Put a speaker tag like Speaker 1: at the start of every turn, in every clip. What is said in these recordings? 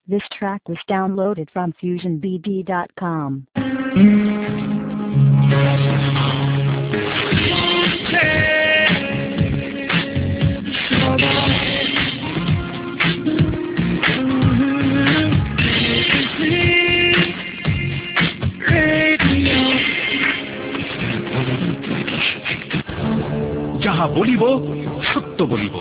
Speaker 1: This track was downloaded from FusionBD.com.
Speaker 2: যাহা বলিব সত্য বলিব।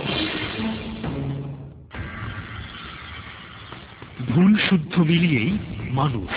Speaker 2: ভুল শুদ্ধ মিলিয়েই মানুষ।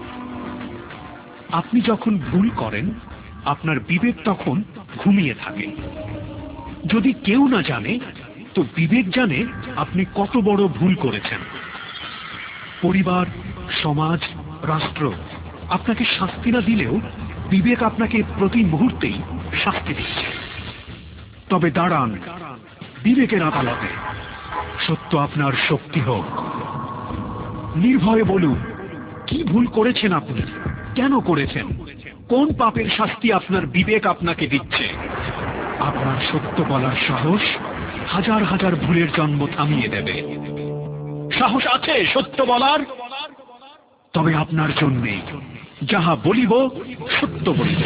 Speaker 2: আপনি যখন ভুল করেন আপনার বিবেক তখন ঘুমিয়ে থাকে। যদি কেউ না জানে তো বিবেক জানে আপনি কত বড় ভুল করেছেন। পরিবার, সমাজ, রাষ্ট্র আপনাকে শাস্তি না দিলেও বিবেক আপনাকে প্রতি মুহূর্তেই শাস্তি দিচ্ছে। তবে দাঁড়ান বিবেকের আদালতে, সত্য আপনার শক্তি হোক। নির্ভয়ে বলুন কি ভুল করেছেন আপনি, কেন করেছেন, কোন পাপের শাস্তি আপনার বিবেক আপনাকে দিচ্ছে। আপনার সত্য বলার সাহস হাজার হাজার ভুলের জন্ম থামিয়ে দেবে। সাহস আছে সত্য বলার? তবে আপনার জন্যে যাহা বলিব সত্য বলিব।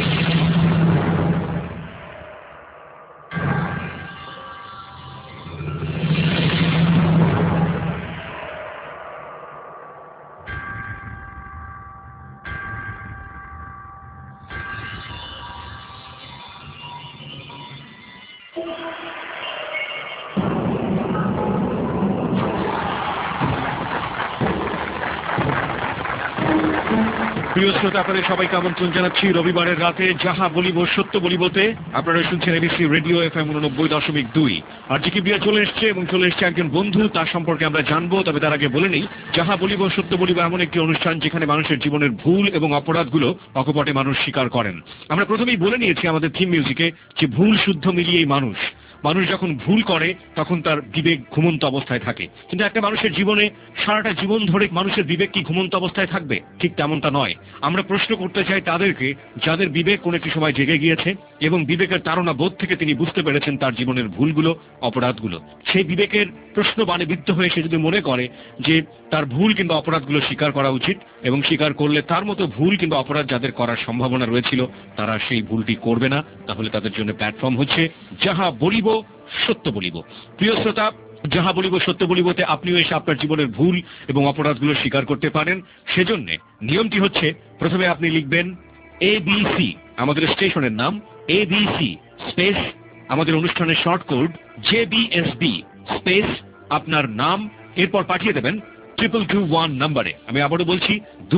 Speaker 2: প্রিয় শ্রোতা, আপনাদের সবাইকে আমন্ত্রণ জানাচ্ছি রবিবারের রাতে যাহা বলিব সত্য বলিবতে। আপনারা শুনছেন এবিসি রেডিও FM 89.2। আর জিকিবিয়া চলে এসছে এবং চলে এসছে একজন বন্ধু, তার সম্পর্কে আমরা জানবো। তবে তার আগে বলে নেই, যাহা বলিব সত্য বলিব এমন একটি অনুষ্ঠান যেখানে মানুষের জীবনের ভুল এবং অপরাধগুলো অকপটে মানুষ স্বীকার করেন। আমরা প্রথমেই বলে নিয়েছি আমাদের থিম মিউজিকে যে ভুল শুদ্ধ মিলিয়েই মানুষ। মানুষ যখন ভুল করে তখন তার বিবেক ঘুমন্ত অবস্থায় থাকে। কিন্তু একটা মানুষের জীবনে সারাটা জীবন ধরে মানুষের বিবেক কি ঘুমন্ত অবস্থায় থাকবে? ঠিক তেমনটা নয়। আমরা প্রশ্ন করতে চাই তাদেরকে যাদের বিবেক কোন একটি সময় জেগে গিয়েছে এবং বিবেকের তাড়না বোধ থেকে তিনি বুঝতে পেরেছেন তার জীবনের ভুলগুলো, অপরাধগুলো। সেই বিবেকের প্রশ্ন বাণে বিদ্ধ হয়ে সে যদি মনে করে যে তার ভুল কিংবা অপরাধগুলো স্বীকার করা উচিত এবং স্বীকার করলে তার মতো ভুল কিংবা অপরাধ যাদের করার সম্ভাবনা রয়েছিল তারা সেই ভুলটি করবে না, তাহলে তাদের জন্য প্ল্যাটফর্ম হচ্ছে যাহা বলিব সত্য বলিব। প্রিয় শ্রোতা, যাহা বলিব সত্য বলিবতে আপনিও এসে আপনার জীবনের ভুল এবং অপরাধগুলো স্বীকার করতে পারেন। সেজন্য নিয়মটি হচ্ছে, প্রথমে আপনি লিখবেন ABC, আমাদের স্টেশনের নাম ABC স্পেস আমাদের অনুষ্ঠানের শর্ট কোড JBSB স্পেস আপনার নাম, এরপর পাঠিয়ে দেবেন 2221 নম্বরে। আমি আবারও বলছি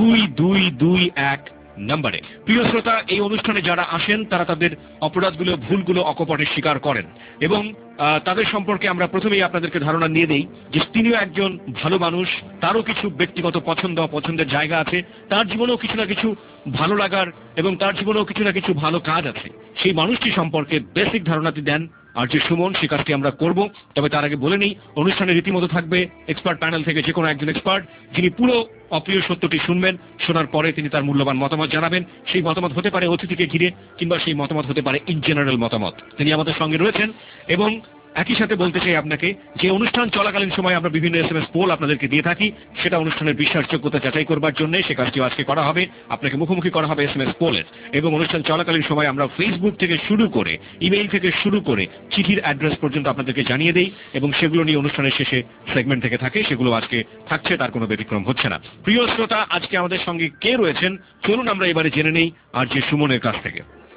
Speaker 2: 2221 নম্বরে। প্রিয় শ্রোতা, এই অনুষ্ঠানে যারা আসেন তারা তাদের অপরাধগুলো, ভুলগুলো অকপটে স্বীকার করেন এবং তাদের সম্পর্কে আমরা প্রথমেই আপনাদেরকে ধারণা নিয়ে দেই যে তিনিও একজন ভালো মানুষ, তারও কিছু ব্যক্তিগত পছন্দ অপছন্দের জায়গা আছে, তার জীবনেও কিছু না কিছু ভালো লাগার এবং তার জীবনেও কিছু না কিছু ভালো কাজ আছে। সেই মানুষটি সম্পর্কে বেসিক ধারণাটি দেন আর যে সুমন, সে কাজটি আমরা করব। তবে তার আগে বলে নেই, অনুষ্ঠানের রীতিমতো থাকবে এক্সপার্ট প্যানেল থেকে যে কোনো একজন এক্সপার্ট, যিনি পুরো অপ্রিয় সত্যটি শুনবেন। শোনার পরে তিনি তার মূল্যবান মতামত জানাবেন। সেই মতামত হতে পারে অতিথিকে ঘিরে কিংবা সেই মতামত হতে পারে ইন জেনারেল মতামত। তিনি আমাদের সঙ্গে রয়েছেন এবং একই সাথে বলতে চাই আপনাকে যে অনুষ্ঠান চলাকালীন সময় আমরা বিভিন্ন SMS পোল আপনাদেরকে দিয়ে থাকি, সেটা অনুষ্ঠানের বিশ্বাসযোগ্যতা যাচাই করবার জন্য সে কাজটি আজকে করা হবে। আপনাকে মুখোমুখি করা হবে SMS পোলের এবং অনুষ্ঠান চলাকালীন সময় আমরা ফেসবুক থেকে শুরু করে ইমেইল থেকে শুরু করে চিঠির অ্যাড্রেস পর্যন্ত আপনাদেরকে জানিয়ে দেই এবং সেগুলো নিয়ে অনুষ্ঠানের শেষে সেগমেন্ট থেকে থাকে, সেগুলো আজকে থাকছে, তার কোনো ব্যতিক্রম হচ্ছে না। প্রিয় শ্রোতা, আজকে আমাদের সঙ্গে কে রয়েছেন চলুন আমরা এবারে জেনে নেই আর যে সুমনের কাছ থেকে।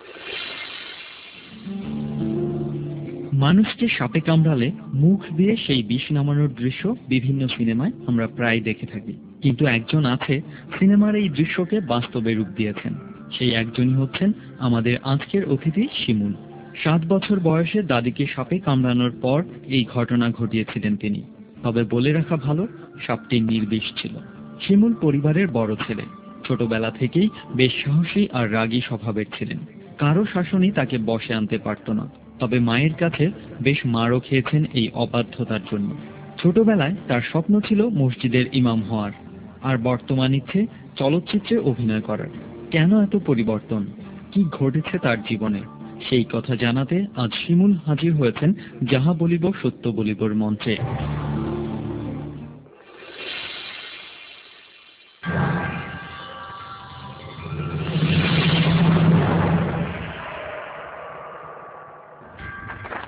Speaker 3: মানুষকে সাপে কামড়ালে মুখ দিয়ে সেই বিষ নামানোর দৃশ্য বিভিন্ন সিনেমায় আমরা প্রায় দেখে থাকি, কিন্তু একজন আছে সিনেমার এই দৃশ্যকে বাস্তবে রূপ দিয়েছেন। সেই একজনই হচ্ছেন আমাদের আজকের অতিথি শিমুল। 7 বছর বয়সে দাদিকে সাপে কামড়ানোর পর এই ঘটনা ঘটিয়েছিলেন তিনি। তবে বলে রাখা ভালো, সাপটি নির্বিষ ছিল। শিমুল পরিবারের বড় ছেলে, ছোটবেলা থেকেই বেশ সাহসী আর রাগী স্বভাবের ছিলেন। কারো শাসনই তাকে বশে আনতে পারত না। তবে মায়ের কাছে বেশ মারও খেয়েছেন এই অবাধ্যতার জন্য। ছোটবেলায় তার স্বপ্ন ছিল মসজিদের ইমাম হওয়ার, আর বর্তমান ইচ্ছে চলচ্চিত্রে অভিনয় করার। কেন এত পরিবর্তন, কি ঘটেছে তার জীবনে, সেই কথা জানাতে আজ শিমুল হাজির হয়েছেন যাহা বলিব সত্য বলিবর মঞ্চে।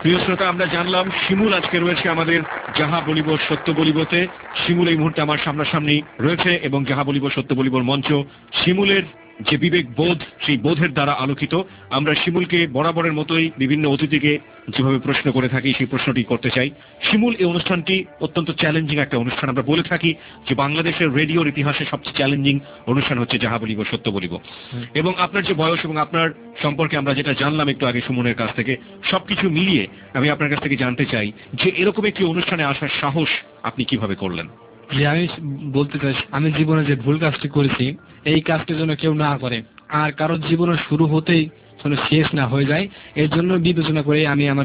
Speaker 2: প্রিয় শ্রোতা, আমরা জানলাম শিমুল আজকে রয়েছে আমাদের যাহা বলিব সত্য বলিবতে। শিমুল এই মুহূর্তে আমার সামনাসামনি রয়েছে এবং যাহা বলিব সত্য বলিবর মঞ্চ শিমুলের যে বিবেক বোধ, সেই বোধের দ্বারা আলোকিত। আমরা শিমুলকে বরাবরের মতোই বিভিন্ন অতিথিকে যেভাবে প্রশ্ন করে থাকি সেই প্রশ্নটি করতে চাই। শিমুল, এই অনুষ্ঠানটি অত্যন্ত চ্যালেঞ্জিং একটা অনুষ্ঠান। আমরা বলে থাকি যে বাংলাদেশের রেডিওর ইতিহাসে সবচেয়ে চ্যালেঞ্জিং অনুষ্ঠান হচ্ছে যাহা বলিব সত্য বলিব। এবং আপনার যে বয়স এবং আপনার সম্পর্কে আমরা যেটা জানলাম একটু আগে সুমনের কাছ থেকে, সবকিছু মিলিয়ে আমি আপনার কাছ থেকে জানতে চাই যে এরকম একটি অনুষ্ঠানে আসার সাহস আপনি কিভাবে করলেন?
Speaker 4: যে আমি বলতে চাই, আমি জীবনে যে ভুল কাজটি করেছি এই কাজটি যেন কেউ না করে, আর কারোর জীবনের শুরু হতেই যেন শেষ না হয়ে যায়, এর জন্য বিবেচনা করে আমি আমার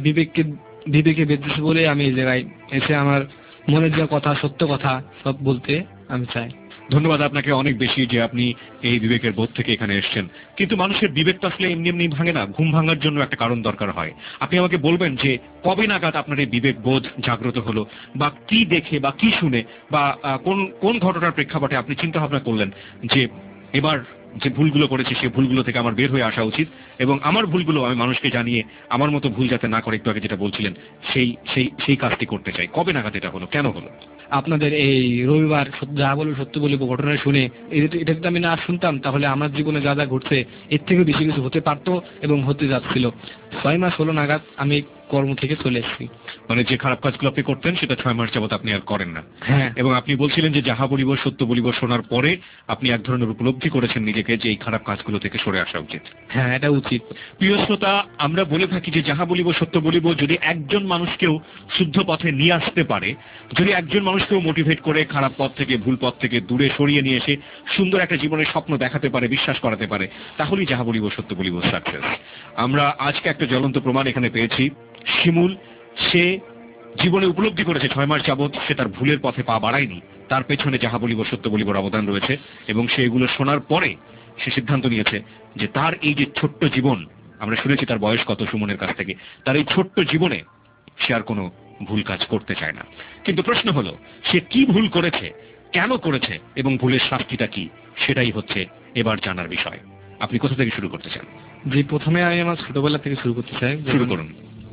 Speaker 4: বিবেকে বেঁধেছি বলে আমি এই জায়গায় এসে আমার মনের যে কথা, সত্য কথা সব বলতে আমি চাই।
Speaker 2: ধন্যবাদ আপনাকে অনেক বেশি যে আপনি এই বিবেকের বোধ থেকে এখানে এসেছেন। কিন্তু মানুষের বিবেক তো আসলে এমনি এমনি ভাঙে না, ঘুম ভাঙার জন্য একটা কারণ দরকার হয়। আপনি আমাকে বলবেন যে কবে নাগাদ আপনার এই বিবেক বোধ জাগ্রত হলো, বা কি দেখে বা কি শুনে বা কোন ঘটনার প্রেক্ষাপটে আপনি চিন্তা ভাবনা করলেন যে এবার যে ভুলগুলো করেছি সেই ভুলগুলো থেকে আমার বের হয়ে আসা উচিত এবং আমার ভুলগুলো আমি মানুষকে জানিয়ে আমার মতো ভুল যাতে না করে, একটু আগে যেটা বলছিলেন সেই সেই সেই কাজটি করতে চাই। কবে নাগাদ এটা হলো, কেন হলো?
Speaker 4: আপনাদের এই রবিবার যা বলবো সত্য বলিব ঘটনা শুনে এটা যদি আমি না শুনতাম তাহলে আমার জীবনে যা যা ঘটছে এর থেকে বেশি কিছু হতে পারতো এবং হতে যাচ্ছিল। 6 মাস হলো নাগাদ আমি কর্ম থেকে চলে এসেছি।
Speaker 2: মানে যে খারাপ কাজগুলো আপনি করতেন সেটা 6 মাস যাবত আপনি আর করেন না।
Speaker 4: হ্যাঁ।
Speaker 2: এবং আপনি বলছিলেন যে যাহা বলিব সত্য বলিব শোনার পরে আপনি এক ধরনের উপলব্ধি করেছেন নিজেকে যে এই খারাপ কাজগুলো থেকে সরে আসা উচিত।
Speaker 4: হ্যাঁ, এটা উচিত।
Speaker 2: প্রিয় শ্রোতা, আমরা বলে থাকি যে যাহা বলিব সত্য বলিব যদি একজন মানুষকেও শুদ্ধ পথে নিয়ে আসতে পারে, যদি একজন মানুষকেও মোটিভেট করে খারাপ পথ থেকে, ভুল পথ থেকে দূরে সরিয়ে নিয়ে এসে সুন্দর একটা জীবনের স্বপ্ন দেখাতে পারে, বিশ্বাস করাতে পারে, তাহলেই যাহা বলিব সত্য বলিব সাকসেস। আমরা আজকে একটা জ্বলন্ত প্রমাণ এখানে পেয়েছি। শিমুল, সে জীবনে উপলব্ধি করেছে 6 মাস যাবৎ সে তার ভুলের পথে পা বাড়ায়নি, তার পেছনে যাহা বলিব সত্য বলিবর অবদান রয়েছে এবং সে এগুলো শোনার পরে সে সিদ্ধান্ত নিয়েছে যে তার এই যে ছোট্ট জীবন, আমরা শুনেছি তার বয়স কত সুমনের কাছ থেকে, তার এই ছোট্ট জীবনে সে আর কোনো ভুল কাজ করতে চায় না। কিন্তু প্রশ্ন হলো সে কি ভুল করেছে, কেন করেছে এবং ভুলের শাস্তিটা কি, সেটাই হচ্ছে এবার জানার বিষয়। আপনি কোথা থেকে শুরু করতে চান?
Speaker 4: যে প্রথমে আমি আমার ছোটবেলা থেকে শুরু করতে চাই।
Speaker 2: শুরু করুন।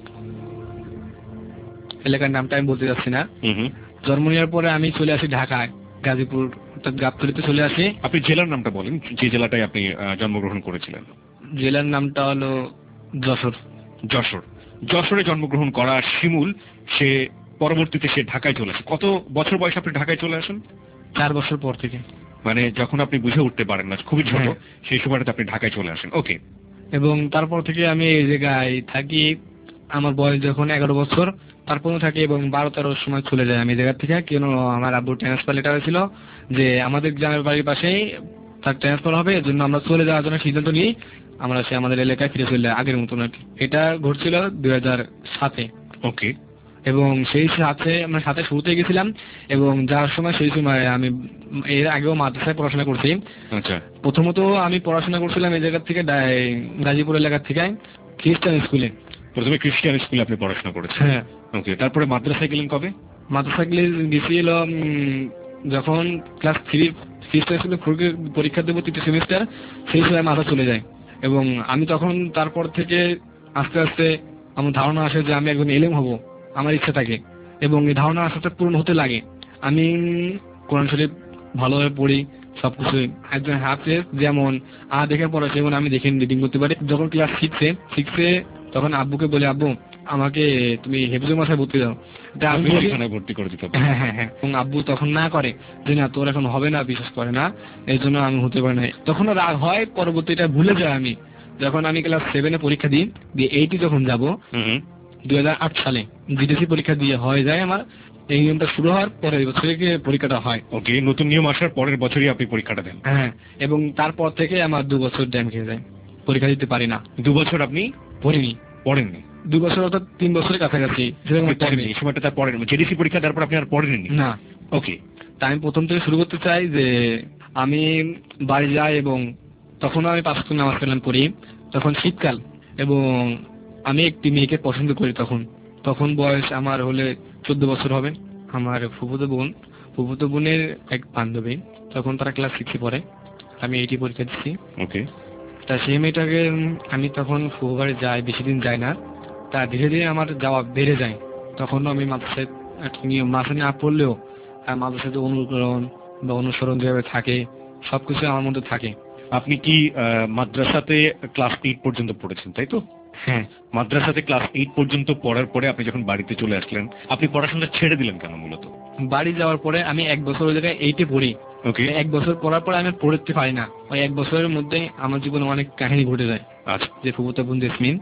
Speaker 4: এলাকার নামটা আমি বলতে যাচ্ছি না। জন্ম নেওয়ার পরে আমি চলে আসি ঢাকায়, গাজীপুর অর্থাৎ গাবতলীতে চলে আসি।
Speaker 2: আপনি জেলার নামটা বলেন, যে জেলাটায় আপনি জন্মগ্রহণ করেছিলেন।
Speaker 4: জেলার নামটা হলো যশোর।
Speaker 2: যশোর। যশোরে জন্মগ্রহণ করা শিমুল, সে পরবর্তীতে সে ঢাকায় চলে আসে। কত বছর বয়সে আপনি ঢাকায় চলে আসেন?
Speaker 4: 4 বছর পর থেকে।
Speaker 2: মানে যখন আপনি বুঝে উঠতে পারেন না, খুবই ছোট, সেই সময়টাতে আপনি ঢাকায় চলে আসেন। ওকে।
Speaker 4: এবং তারপর থেকে আমি এই জায়গায় থাকি। আমার বয়স যখন 11 বছর তারপর থাকি এবং 12-13 সময় চলে যায় আমি জায়গা থেকে। কেন আমার আব্বু ট্রান্সফার লেটার হয়েছিল যে আমাদের গ্রামের বাড়ির পাশেই তার ট্রান্সফার হবে, এর জন্য আমরা চলে যাওয়ার জন্য সিদ্ধান্ত নিই। আমরা সে আমাদের এলাকায় ফিরে চলে আগের মতন আর কি। এটা ঘটছিল 2007-এ।
Speaker 2: ওকে।
Speaker 4: এবং সেই সাথে আমরা সাথে শুরুতে গেছিলাম এবং যাওয়ার সময় সেই সময় আমি এর আগেও মাদ্রাসায় পড়াশোনা করছি।
Speaker 2: আচ্ছা।
Speaker 4: প্রথমত আমি পড়াশোনা করছিলাম এই জায়গা থেকে গাজীপুর এলাকা থেকে খ্রিস্টান স্কুলে।
Speaker 2: প্রথমে খ্রিস্টান স্কুলে আপনি পড়াশোনা করেছেন?
Speaker 4: হ্যাঁ।
Speaker 2: ওকে। তারপরে মাদ্রাসায় গেলেন কবে?
Speaker 4: মাদ্রাসায় গেছিল যখন ক্লাস 3 খ্রিস্টান স্কুলে পরীক্ষা দেবো 3য় সেমিস্টার, সেই সময় মাথা চলে যায়। এবং আমি তখন তারপর থেকে আস্তে আস্তে আমার ধারণা আসে যে আমি একজন এলেম হব, আমার ইচ্ছা থাকে এবং এই ধারণা আস্তে আস্তে পূরণ হতে লাগে। আমি কোরআন শরীফ ভালোভাবে পড়ি, সবকিছু একজন হাফেজ যেমন দেখে পড়া যেমন আমি দেখে রিডিং করতে পারি। যখন ক্লাস 6-এ তখন আব্বুকে বলে, আব্বু আমাকে তুমি হেফজুল মাসায় ভর্তি দাও।
Speaker 2: ভর্তি করে দিতে।
Speaker 4: হ্যাঁ হ্যাঁ হ্যাঁ। এবং আব্বু তখন না করে যে না তোর এখন হবে না, বিশ্বাস করে না, এই জন্য আমি হতে পারি না। তখন রাগ হয়, পরবর্তীটা ভুলে যায়। আমি যখন আমি ক্লাস 7-এ পরীক্ষা দিই, দিয়ে 8-এ যখন যাবো 2008 সালে জিডিসি পরীক্ষা দিয়ে হয়ে যায় আমার। এই নিয়মটা শুরু হওয়ার পরের বছরে পরীক্ষাটা হয়।
Speaker 2: ওকে। নতুন নিয়ম আসার পরের বছরই আপনি পরীক্ষাটা দেন?
Speaker 4: হ্যাঁ। এবং তারপর থেকে আমার 2 বছর ড্যাম খেয়ে যায়, পরীক্ষা দিতে পারি না।
Speaker 2: 2 বছর আপনি পড়েননি?
Speaker 4: 2 বছর অর্থাৎ 3 বছরের কাছাকাছি।
Speaker 2: এই সময়টা তার পড়েন, জেডিসি পরীক্ষা দেওয়ার পর আপনি আর পড়েননি?
Speaker 4: না।
Speaker 2: ওকে।
Speaker 4: তাই আমি প্রথম থেকে শুরু করতে চাই যে আমি বাড়ি যাই এবং তখন আমি 5 ওয়াক্ত নামাজ কালাম পড়ি। তখন শীতকাল এবং আমি একটি মেয়েকে পছন্দ করি। তখন বয়স আমার হলে 14 বছর হবে। আমার ফুফুতো বোনের এক বান্ধবী, তখন তারা ক্লাস 6-এ পড়ে, আমি 8-এ পরীক্ষা দিচ্ছি।
Speaker 2: ওকে।
Speaker 4: তা সেই মেয়েটাকে আমি তখন ফুফু বাড়ি যাই, বেশি দিন যাই না। তা ধীরে ধীরে আমার যাওয়া বেড়ে যায়। তখন আমি মাদ্রাসায় মাদ্রাসা না পড়লেও মাদ্রাসাতে অনুকরণ বা অনুসরণ যেভাবে থাকে সবকিছু আমার মধ্যে থাকে।
Speaker 2: আপনি কি মাদ্রাসাতে ক্লাস 8 পর্যন্ত পড়েছেন, তাই তো?
Speaker 4: হ্যাঁ,
Speaker 2: মাদ্রাসাতে ক্লাস 8 পর্যন্ত পড়ার পরে আপনি যখন বাড়িতে চলে আসলেন, আপনি পড়াশোনা ছেড়ে দিলেন কেন মূলত?
Speaker 4: বাড়ি যাওয়ার পরে আমি 1 বছর ওই জায়গায় 8-এ পড়ি।
Speaker 2: ওকে।
Speaker 4: 1 বছর পড়ার পরে আমি পড়তে পারি না। ওই 1 বছরের মধ্যে আমার জীবনে অনেক কাহিনী ঘটে যায়।
Speaker 2: আচ্ছা।
Speaker 4: যে ফুফুতো বোন জেসমিন,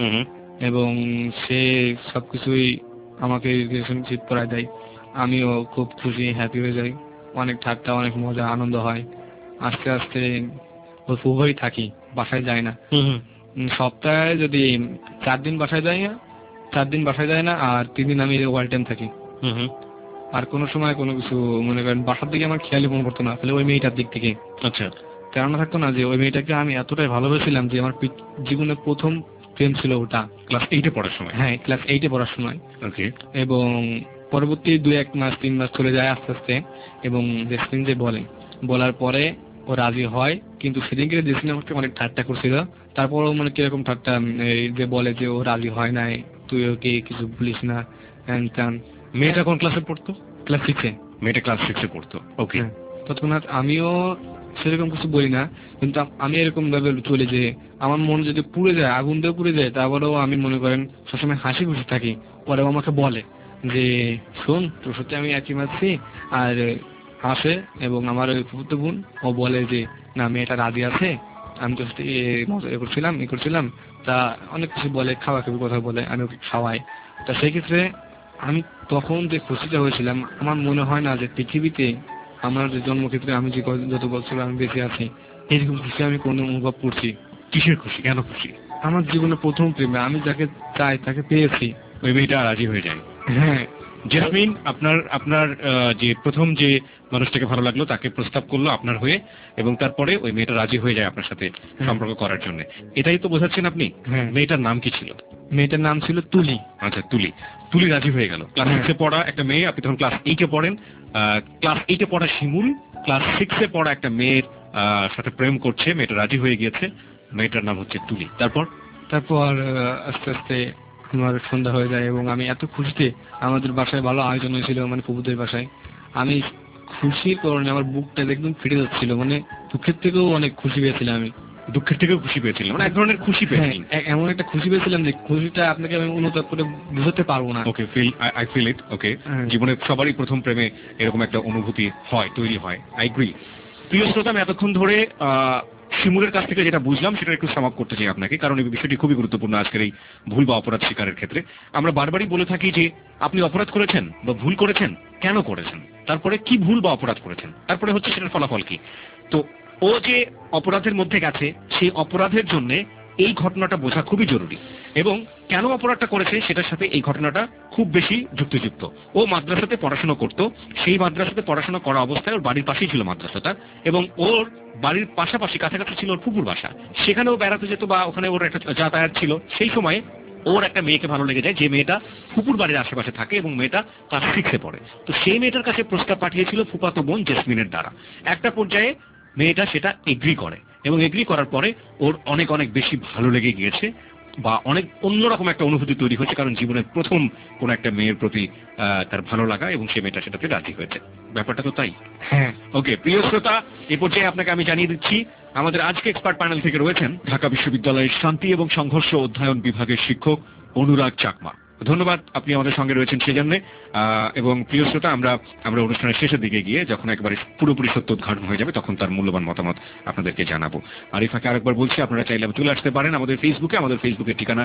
Speaker 4: এবং সে সবকিছুই আমাকে রিলেশনশিপ করায় দেয়। আমিও খুব খুশি, হ্যাপি হয়ে যাই। অনেক ঠাট্টা, অনেক মজা, আনন্দ হয়। আস্তে আস্তে ওর ফুফুই থাকি, বাসায় যাই না। সপ্তাহে যদি 4 দিন বাসায় যাই না, 4 দিন বাসায় যায় না, আর 3 দিন আমি ওভার টাইম থাকি। আর কোনো সময় কোনো কিছু মনে করেন বাসার দিকে আমার খেয়ালই মনে পড়তো না, তাহলে ওই মেয়েটার দিক থেকে।
Speaker 2: আচ্ছা।
Speaker 4: ধারণা থাকতো না যে ওই মেয়েটাকে আমি এতটাই ভালোবেসেছিলাম যে আমার জীবনের প্রথম প্রেম ছিল ওটা।
Speaker 2: ক্লাস 8-এ পড়ার সময়?
Speaker 4: হ্যাঁ, ক্লাস 8-এ পড়ার সময়।
Speaker 2: ওকে।
Speaker 4: এবং পরবর্তী 2-1 মাস 3 মাস চলে যায় আস্তে আস্তে, এবং জেসমিন যে বলার পরে ও রাজি হয়। কিন্তু সেদিনকে জেসমিন আমাকে অনেক ঠাট্টা করছিল। তারপরও মানে কিরকম ঠাট্টা, যে বলে যে ও রাজি হয় নাই, তুই ওকে কিছু বলিস না, হ্যান ত্যান।
Speaker 2: মেয়েটা কোন ক্লাসে পড়তো?
Speaker 4: ক্লাস 6-এ।
Speaker 2: মেয়েটা ক্লাস 6-এ পড়তো। ওকে।
Speaker 4: তৎক্ষণাৎ আমিও সেরকম কিছু বলি না, কিন্তু আমি এরকম ভাবে চলে যে আমার মন যদি পুড়ে যায়, আগুন দিয়ে পুড়ে যায়, তারপরেও আমি মনে করেন সবসময় হাসি খুশি থাকি। পরেও আমাকে বলে যে শোন, তোর সাথে আমি একই মারছি, আর হাসে। এবং আমার ওই ফুফুতো বোন ও বলে যে না, মেয়েটা রাজি আছে, আমি তোর সাথে করছিলাম। তা অনেক কিছু বলে, খাওয়া খাবি কথা বলে, আমি ওকে খাওয়াই। তা সেক্ষেত্রে আমি তখন যে খুশিটা হয়েছিলাম, আমার মনে হয় না যে পৃথিবীতে আমার যে জন্মক্ষেত্রে আমি যে যত বছর আমি বেঁচে আছি, এরকম খুশি আমি কোনো অনুভব করছি।
Speaker 2: কিসের খুশি? কেন খুশি?
Speaker 4: আমার জীবনে প্রথম প্রেমে আমি যাকে চাই তাকে পেয়েছি।
Speaker 2: ওই মেয়েটা রাজি হয়ে যায়?
Speaker 4: হ্যাঁ।
Speaker 2: জেসমিন আপনার যে প্রথম যে মানুষটাকে ভালো লাগলো তাকে প্রস্তাব করলো আপনার হয়ে, এবং তারপরে ওই মেয়েটা রাজি হয়ে যায় আপনার সাথে সম্পর্ক করার জন্য। এটাই তো বোঝাচ্ছেন আপনি?
Speaker 4: হ্যাঁ।
Speaker 2: মেয়েটার নাম কি ছিল?
Speaker 4: মেয়েটার নাম ছিল তুলি।
Speaker 2: আচ্ছা, তুলি রাজি হয়ে গেল। ক্লাস 6-এ পড়া একটা মেয়ে, আপনি তখন ক্লাস 8-এ পড়েন। ক্লাস 8-এ পড়া শিমুল ক্লাস 6-এ পড়া একটা মেয়ের সাথে প্রেম করছে, মেয়েটা রাজি হয়ে গিয়েছে। মেয়েটার নাম হচ্ছে তুলি। তারপর
Speaker 4: আস্তে আস্তে আমার সন্ধ্যা হয়ে যায়, এবং আমি এত খুশিতে, আমাদের বাসায় ভালো আয়োজন হয়েছিল, মানে ফুফুদের বাসায়। আমি খুশির কারণে আমার বুকটা একদম ফেটে যাচ্ছিল, মানে দুঃখের থেকেও অনেক খুশি পেয়েছিলাম। আমি
Speaker 2: দুঃখের থেকেও খুশি পেয়েছিলাম, মানে এক ধরনের খুশি পেয়েছি।
Speaker 4: এমন একটা খুশি পেয়েছিলাম যে খুশিটা আপনাকে আমি অনুভব করে বুঝতে পারবো না।
Speaker 2: Okay, I feel it. Okay. জীবনে সবারই প্রথম প্রেমে এরকম একটা অনুভূতি হয়, তৈরি হয়। I agree. প্রিয় শ্রোতা, আমি এতক্ষণ ধরে শিমুলের কাছ থেকে যেটা বুঝলাম সেটা একটু সামাপ করতে চাই আপনাকে, কারণ এই বিষয়টি খুবই গুরুত্বপূর্ণ আজকের এই ভুল বা অপরাধ স্বীকারের ক্ষেত্রে। আমরা বারবারই বলে থাকি যে আপনি অপরাধ করেছেন বা ভুল করেছেন, কেন করেছেন, তারপরে কি ভুল বা অপরাধ করেছেন, তারপরে হচ্ছে সেটার ফলাফল কি। তো ও যে অপরাধের মধ্যে গেছে, সেই অপরাধের জন্য এই ঘটনাটা বোঝা খুবই জরুরি, এবং কেন অপরাধটা করেছে সেটার সাথে এই ঘটনাটা খুব বেশি যুক্তিযুক্ত। ও মাদ্রাসাতে পড়াশোনা করত, সেই মাদ্রাসাতে পড়াশোনা করা অবস্থায় ওর বাড়ির পাশেই ছিল মাদ্রাসাটা, এবং ওর বাড়ির পাশাপাশি কাছাকাছি ছিল ওর ফুপুর বাসা। সেখানেও বেড়াতে যেত বা ওখানে ওর একটা যাতায়াত ছিল। সেই সময় ওর একটা মেয়েকে ভালো লেগে যায়, যে মেয়েটা ফুপুর বাড়ির আশেপাশে থাকে, এবং মেয়েটা ক্লাস 6-এ পড়ে। তো সেই মেয়েটার কাছে প্রস্তাব পাঠিয়েছিল ফুফাতো বোন জেসমিনের দ্বারা। একটা পর্যায়ে মেয়েটা সেটা এগ্রি করে, এবং এগ্রি করার পরে ওর অনেক অনেক বেশি ভালো লেগে গিয়েছে, বা অনেক অন্যরকম একটা অনুভূতি তৈরি হয়েছে, কারণ জীবনের প্রথম কোন একটা মেয়ের প্রতি তার ভালো লাগা, এবং সে মেয়েটা সেটাতে রাজি হয়েছে। ব্যাপারটা তো তাই?
Speaker 4: হ্যাঁ।
Speaker 2: ওকে, প্রিয় শ্রোতা, এ পর্যায়ে আপনাকে আমি জানিয়ে দিচ্ছি আমাদের আজকে এক্সপার্ট প্যানেল থেকে রয়েছেন ঢাকা বিশ্ববিদ্যালয়ের শান্তি এবং সংঘর্ষ অধ্যয়ন বিভাগের শিক্ষক অনুরাগ চাকমা। ধন্যবাদ, আপনি আমাদের সঙ্গে রয়েছেন সেজন্য। এবং প্রিয় শ্রোতা, আমরা অনুষ্ঠানের শেষের দিকে গিয়ে যখন একবারে পুরোপুরি সত্য উদ্ঘাটন হয়ে যাবে, তখন তার মূল্যবান মতামত আপনাদেরকে জানাবো। আর এই ফাঁকে আরেকবার বলছি, আপনারা চাইলে চলে আসতে পারেন আমাদের ফেসবুকে। আমাদের ফেসবুকের ঠিকানা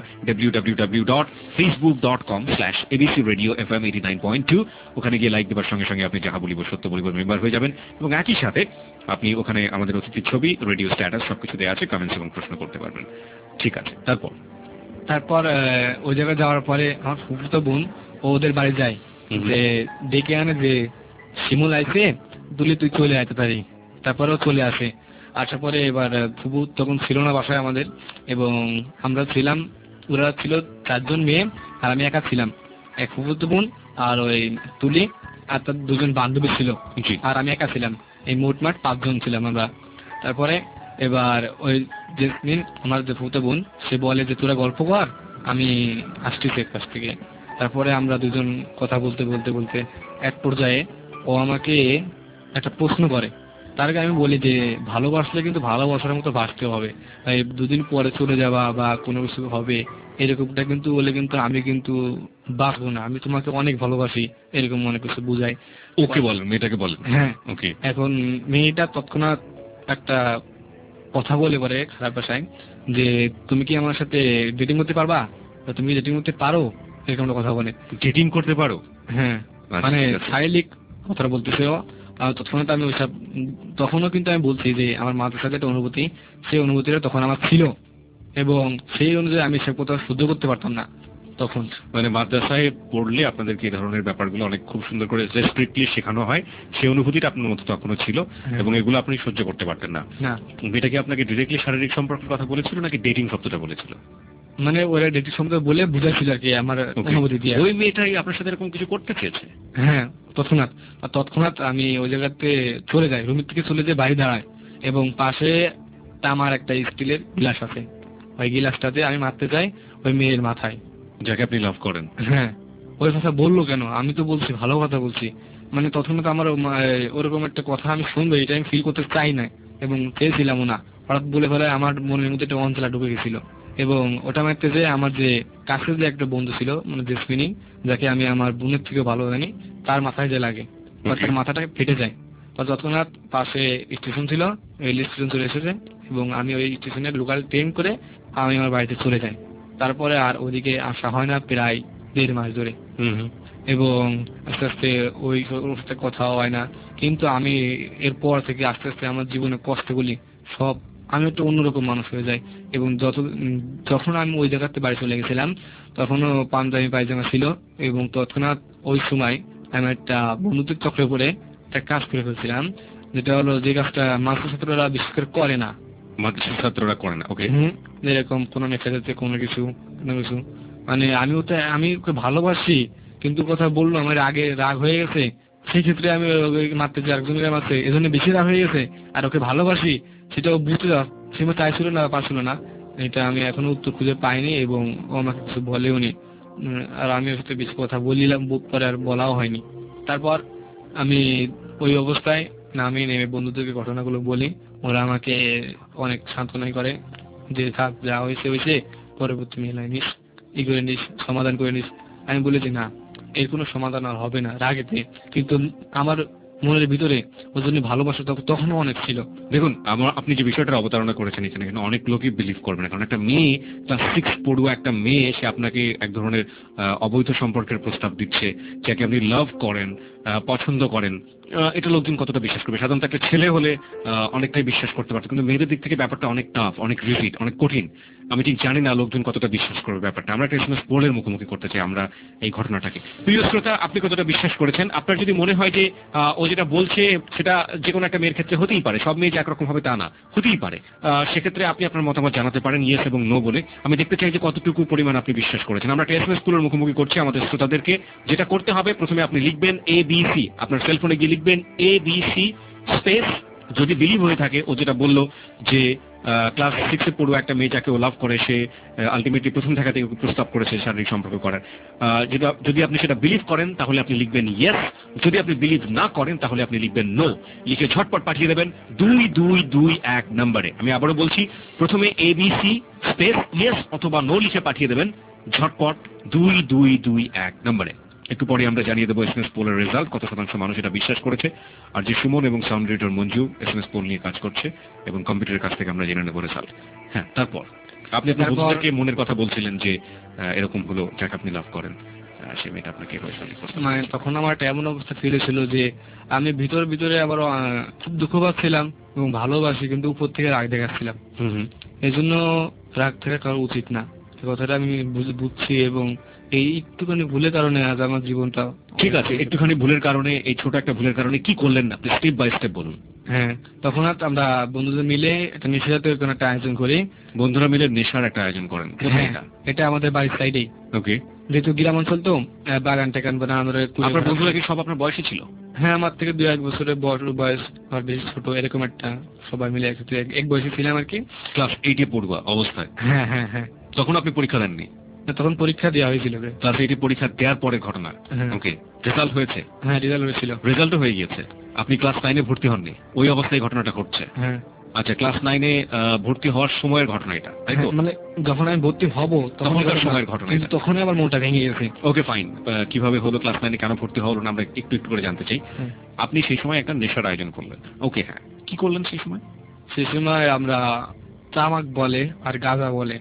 Speaker 2: www.facebook.com/abcradiofm89.2। ওখানে গিয়ে লাইক দেওয়ার সঙ্গে সঙ্গে আপনি যাহা বলিব সত্য বলিব মেম্বার হয়ে যাবেন, এবং একই সাথে আপনি ওখানে আমাদের অতিথির ছবি, রেডিও স্ট্যাটাস সবকিছু দেওয়া আছে, কমেন্টস এবং প্রশ্ন করতে পারবেন। ঠিক আছে,
Speaker 4: তারপর ওই জায়গায় যাওয়ার পরে আমার ফুফুতো বোন ওদের বাড়ি যায়, যে ডেকে আনে যে শিমুল আইছে, দুলি তুই চলে আয় তাড়াতাড়ি। তারপরেও চলে আসে। আসার পরে এবার ফুফু তখন ছিল না বাসায় আমাদের, এবং আমরা ছিলাম, ওরা ছিল 4 জন মেয়ে আর আমি একা ছিলাম। এক ফুফুতো বোন আর ওই তুলি আর তার 2 জন বান্ধবী ছিল, আর আমি একা ছিলাম। এই মোটমাট 5 জন ছিলাম আমরা। তারপরে এবার ওই জেসমিন, আমার যে ফুফুতো বোন, সে বলে যে তোরা গল্প কর, আমি আসতেছি এক পাশ থেকে। তারপরে আমরা দুজন কথা বলতে বলতে বলতে এক পর্যায়ে ও আমাকে একটা প্রশ্ন করে। তার আগে আমি বলি যে ভালোবাসলে কিন্তু ভালোবাসার মতো বাসতে হবে, তাই দুদিন পরে চলে যাওয়া বা কোনো কিছু হবে এরকমটা কিন্তু বলে কিন্তু আমি কিন্তু বাঁচবো না, আমি তোমাকে অনেক ভালোবাসি, এরকম অনেক কিছু বুঝাই।
Speaker 2: ওকে বলেন, মেয়েটাকে বলেন।
Speaker 4: হ্যাঁ,
Speaker 2: ওকে।
Speaker 4: এখন মেয়েটা তৎক্ষণাৎ একটা কথা বলে পরে খারাপ ভাষায় যে তুমি কি আমার সাথে ডেটিং করতে পারবা, বা তুমি ডেটিং করতে পারো, এরকম একটা কথা বলে।
Speaker 2: ডেটিং করতে পারো?
Speaker 4: হ্যাঁ,
Speaker 2: আচ্ছা,
Speaker 4: মানে
Speaker 2: ঠিক আছে।
Speaker 4: শারীরিক কথাটা বলতেছে ও। আর তৎক্ষণাৎ আমি ওইসব তখনও কিন্তু আমি বলছি যে আমার মাথার সাথে একটা অনুভূতি, সেই অনুভূতিটা তখন আমার ছিল এবং সেই অনুযায়ী আমি সে কথা সহ্য করতে পারতাম না তখন।
Speaker 2: মানে মাদ্রাসায় পড়লে আপনাদেরকে এই ধরনের ব্যাপারগুলো অনেক খুব সুন্দর করে স্ট্রিক্টলি শেখানো হয়, সেই অনুভূতিটা আপনার মধ্যে তখনও ছিল এবং এগুলো আপনি সহ্য করতে পারতেন না।
Speaker 4: না,
Speaker 2: মেয়েটা কি আপনাকে ডিরেক্টলি শারীরিক সম্পর্কের কথা বলেছিল নাকি ডেটিং শব্দটা বলেছিল?
Speaker 4: মানে ওরা ডেটিং সম্পর্কে বলে বুঝাচ্ছিল আর কি আমার
Speaker 2: Okay.
Speaker 4: অনুভূতি দিয়ে।
Speaker 2: ওই মেয়েটাই আপনার সাথে এরকম কিছু করতে চেয়েছে?
Speaker 4: হ্যাঁ, তৎক্ষণাৎ আমি ওই জায়গাতে চলে যাই, রুমের থেকে চলে যাই, বাইরে দাঁড়াই এবং পাশে আমার একটা স্টিলের গ্লাস আছে, ওই গ্লাসটাতে আমি মারতে যাই ওই মেয়ের মাথায়।
Speaker 2: যাকে আপনি লাভ করেন?
Speaker 4: হ্যাঁ, ওই কথা বললো কেন? আমি তো বলছি ভালো কথা বলছি, মানে তৎক্ষণাৎ আমার ওরকম একটা কথা আমি শুনবো এটা আমি ফিল করতে চাই না এবং চেয়েছিলামও না। হঠাৎ বলে ফেলে আমার মনের মধ্যে একটা অঞ্চলা ঢুকে গেছিল এবং ওটা মারতে যে আমার যে কাছের যে একটা বন্ধু ছিল, মানে জেসমিনি, যাকে আমি আমার বোনের থেকে ভালো জানি, তার মাথায় যে লাগে, তার মাথাটা ফেটে যায়। তৎক্ষণাৎ পাশে স্টেশন ছিল, রেল স্টেশন চলে এসেছে এবং আমি ওই স্টেশনে লোকাল ট্রেন করে আমি আমার বাড়িতে চলে যাই। তারপরে আর ওদিকে আসা হয় না প্রায় 1.5 মাস ধরে এবং আস্তে আস্তে ওই সাথে কথা হয় না। কিন্তু আমি এরপর থেকে আস্তে আস্তে আমার জীবনে কষ্টগুলি সব, আমি একটা অন্যরকম মানুষ হয়ে যাই এবং যখন আমি ওই জায়গাতে বাড়ি চলে গেছিলাম তখনও পাঞ্জাবি পায়জামা ছিল এবং তৎক্ষণাৎ ওই সময় আমি একটা বন্ধুত্বের চক্রে পড়ে একটা কাজ করে ফেলছিলাম, যেটা হলো যে কাজটা মাস্টার ছাত্ররা বিশেষ করে করে না।
Speaker 2: মাদ্রাসার ছাত্ররা করে না? ওকে।
Speaker 4: এরকম কোনো মেসেজে কোনো কিছু মানে আমি ওকে ভালোবাসি কিন্তু কথা বললো আমার আগে রাগ হয়ে গেছে, সেই ক্ষেত্রে আমি ওকে মারতে যাই, একজনের মারতে এজন্য বেশি রাগ হয়ে গেছে। আর ওকে ভালোবাসি সেটাও বুঝতে সে চাইছিল না, পারছিল না, এটা আমি এখনো উত্তর খুঁজে পাইনি এবং ও আমাকে কিছু বলেও নি। আর আমি ওর সাথে বেশি কথা বলিলাম, পরে আর বলাও হয়নি। তারপর আমি ওই অবস্থায় নামিয়ে নেমে বন্ধুদেরকে ঘটনাগুলো বলি, ওরা আমাকে অনেক সান্ত্বনাই করে যে থাক, যা হয়েছে হয়েছে, পরবর্তী মেলায় নিস, ই করে নিস, সমাধান করে নিস। আমি বলি যে না, এর কোনো সমাধান আর হবে না রাগেতে, কিন্তু আমার মনের ভিতরে ওর জন্য ভালোবাসা তখনও অনেক ছিল।
Speaker 2: দেখুন, আপনি যে বিষয়টার অবতারণা করেছেন এখানে কিন্তু অনেক লোকই বিলিভ করবে না, কারণ একটা মেয়ে, ক্লাস 6 পড়ুয়া একটা মেয়ে, সে আপনাকে এক ধরনের অবৈধ সম্পর্কের প্রস্তাব দিচ্ছে, যাকে আপনি লাভ করেন, পছন্দ করেন, এটা লোকজন কতটা বিশ্বাস করবে? সাধারণত একটা ছেলে হলে অনেকটাই বিশ্বাস করতে পারতো, কিন্তু মেয়েদের দিক থেকে ব্যাপারটা অনেক টাফ, অনেক রিজিড, অনেক কঠিন। আমি ঠিক জানি না লোকজন কতটা বিশ্বাস করবে ব্যাপারটা। আমরা একটা এসএমএস বোর্ডের মুখোমুখি করতে চাই আমরা এই ঘটনাটাকে। প্রিয় শ্রোতা, আপনি কতটা বিশ্বাস করেছেন? আপনার যদি মনে হয় যে ও যেটা বলছে সেটা যে কোনো একটা মেয়ের ক্ষেত্রে হতেই পারে, সব মেয়ে যে একরকম হবে তা না, হতেই পারে, সেক্ষেত্রে আপনি আপনার মতামত জানাতে পারেন ইয়েস এবং নো বলে। আমি দেখতে চাই যে কতটুকু পরিমাণ আপনি বিশ্বাস করেছেন। আমরা একটা এসএমএস স্কুলের মুখোমুখি করছি আমাদের শ্রোতাদেরকে। যেটা করতে হবে, প্রথমে আপনি লিখবেন ABC, আপনার সেলফোনে গিয়ে লিখবেন ABC স্পেস, যদি বিলিভ হয়ে থাকে ও যেটা বললো যে ক্লাস 6 পড়ুয়া একটা মেয়ে যাকে ও লাভ করে, সে আলটিমেটলি প্রথম দেখা থেকে প্রস্তাব করেছে শারীরিক সম্পর্ক করার, যদি আপনি সেটা বিলিভ করেন তাহলে আপনি লিখবেন ইয়েস, যদি আপনি বিলিভ না করেন তাহলে আপনি লিখবেন নো। লিখে ঝটপট পাঠিয়ে দেবেন 2221 নম্বরে। আমি আবারও বলছি, প্রথমে ABC স্পেস ইয়েস অথবা নো লিখে পাঠিয়ে দেবেন ঝটপট 2221 নম্বরে। একটু পরে আমরা জানিয়ে দেবো এসএমএস পোলের রেজাল্ট, কত শতাংশ মানুষ এটা বিশ্বাস করেছে। আর যে সুমন এবং সাউন্ড রেডিওর মঞ্জু এসএমএস পোল নিয়ে কাজ করছে এবং কম্পিউটারের কাছ থেকে আমরা জেনে নেবো রেজাল্ট। হ্যাঁ, তারপর আপনি আপনার বন্ধুদেরকে মনের কথা বলছিলেন যে এরকম হলো, যাকে আপনি লাভ করেন সে মেয়েটা আপনাকে হয়েছে।
Speaker 4: মানে তখন আমার একটা এমন অবস্থা ফিল হয়েছিল যে আমি ভিতরে আবার খুব দুঃখ পাচ্ছিলাম এবং ভালোবাসি, কিন্তু উপর থেকে রাগ দেখাচ্ছিলাম। এই জন্য রাগ থাকা কারো উচিত না, কথাটা আমি বুঝছি এবং এই একটুখানি ভুলের কারণে আজ আমার জীবনটা।
Speaker 2: ঠিক আছে, একটুখানি ভুলের কারণে, এই ছোট একটা ভুলের কারণে কি করলেন না, আপনি স্টেপ বাই স্টেপ বলুন।
Speaker 4: হ্যাঁ, তখন আমরা বন্ধুদের মিলে একটা নেশাজাতীয় কোনো একটা আয়োজন করি।
Speaker 2: বন্ধুরা মিলে নেশার একটা আয়োজন করেন?
Speaker 4: এটা আমাদের বাড়ির সাইডেই।
Speaker 2: ওকে।
Speaker 4: যেহেতু গ্রাম অঞ্চল তো বাগান টাগান বানানোর।
Speaker 2: আপনার বন্ধুরা কি সব আপনার বয়সী ছিল?
Speaker 4: হ্যাঁ, আমার থেকে 2-1 বছরের বয়স আর বেশি ছোট, এরকম একটা সবাই মিলে একসাথে এক বয়সে ছিলাম আর কি।
Speaker 2: ক্লাস 8 পড়ুয়া অবস্থায়?
Speaker 4: হ্যাঁ হ্যাঁ হ্যাঁ।
Speaker 2: তখন আপনি পরীক্ষা দেননি?
Speaker 4: তখন পরীক্ষা দেওয়া হয়েছিল।
Speaker 2: ক্লাস 8 পরীক্ষা দেওয়ার পরে ঘটনা।
Speaker 4: হ্যাঁ।
Speaker 2: ওকে, রেজাল্ট হয়েছে?
Speaker 4: হ্যাঁ, রেজাল্ট হয়েছিল।
Speaker 2: রেজাল্টও হয়ে গিয়েছে, আপনি ক্লাস 9 ভর্তি হননি, ওই অবস্থায় ঘটনাটা ঘটছে।
Speaker 4: হ্যাঁ।
Speaker 2: আচ্ছা, ক্লাস 9 ভর্তি হওয়ার সময়ের ঘটনা এটা, তাই তো?
Speaker 4: মানে যখন আমি ভর্তি হব
Speaker 2: তখনকার সময়ের ঘটনা,
Speaker 4: কিন্তু তখন আবার মনটা ভেঙে গেছে।
Speaker 2: ওকে ফাইন, কিভাবে হলো, ক্লাস 9 কেন ভর্তি হলো না, আমরা একটু একটু করে জানতে চাই। আপনি সেই সময় একটা নেশার আয়োজন করলেন। ওকে, হ্যাঁ, কি করলেন সেই সময়?
Speaker 4: সেই সময় আমরা তামাক বলে আর গাঁজা বলে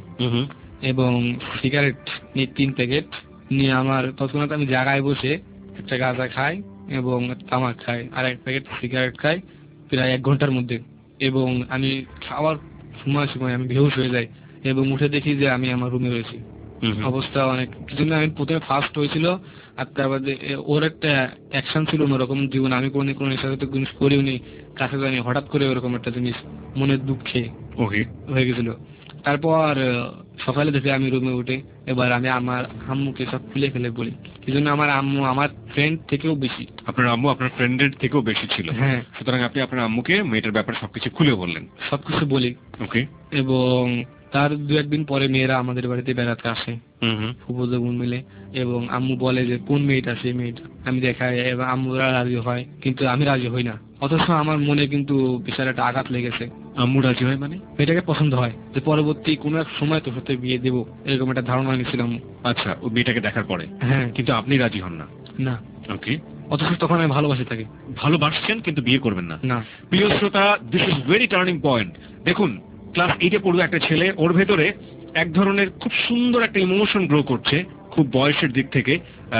Speaker 4: এবং সিগারেট নিয়ে 3 প্যাকেট নিয়ে আমার তৎক্ষণাৎ আমি জায়গায় বসে একটা গাঁজা খাই এবং তামাক খাই আর 1 প্যাকেট সিগারেট খাই প্রায় 1 ঘন্টার মধ্যে। এবং আমি খাওয়ার সময় আমি বেহুশ হয়ে যাই এবং উঠে দেখি যে আমি আমার রুমে রয়েছি। অবস্থা অনেক জন্য আমি প্রথমে ফার্স্ট হয়েছিল, আর তারপর ওর একটা অ্যাকশন ছিল অন্যরকম জীবন, আমি কোনো নেশাজাতীয় জিনিস করিনি, কাছে জানি হঠাৎ করে ওরকম একটা জিনিস মনের দুঃখে হয়ে গেছিল। তারপর সকালে দেখে আমি রুমে উঠে এবার আমি আমার আম্মুকে সব খুলে ফেলে বলি, এই জন্য আমার আম্মু আমার ফ্রেন্ড থেকেও বেশি।
Speaker 2: আপনার আম্মু আপনার ফ্রেন্ডের থেকেও বেশি ছিল?
Speaker 4: হ্যাঁ।
Speaker 2: সুতরাং আপনি আপনার আম্মুকে মেয়েটার ব্যাপারে সবকিছু খুলে বললেন?
Speaker 4: সবকিছু বলি।
Speaker 2: ওকে।
Speaker 4: এবং তার 2-1 দিন পরে মেয়েরা আমাদের বাড়িতে বেড়াতে আসে, ফুফুতো বোন মিলে, এবং আম্মু বলে যে কোন মেয়েটা, সেই মেয়েটা আমি দেখাই এবং আম্মুরা রাজি হয়, কিন্তু আমি রাজি হই না। অথচ আমার মনে কিন্তু বিশাল একটা আঘাত লেগেছে।
Speaker 2: আম্মু রাজি হয় মানে?
Speaker 4: মেয়েটাকে পছন্দ হয়, যে পরবর্তী কোনো এক সময় তোর সাথে বিয়ে দেবো, এরকম একটা ধারণা নিয়েছিল আম্মু।
Speaker 2: আচ্ছা, ও মেয়েটাকে দেখার পরে?
Speaker 4: হ্যাঁ।
Speaker 2: কিন্তু আপনি রাজি হন না?
Speaker 4: না।
Speaker 2: ওকে।
Speaker 4: অথচ তখন আমি ভালোবাসি তাকে।
Speaker 2: ভালোবাসছেন কিন্তু বিয়ে করবেন না?
Speaker 4: না।
Speaker 2: প্রিয় শ্রোতা, this is very turning point. দেখুন, ক্লাস 8 পড়ুয়া একটা ছেলে, ওর ভেতরে এক ধরনের খুব সুন্দর একটা ইমোশন গ্রো করছে খুব বয়সের দিক থেকে,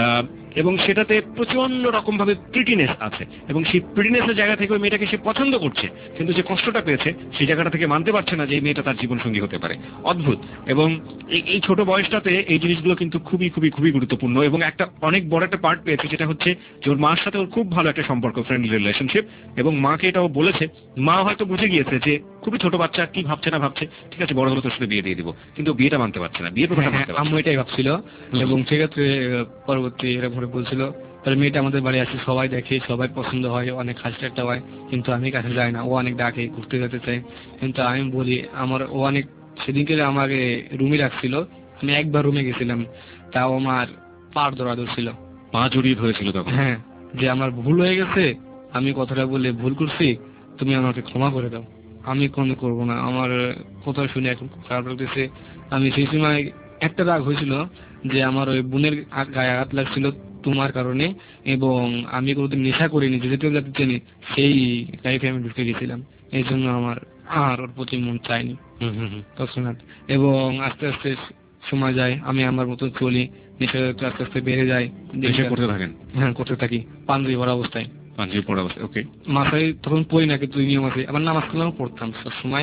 Speaker 2: এবং সেটাতে প্রচন্ড রকম ভাবে প্রিটিনেস আছে, এবং সেই প্রিটিনেসের জায়গা থেকে ওই মেয়েটাকে সে পছন্দ করছে, কিন্তু যে কষ্টটা পেয়েছে সেই জায়গাটা থেকে মানতে পারছে না যে এই মেয়েটা তার জীবন সঙ্গী হতে পারে। অদ্ভুত। এবং এই ছোট বয়সটাতে এই জিনিসগুলো কিন্তু খুবই খুবই খুবই গুরুত্বপূর্ণ, এবং একটা অনেক বড় একটা পার্ট পেয়েছে, যেটা হচ্ছে যে ওর মার সাথে ওর খুব ভালো একটা সম্পর্ক, ফ্রেন্ডলি রিলেশনশিপ, এবং মাকে এটাও বলেছে। মা হয়তো বুঝে গিয়েছে যে খুবই ছোট বাচ্চা, কি ভাবছে না ভাবছে, ঠিক আছে বড় হলে তোর সাথে বিয়ে দিয়ে দিব, কিন্তু বিয়েটা মানতে পারছে না, বিয়ে কথাটা মানতে পারছে না।
Speaker 4: আম্মু এটাই ভাবছিল, এবং সেক্ষেত্রে পরবর্তী এরকম বলছিল তাহলে মেয়েটা আমাদের বাড়ি আসে, সবাই দেখে, সবাই পছন্দ হয়, অনেক হাসি একটা হয়, কিন্তু আমি কাছে যাই না। ও অনেক ডাকে, ঘুরতে যেতে চাই, কিন্তু আমি বলি আমার, ও অনেক সেদিনকে আমাকে রুমে রাখছিল, আমি একবার রুমে গেছিলাম, তাও আমার পার ধরা ধরছিল,
Speaker 2: পা জড়িয়ে ধরেছিল তখন?
Speaker 4: হ্যাঁ, যে আমার ভুল হয়ে গেছে, আমি কথাটা বলে ভুল করছি, তুমি আমাকে ক্ষমা করে দাও, আমি কোনো করবো না। আমার কথা শুনে এখন খুব খারাপ লাগতেছে। আমি সেই সময় একটা রাগ হয়েছিল যে আমার ওই বোনের গায়ে আঘাত লাগছিল তোমার কারণে, এবং আমি কোনোদিন নেশা করিনি, যেহেতু যাতে চিনি, সেই লাইফে আমি ঢুকে গেছিলাম, এই জন্য আমার আর ওর প্রতি মন চাইনি তৎক্ষণাৎ। এবং আস্তে আস্তে সময় যায়, আমি আমার মতো চলি, নেশা আস্তে আস্তে বেড়ে যায়।
Speaker 2: নেশা করতে থাকেন?
Speaker 4: হ্যাঁ, করতে থাকি, পাঞ্জাবি পরা অবস্থায়।
Speaker 2: পাঞ্জাবি পরা অবস্থায়? ওকে।
Speaker 4: মাথায় তখন পড়ি না, কিন্তু নিয়ম আছে, আবার নামাজ কালামও পড়তাম সবসময়।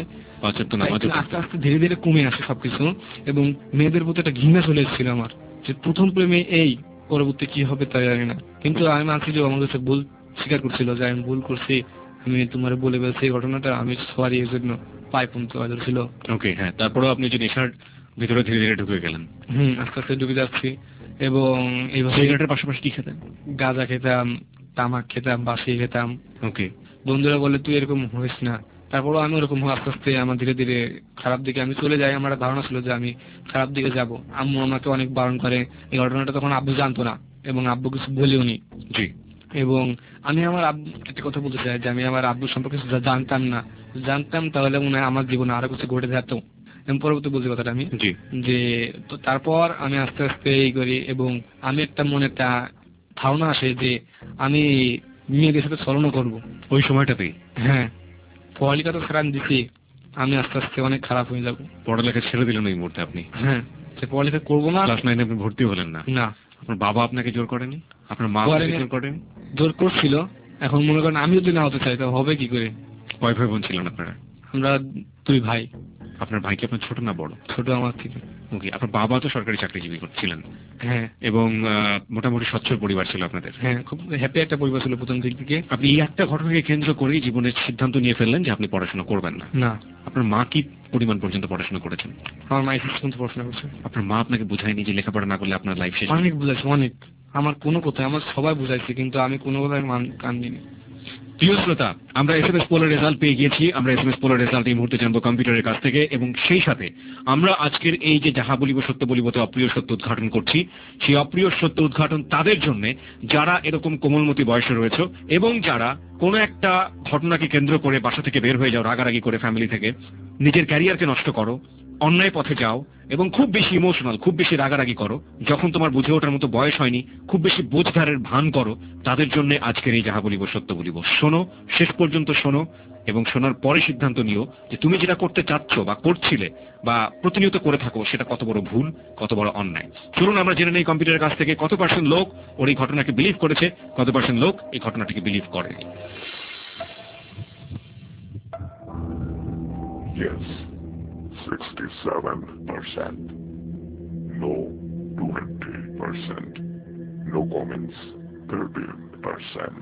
Speaker 4: আস্তে আস্তে ধীরে ধীরে কমে আসে সবকিছু, এবং মেয়েদের প্রতি একটা ঘৃণা চলে এসেছিল আমার, যে প্রথম প্রেমে এই, পরবর্তী কি হবে তাই জানি না। কিন্তু আমি মানছি যে আমার কাছে ভুল স্বীকার করছিল, যে আমি ভুল করছি, আমি তোমার বলে বলছি এই ঘটনাটা, আমি সরি, এর জন্য পায়ে পর্যন্ত ছিল।
Speaker 2: ওকে, হ্যাঁ। তারপরেও আপনি যে নেশার ভিতরে ধীরে ধীরে ঢুকে গেলেন?
Speaker 4: আস্তে আস্তে ঢুকে যাচ্ছি। এবং এইভাবে
Speaker 2: সিগারেটের পাশাপাশি কি খেতেন?
Speaker 4: গাঁজা খেতাম, তামাক খেতাম, বাসি খেতাম।
Speaker 2: ওকে।
Speaker 4: বন্ধুরা বলে তুই এরকম হইস না, তারপরও আমি ওরকম আস্তে আস্তে আমার ধীরে ধীরে খারাপ দিকে আমি চলে যাই। আমার ধারণা ছিল যে আমি খারাপ দিকে যাব। আম্মু আমাকে অনেক বারণ করে, এই ঘটনাটা তখন আব্বু জানতো না, এবং আব্বু কিছু বলেও নি।
Speaker 2: জি।
Speaker 4: এবং আমি আমার আব্বু একটা কথা বলতে চাই, যে আমি আমার আব্বু সম্পর্কে জানতাম না, জানতাম তাহলে মনে হয় আমার জীবনে আরো কিছু ঘটে যেত। পরবর্তী বলছি কথাটা আমি, যে তো তারপর আমি আস্তে আস্তে এই করি, এবং আমি একটা মনে একটা ধারণা আসে যে আমি মেয়েদের সাথে ছলনা করবো
Speaker 2: ওই সময়টাতেই।
Speaker 4: হ্যাঁ, পড়ালেখা তো ছেড়ে দিচ্ছি, আমি আস্তে আস্তে অনেক খারাপ হয়ে যাবো।
Speaker 2: পড়ালেখা ছেড়ে দিলেন ওই মুহূর্তে আপনি?
Speaker 4: হ্যাঁ, পড়ালেখা করবো না।
Speaker 2: ক্লাস 9 আপনি ভর্তি হলেন না?
Speaker 4: না।
Speaker 2: আপনার বাবা আপনাকে জোর করেনি? আপনার মা জোর করেনি?
Speaker 4: জোর করছিল। এখন মনে করেন আমি যদি না হতে চাই, তাহলে হবে কি করে?
Speaker 2: কয় ভাই বোন ছিলেন আপনারা?
Speaker 4: আমরা 2 ভাই।
Speaker 2: আপনার ভাই কি আপনার ছোট না বড়?
Speaker 4: ছোট আমার থেকে।
Speaker 2: ওকে। আপনার বাবা তো সরকারি চাকরিজীবী ছিলেন?
Speaker 4: হ্যাঁ।
Speaker 2: এবং মোটামুটি সচ্ছল পরিবার ছিল আপনাদের?
Speaker 4: হ্যাঁ, খুব হ্যাপি একটা পরিবার ছিল প্রথম দিক থেকে।
Speaker 2: আপনি এই একটা ঘটনাকে কেন্দ্র করেই জীবনের সিদ্ধান্ত নিয়ে ফেললেন যে আপনি পড়াশোনা করবেন না?
Speaker 4: না।
Speaker 2: আপনার মা কি পরিমাণ পর্যন্ত পড়াশোনা করেছেন?
Speaker 4: আমার মা এসএসসি পর্যন্ত পড়াশোনা করছে।
Speaker 2: আপনার মা আপনাকে বুঝায়নি যে লেখাপড়া না করলে আপনার লাইফ শেষ?
Speaker 4: অনেক বুঝাইছে, অনেক। আমার কোনো কথা, আমার সবাই বুঝাইছে, কিন্তু আমি কোনো কথায় কান দিইনি।
Speaker 2: প্রিয় শ্রোতা, আমরা এসএমএস পোলের রেজাল্ট পেয়ে গিয়েছি। আমরা এসএমএস পোলের রেজাল্ট এই মুহূর্তে জানবো কম্পিউটারের কাছ থেকে, এবং সেই সাথে আমরা আজকের এই যে যাহা বলিব সত্য বলিবতে অপ্রিয় সত্য উদ্ঘাটন করছি, সেই অপ্রিয় সত্য উদ্ঘাটন তাদের জন্য যারা এরকম কোমলমতি বয়সে রয়েছে এবং যারা কোনো একটা ঘটনাকে কেন্দ্র করে বাসা থেকে বের হয়ে যাও, রাগারাগি করে ফ্যামিলি থেকে, নিজের ক্যারিয়ারকে নষ্ট করো, অন্যায় পথে যাও এবং খুব বেশি ইমোশনাল, খুব বেশি রাগারাগি করো, যখন তোমার বুঝে ওঠার মতো বয়স হয়নি, খুব বেশি বোঝধারের ভান করো, তাদের জন্য আজকের এই যাহা বলিব সত্য বলিব। শোনো, শেষ পর্যন্ত শোনো, এবং শোনার পরে সিদ্ধান্ত নিও যে তুমি যেটা করতে চাচ্ছ বা করছিলে বা প্রতিনিয়ত করে থাকো সেটা কত বড় ভুল, কত বড় অন্যায়। চলুন আমরা জেনে নেই কম্পিউটারের কাছ থেকে কত পার্সেন্ট লোক ওর এই ঘটনাকে বিলিভ করেছে, কত পার্সেন্ট লোক এই ঘটনাটিকে বিলিভ করেনি।
Speaker 5: Yes, 67%. No, 20%. No comments, 13%.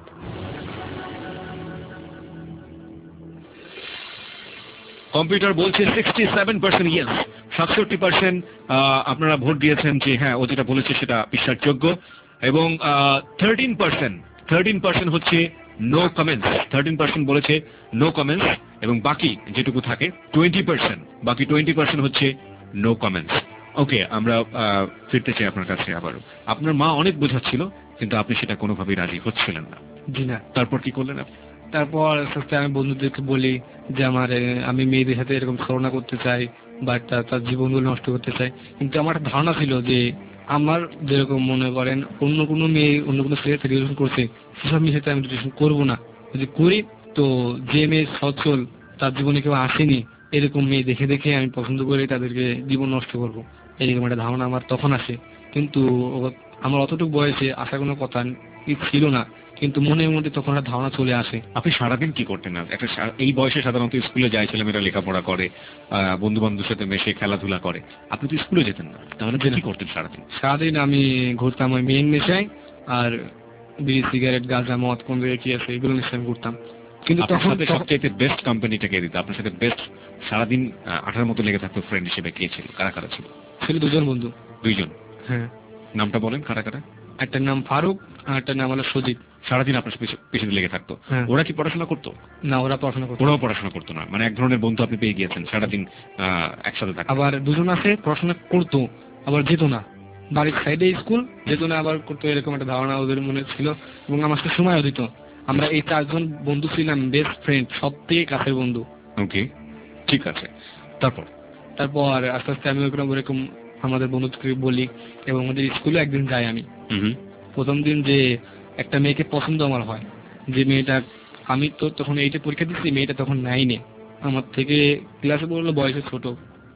Speaker 2: Computer বলছে 67% ইয়েস, 67% আপনারা ভোট দিয়েছেন যে হ্যাঁ ও যেটা বলেছে সেটা বিশ্বাসযোগ্য, এবং 13% হচ্ছে নো কমেন্টস। 13% বলেছে নো কমেন্টস, এবং বাকি যেটুকু থাকে 20%, বাকি 20% হচ্ছে নো কমেন্টস। ওকে, আমরা ফিরতে চাই আপনার কাছে আবারও। আপনার মা অনেক বোঝাচ্ছিল কিন্তু আপনি সেটা কোনোভাবেই রাজি হচ্ছিলেন না।
Speaker 4: জি না।
Speaker 2: তারপর কি করলেন আপনি?
Speaker 4: তারপর আস্তে আস্তে আমি বন্ধুদেরকে বলি যে আমি মেয়েদের সাথে এরকম ছলনা করতে চাই বা তার জীবনগুলো নষ্ট করতে চাই, কিন্তু আমার একটা ধারণা ছিল যে আমার যেরকম মনে করেন অন্য কোনো মেয়ে অন্য কোনো ছেলের সাথে রিলেশন করছে, সেসব মেয়ের সাথে আমি রিলেশন করবো না। যদি করি তো যে মেয়ে সচ্ছল, তার জীবনে কেউ আসেনি, এরকম মেয়ে দেখে দেখে আমি পছন্দ করে তাদেরকে জীবন নষ্ট করবো, এরকম একটা ধারণা আমার তখন আসে। কিন্তু আমার অতটুকু বয়সে আসার কোনো কথা ছিল না, কিন্তু মনের মধ্যে তখন একটা ধারণা চলে আসে।
Speaker 2: আপনি সারাদিন কি করতেন? একটা এই বয়সে সাধারণত স্কুলে যায় ছেলেমেয়েরা, লেখাপড়া করে, বন্ধু বান্ধবের সাথে মেশে খেলাধুলা করে, আপনি তো স্কুলে যেতেন না, তাহলে কি করতেন সারাদিন?
Speaker 4: সারাদিন আমি ঘুরতাম ওই মেইন নেশায়, আর বিড়ি, সিগারেট, গাঁজা, মদ, কোন জায়গায় কি আছে এগুলো নেশায় আমি ঘুরতাম। কিন্তু তখন
Speaker 2: সবচেয়ে বেস্ট কোম্পানিটা কে দিত আপনার সাথে? বেস্ট সারাদিন আঠার মতো লেগে থাকতো ফ্রেন্ড হিসেবে কে ছিল? কারা কারা ছিল?
Speaker 4: ছিল দুজন বন্ধু।
Speaker 2: দুইজন?
Speaker 4: হ্যাঁ।
Speaker 2: নামটা বলেন কারা কারা?
Speaker 4: একটা নাম ফারুক আর একটা নাম হলো সুজিত।
Speaker 2: সারাদিন আপনার পিছনে লেগে থাকতো? ওরা কি পড়াশোনা করতো?
Speaker 4: না, ওরা পড়াশোনা করতো।
Speaker 2: ওরাও পড়াশোনা করতো না, মানে এক ধরনের বন্ধু আপনি পেয়ে গিয়েছেন সারাদিন একসাথে থাকতো।
Speaker 4: আবার দুজন আছে পড়াশোনা করতো আবার যেত না, বাড়ির সাইডে স্কুল, যেত না আবার করতো, এরকম একটা ধারণা ওদের মনে ছিল, এবং আমার সাথে সময়ও দিত। আমরা এই চারজন বন্ধু ছিলাম বেস্ট ফ্রেন্ড, সব থেকে কাছের বন্ধু।
Speaker 2: ওকে, ঠিক আছে। তারপর
Speaker 4: আস্তে আস্তে আমি ওরকম আমাদের বন্ধুকে বলি, এবং আমাদের স্কুলে একদিন যাই আমি। প্রথম দিন যে একটা মেয়েকে পছন্দ আমার হয়, যে মেয়েটা, আমি তো তখন 8 পরীক্ষা দিচ্ছি, মেয়েটা তখন 9, আমার থেকে ক্লাসে পড়লো, বয়সে ছোট,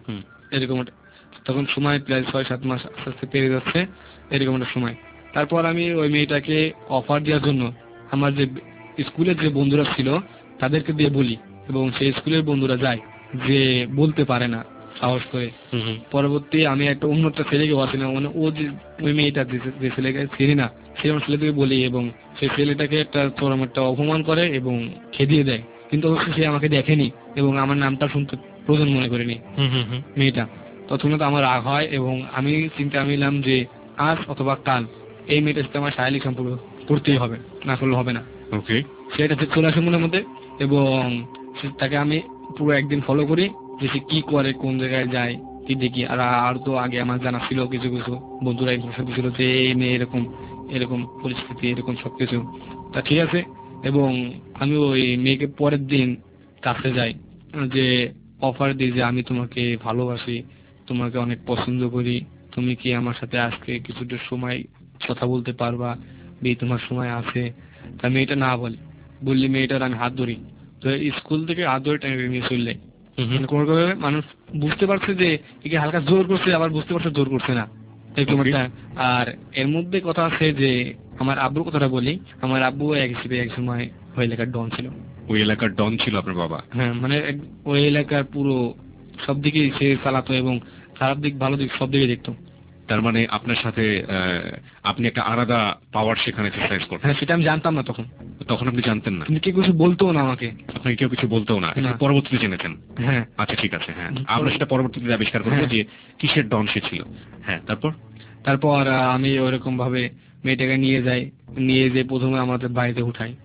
Speaker 4: এরকম তখন সময় প্রায় 6-7 মাস আস্তে আস্তে পেরে যাচ্ছে, এরকম একটা সময়। তারপর আমি ওই মেয়েটাকে অফার দেওয়ার জন্য আমার যে স্কুলের যে বন্ধুরা ছিল তাদেরকে দিয়ে বলি, এবং সেই স্কুলের বন্ধুরা যায়, যে বলতে পারে না সাহস করে। পরবর্তী আমি একটা অন্য একটা ছেলেকে বসি না, মানে ও যে ওই মেয়েটা যে ছেলেকে চিনি না, সেই আমার ছেলেকে বলি, এবং সেই ছেলেটাকে একটা চরম একটা অপমান করে এবং খেদিয়ে দেয়। কিন্তু অবশ্যই সে আমাকে দেখেনি এবং আমার নামটা শুনতে প্রয়োজন মনে করেনি মেয়েটা। তখন তো আমার রাগ হয়, এবং আমি চিন্তা নিলাম যে আজ অথবা কাল এই মেয়েটার সাথে আমার শারীরিক সম্পর্ক করতেই হবে, না করলে হবে না।
Speaker 2: ওকে,
Speaker 4: সেটা চলে আসে মনের মধ্যে, এবং তাকে আমি পুরো একদিন ফলো করি, যে সে কি করে, কোন জায়গায় যায়, কি দেখি। আর তো আগে আমার জানা ছিল, কিছু কিছু বন্ধুরা ইনফরমেশন দিয়েছিল যে এই মেয়ে এরকম এরকম পরিস্থিতি, এরকম সবকিছু। তা ঠিক আছে, এবং আমি ওই মেয়েকে পরের দিন কাছে যাই, যে অফার দিই যে আমি তোমাকে ভালোবাসি, তোমাকে অনেক পছন্দ করি, তুমি কি আমার সাথে আজকে কিছুটা সময় কথা বলতে পারবা, তোমার সময় আছে? তা মেয়েটা না বললি মেয়েটার আমি হাত ধরি, তো স্কুল থেকে হাত ধরে টেনে নিয়ে চললে। মানুষ বুঝতে পারছে যে একে হালকা জোর করছে, আবার বুঝতে পারছে জোর করছে না, এরকম একটা। আর এর মধ্যে কথা আছে যে আমার আব্বুর কথাটা বলি, আমার আব্বু এক সময় ওই এলাকার ডন ছিল।
Speaker 2: ওই এলাকার ডন ছিল আপনার বাবা?
Speaker 4: হ্যাঁ, মানে ওই এলাকার পুরো সব দিকে সে চালাতো, এবং খারাপ দিক ভালো দিক সব দিকে দেখতো।
Speaker 2: তার মানে আপনার সাথে আপনি একটা আলাদা পাওয়ার সেখানে এক্সারসাইজ করতেন?
Speaker 4: হ্যাঁ, সেটা আমি জানতাম না তখন।
Speaker 2: তখন আপনি জানতেন না?
Speaker 4: কিন্তু কেউ কিছু বলতো না আমাকে।
Speaker 2: আপনাকে কেউ কিছু বলতো না? পরবর্তীতে জেনেছেন?
Speaker 4: হ্যাঁ।
Speaker 2: আচ্ছা, ঠিক আছে। হ্যাঁ, আমরা সেটা পরবর্তীতে আবিষ্কার করবো যে কিসের ডন সে ছিল। হ্যাঁ, তারপর
Speaker 4: আমি ওরকম ভাবে মেয়েটাকে নিয়ে যে প্রথমে আমাদের বাড়িতে উঠাই,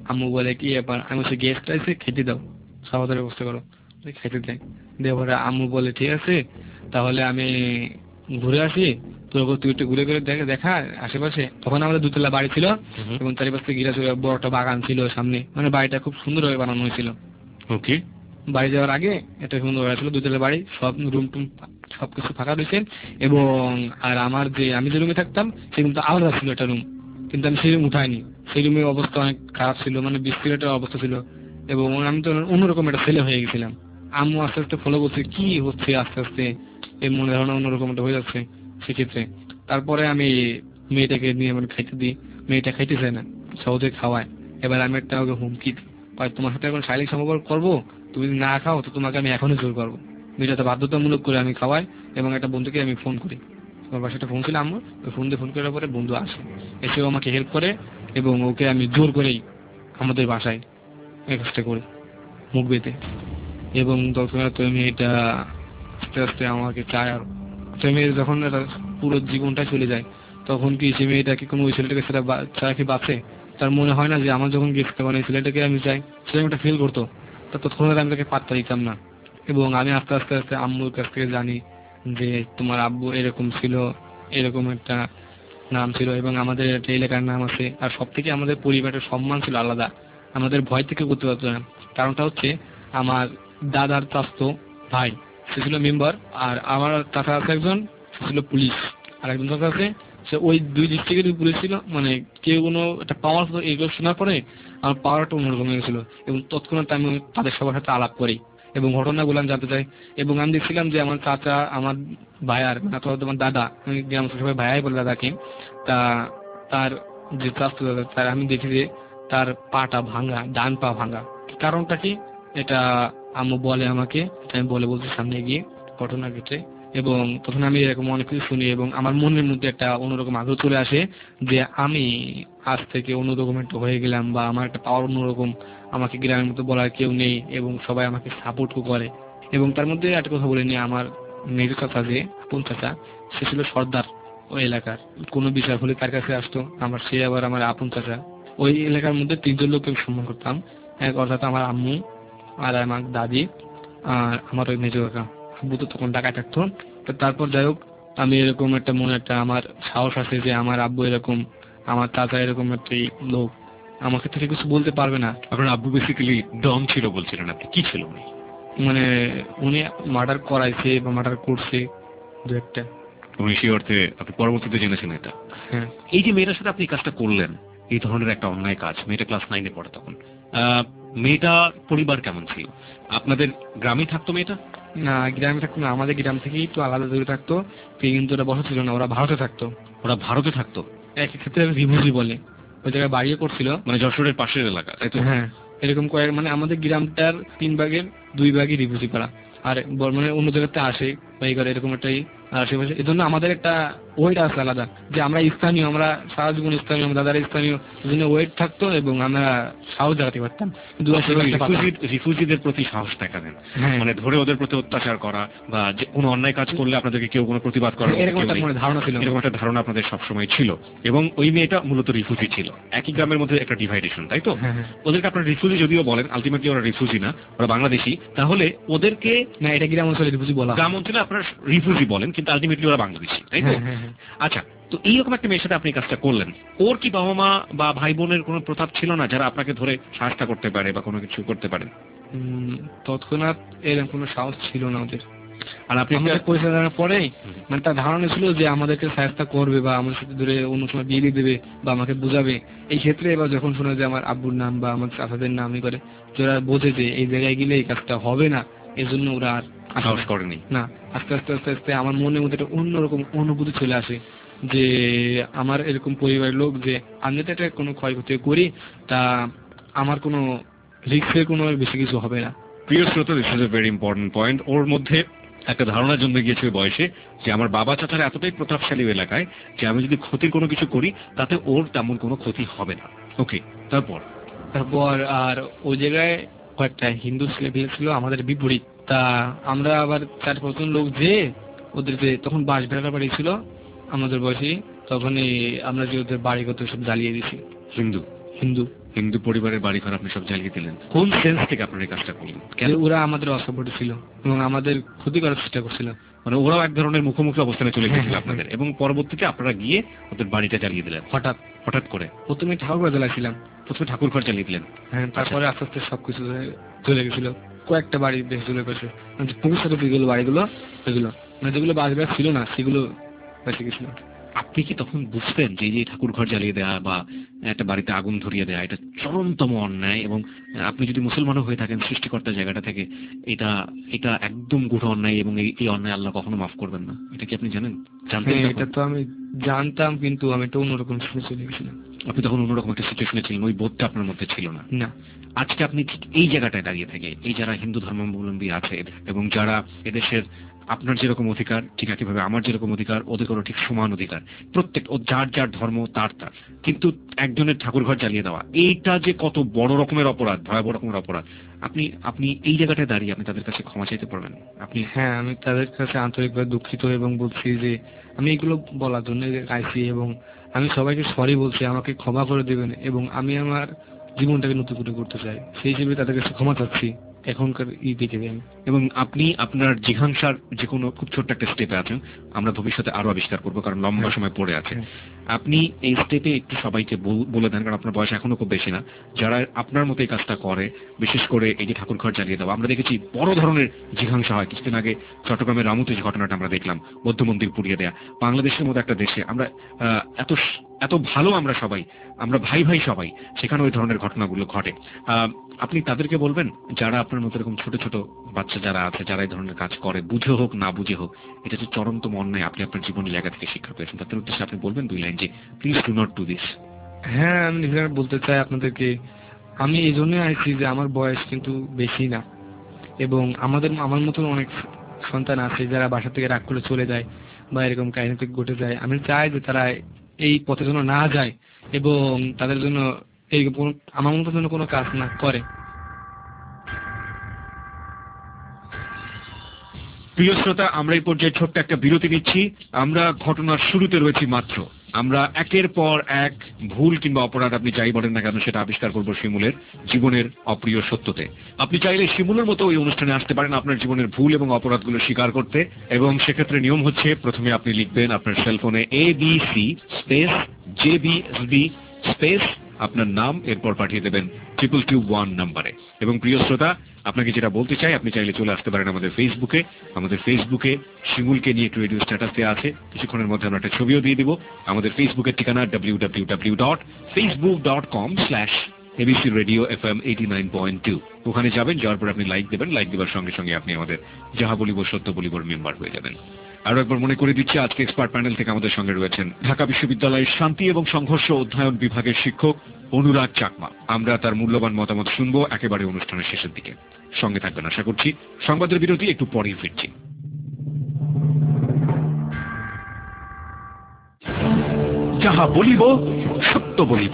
Speaker 4: আম্মু বলে কি এবার আমি বলছি গেস্ট আছে খেতে দাও, খাওয়া দাওয়ার ব্যবস্থা করো, খেতে দেয়। দিয়ে পরে আম্মু বলে ঠিক আছে তাহলে আমি ঘুরে আসি, তুই একটু ঘুরে ঘুরে দেখা আশেপাশে। তখন আমাদের দুতলা বাড়ি ছিল এবং চারিপাশে ঘিরা ছিল, বড় একটা বাগান ছিল সামনে, মানে বাড়িটা খুব সুন্দরভাবে বানানো হয়েছিল।
Speaker 2: ওকে,
Speaker 4: বাড়ি যাওয়ার আগে একটা সুন্দর বাড়ি ছিল, দুতলা বাড়ি, সব রুম টুম সবকিছু ফাঁকা রয়েছে। এবং আর আমার আমি যে রুমে থাকতাম সেই রুমটা আলাদা ছিল একটা রুম, কিন্তু আমি সেই রুম উঠাইনি। সেই রুমের অবস্থা অনেক খারাপ ছিল, মানে বিস্কুটের অবস্থা ছিল এবং আমি তো অন্যরকম একটা ছেলে হয়ে গেছিলাম। আম্মু আস্তে আস্তে ফলো করছে কি হচ্ছে, আস্তে আস্তে এই মনে ধারণা অন্যরকম একটা হয়ে যাচ্ছে সেক্ষেত্রে। তারপরে আমি মেয়েটাকে নিয়ে মানে খাইতে দিই, মেয়েটা খাইতে চায় না, সহজে খাওয়ায়। এবার আমি একটা ওকে হুমকি দিই, তোমার সাথে এখন শারীরিক সম্পর্ক করবো, তুমি যদি না খাও তো তোমাকে আমি এখনই জোর করবো। মেয়েটা বাধ্যতামূলক করে আমি খাওয়াই এবং একটা বন্ধুকে আমি ফোন করি, আমার বাসাটা ফোন ছিল আম্মুর, ওই ফোন করার পরে বন্ধু আসে, এসেও আমাকে হেল্প করে এবং ওকে আমি জোর করেই আমাদের বাসায় এই কাজটা করি মুখ বেঁধে। এবং তৎক্ষণাৎ মেয়েটা আস্তে আস্তে আমাকে চায়, আর মেয়ের যখন পুরো জীবনটা চলে যায় তখন কি সে মেয়েটা কি কোনো ওই ছেলেটাকে ছাড়া কি বাঁচে? তার মনে হয় না যে আমার যখন গেছে মানে ছেলেটাকে আমি চাই, সেটা একটা ফিল করতো। তা তৎক্ষণাৎ আমি তাকে পাত্তা দিতাম না। এবং আমি আস্তে আস্তে আস্তে আম্মুর কাছ থেকে জানি যে তোমার আব্বু এরকম ছিল, এরকম একটা নাম ছিল এবং আমাদের একটা এলাকার নাম আছে। আর সব থেকে আমাদের পরিবারের সম্মান ছিল আলাদা, আমাদের ভয় থেকে করতে পারতো না। কারণটা হচ্ছে আমার দাদার চাচাতো ভাই সে ছিল মেম্বার, আর আমার চাচা আছে একজন, সে ছিল পুলিশ, আর একজন চাচা আছে সে ওই দুই ডিস্ট্রিক্টের পুলিশ ছিল। মানে কেউ কোনো একটা পাওয়ার এগুলো শোনার পরে আমার পাওয়ারটা অন্যরকম হয়ে গেছিল এবং তৎক্ষণাৎ আমি তাদের সবার সাথে আলাপ করি এবং ঘটনাগুলো আমি জানতে চাই। এবং আমি দেখছিলাম যে আমার চাচা আমার ভাইয়ার তোমার দাদা, আমি গ্রাম সবাই ভাইয়াই বলে দাদাকে, তা তার যে চাচা দাদা তার আমি দেখি যে তার পাটা ভাঙা, ডান পা ভাঙা। কারণটা কি এটা আম্মু বলে আমাকে, আমি বলছি সামনে গিয়ে ঘটনা ঘটে। এবং তখন আমি এরকম অনেক কিছু শুনি এবং আমার মনের মধ্যে একটা অন্যরকম আগ্রহ চলে আসে যে আমি আজ থেকে অন্যরকম একটা হয়ে গেলাম বা আমার একটা পাওয়ার অন্যরকম, আমাকে গ্রামের মতো বলার কেউ নেই এবং সবাই আমাকে সাপোর্টও করে। এবং তার মধ্যে একটা কথা বলে নিয়ে, আমার মেজর চাচা যে আপন চাচা সে ছিল সর্দার ওই এলাকার, কোনো বিচার হলে তার কাছে আসতো। সে আবার আমার আপন চাচা। ওই এলাকার মধ্যে তিনজন লোককে আমি সম্মান করতাম, এক অর্থাৎ আমার আম্মু আর আমার দাদি আর আমার ওই মেজর কাকা। আব্বু তো তখন ঢাকায় থাকতো। তারপর যাই হোক আমি এরকম একটা মনে একটা আমার সাহস আছে যে আমার আব্বু এরকম, আমার চাচা এরকম একটা লোক, আমাকে থেকে কিছু বলতে পারবে না।
Speaker 2: আপনার আব্বু বেসিক্যালি ডন ছিল বলছিলেন, আপনি কি ছিল উনি?
Speaker 4: মানে উনি মার্ডার করাইছে বা মার্ডার করছে দু একটা।
Speaker 2: উনি সেই অর্থে আপনি পরবর্তীতে জেনেছেন এটা?
Speaker 4: হ্যাঁ।
Speaker 2: এই যে মেয়েটার সাথে আপনি কাজটা করলেন, এই ধরনের একটা অন্যায় কাজ, মেয়েটা ক্লাস 9-এ পড়ে তখন, মেয়েটা পরিবার কেমন ছিল? আপনাদের গ্রামে থাকতো মেয়েটা?
Speaker 4: না, গ্রামে থাকতো না, আমাদের গ্রাম থেকেই তো আলাদা দূরে থাকতো, কিন্তু ওরা বসা ছিল না, ওরা ভারতে থাকতো।
Speaker 2: ওরা ভারতে থাকতো?
Speaker 4: এক ক্ষেত্রে রিভুজি বলে, ওই জায়গায় বাড়িও করছিল,
Speaker 2: মানে যশোরের পাশের এলাকা, তাই তো?
Speaker 4: হ্যাঁ, এরকম কয়েক, মানে আমাদের গ্রামটার 3 ভাগের 2 ভাগই রিভুজি পাড়া, আর মানে অন্য জায়গাতে আসে বাই করে এরকম একটাই আশেপাশে। এই জন্য আমাদের একটা ওয়েট আছে আলাদা, যে আমরা স্থানীয়, আমরা সারা জীবন স্থানীয়, আমার দাদারা স্থানীয়, এই জন্য ওয়েট থাকতো এবং আমরা সাহস দেখাতে পারতাম।
Speaker 2: রিফিউজিদের প্রতি সাহস দেখাবেন,
Speaker 4: হ্যাঁ,
Speaker 2: মানে ধরে ওদের প্রতি অত্যাচার করা বা যে কোনো অন্যায় কাজ করলে আপনাদেরকে কেউ কোনো প্রতিবাদ করার
Speaker 4: এরকম একটা ধারণা ছিল,
Speaker 2: এরকম একটা ধারণা আপনাদের সবসময় ছিল। এবং ওই মেয়েটা মূলত রিফিউজি ছিল, একই গ্রামের মধ্যে একটা ডিভাইডেশন, তাই তো? ওদেরকে আপনার রিফিউজি যদিও বলেন, আলটিমেটলি ওরা রিফিউজি না, ওরা বাংলাদেশি। তাহলে ওদেরকে
Speaker 4: না, এটা গ্রাম অঞ্চলে রিফিউজি বলা,
Speaker 2: গ্রাম অঞ্চলে আপনার রিফিউজি বলেন, কিন্তু আলটিমেটলি ওরা বাংলাদেশি, তাই তো? আচ্ছা, তো এইরকম একটা মেয়ের সাথে আপনি কাজটা করলেন, ওর কি বাবা মা বা ভাই বোনের কোনো প্রতাপ ছিল না যারা আপনাকে ধরে সাহায্য করতে পারে বা কোনো কিছু করতে পারে?
Speaker 4: তৎক্ষণাৎ এরকম কোনো সাহস ছিল না ওদের।
Speaker 2: আর আপনি
Speaker 4: আমাদের পরিচয় জানার পরেই মানে তার ধারণা ছিল যে আমাদেরকে সাহায্য করবে বা আমার সাথে ধরে অন্য সময় বিয়ে দিয়ে দেবে বা আমাকে বোঝাবে। এই ক্ষেত্রে এবার যখন শোনা যে আমার আব্বুর নাম বা আমার চাচাদের নামই করে, যারা বোঝে যে এই জায়গায় গেলে এই কাজটা হবে না, এই জন্য ওরা আর
Speaker 2: সাহস করেনি
Speaker 4: না। আস্তে আস্তে আস্তে আস্তে আমার মনের মধ্যে একটা অন্যরকম অনুভূতি চলে আসে যে আমার এরকম পরিবারের লোক, যে আমি তো এটা কোনো ক্ষয়ক্ষতি করি তা আমার কোনো রিস্কের কোনো বেশি কিছু হবে না।
Speaker 2: প্রিয় শ্রোতা, this is a very important point. ওর মধ্যে একটা ধারণা জন্মে গিয়েছে বয়সে যে আমার বাবা চাচারা এতটাই প্রতাপশালী এলাকায় যে আমি যদি ক্ষতির কোনো কিছু করি তাতে ওর তেমন কোনো ক্ষতি হবে না। ওকে, তারপর
Speaker 4: আর ওই জায়গায় কয়েকটা হিন্দু ছেলে ছিল আমাদের বিপরীত। তা আমরা আবার 4-5 জন লোক যে ওদের যে তখন বাঁশ বেড়ার বাড়ি ছিল আমাদের বয়সী, তখনই আমরা যে ওদের বাড়ি কত সব জ্বালিয়ে দিছি।
Speaker 2: হিন্দু
Speaker 4: হিন্দু
Speaker 2: হিন্দু পরিবারের বাড়ি ঘর আপনি সব জ্বালিয়ে দিলেন, কোন সেন্স থেকে আপনার এই কাজটা করলেন? কেন?
Speaker 4: ওরা আমাদের অসাপোর্টে ছিল এবং আমাদের ক্ষতি করার চেষ্টা করছিল।
Speaker 2: মানে ওরাও এক ধরনের মুখোমুখি অবস্থানে চলে গেছিল আপনাদের, এবং পরবর্তীতে আপনারা গিয়ে ওদের বাড়িটা জ্বালিয়ে দিলেন হঠাৎ করে।
Speaker 4: প্রথমে ঠাকুর জ্বালাইছিলাম,
Speaker 2: প্রথমে ঠাকুর ঘর জ্বালিয়ে দিলেন।
Speaker 4: হ্যাঁ, তারপরে আস্তে আস্তে সবকিছু চলে গেছিল। কয়েকটা বাড়ি বেশ চলে গেছে, পুকুর সাথে যেগুলো বাড়িগুলো সেগুলো মানে যেগুলো বাড়ি ছিল না সেগুলো বেঁচে গেছিল।
Speaker 2: আপনি কি তখন বুঝতেন যে এই যে ঠাকুর ঘর জ্বালিয়ে দেওয়া বা একটা বাড়িতে আগুন ধরিয়ে দেওয়া এটা চরমতম অন্যায়, এবং আপনি যদি মুসলমানও হয়ে থাকেন সৃষ্টিকর্তার জায়গাটা থেকে এটা এটা একদম গুঢ় অন্যায়, এবং এই অন্যায় আল্লাহ কখনো মাফ করবেন না? এটা কি আপনি জানেন? জানতেন?
Speaker 4: এটা তো আমি জানতাম, কিন্তু আমি তো অন্যরকম চলে গেছিলাম।
Speaker 2: আপনি তখন অন্যরকম একটা সিচুয়েশনে ছিলেন, ওই বোধটা আপনার মধ্যে ছিল না।
Speaker 4: না,
Speaker 2: আজকে আপনি ঠিক এই জায়গাটায় দাঁড়িয়ে থেকে এই যারা হিন্দু ধর্মাবলম্বী আছে এবং যারা এদেশের আপনার যেরকম অধিকার ঠিক একইভাবে আমার যেরকম অধিকার ওদেরও ঠিক সমান অধিকার, প্রত্যেক ও যার যার ধর্ম তার, কিন্তু একজনের ঠাকুর ঘর জ্বালিয়ে দেওয়া এইটা যে কত বড় রকমের অপরাধ, ভয়াবহ রকমের অপরাধ, আপনি এই জায়গাটায় দাঁড়িয়ে আপনি তাদের কাছে ক্ষমা চাইতে পারবেন? আপনি?
Speaker 4: হ্যাঁ, আমি তাদের কাছে আন্তরিকভাবে দুঃখিত এবং বলছি যে আমি এগুলো বলার জন্য আইছি, এবং আমি সবাইকে সরি বলছি, আমাকে ক্ষমা করে দেবেন, এবং আমি আমার জীবনটাকে নতুন করে করতে চাই, সেই হিসেবে তাদের কাছে ক্ষমা চাচ্ছি এখনকার দিকে আমি।
Speaker 2: এবং আপনি আপনার জিঘাংসার যে কোনো খুব ছোট্ট একটা স্টেপে আছেন, আমরা ভবিষ্যতে আরো আবিষ্কার করবো কারণ লম্বা সময় পড়ে আছে। আপনি এই স্টেপে একটু সবাইকে বলে দেন, কারণ আপনার বয়স এখনো খুব বেশি না, যারা আপনার মতো এই কাজটা করে, বিশেষ করে এই যে ঠাকুর ঘর জ্বালিয়ে দেওয়া, আমরা দেখেছি বড় ধরনের জিঘাংসা হয়। কিছুদিন আগে চট্টগ্রামের রামুতে যে ঘটনাটা আমরা দেখলাম, বৌদ্ধ মন্দির পুড়িয়ে দেয়া, বাংলাদেশের মতো একটা দেশে আমরা এত ভালো আমরা ভাই ভাই সবাই, সেখানে ওই ধরনের ঘটনাগুলো ঘটে। আপনি তাদেরকে বলবেন যারা আপনার মতো এরকম ছোট ছোট বাচ্চা যারা আছে, যারা এই ধরনের কাজ করে, বুঝে হোক না বুঝে হোক, এটা যে চরমতম অন্যায়, আপনি আপনার জীবনের জায়গা থেকে শিক্ষা পেয়েছেন, তাদের উদ্দেশ্যে আপনি বলবেন 2 লাইন যে please do not do this.
Speaker 4: হ্যাঁ, আমি নিজেরা বলতে চাই আপনাদেরকে, আমি এই জন্য আইছি যে আমার বয়স কিন্তু বেশি না, এবং আমার মতন অনেক সন্তান আছে যারা বাসা থেকে রাগ করে চলে যায় বা এরকম কাহিনী থেকে ঘটে যায়। আমি চাই যে তারা এই পথের জন্য না যায় এবং তাদের জন্য এই আমার মতো জন্য কোনো কাজ না করে।
Speaker 2: প্রিয় শ্রোতা, আমরা এই পর্যায়ে ছোট্ট একটা বিরতি নিচ্ছি। আমরা ঘটনার শুরুতে রয়েছি মাত্র। আমরা একের পর এক ভুল কিংবা অপরাধ, আপনি যাই বলেন না কেন, সেটা আবিষ্কার করবো শিমুলের জীবনের অপ্রিয় সত্যতে। আপনি চাইলে শিমুলের মতো ওই অনুষ্ঠানে আসতে পারেন আপনার জীবনের ভুল এবং অপরাধগুলো স্বীকার করতে, এবং সেক্ষেত্রে নিয়ম হচ্ছে প্রথমে আপনি লিখবেন আপনার সেলফোনে ABC স্পেস JBSB স্পেস আপনার নাম, এরপর পাঠিয়ে দেবেন 2221 নম্বরে। এবং প্রিয় শ্রোতা, আপনাকে যেটা বলতে চাই, আপনি চাইলে চলে আসতে পারেন আমাদের ফেসবুকে শিমুলকে নিয়ে একটু রেডিও স্ট্যাটাস দেওয়া আছে, কিছুক্ষণের মধ্যে আমরা একটা ছবিও দিয়ে দিব। আমাদের ফেসবুকের ঠিকানা www.facebook.com/ABC Radio FM 89.2। ওখানে যাবেন, যাওয়ার পর আপনি লাইক দেবেন, লাইক দেওয়ার সঙ্গে সঙ্গে আপনি আমাদের যাহা বলিব সত্য বলিবর মেম্বার হয়ে যাবেন। আরো একবার মনে করে দিচ্ছি, আজকে এক্সপার্ট প্যানেল থেকে আমাদের সঙ্গে রয়েছেন ঢাকা বিশ্ববিদ্যালয়ের শান্তি এবং সংঘর্ষ অধ্যয়ন বিভাগের শিক্ষক অনুরাগ চাকমা। আমরা তার মূল্যবান মতামত শুনবো একেবারে অনুষ্ঠানের শেষের দিকে। সঙ্গে থাকবেন আশা করছি। সংবাদের বিরতি একটু পরেই ফিরছি। যাহা বলিব সত্য বলিব।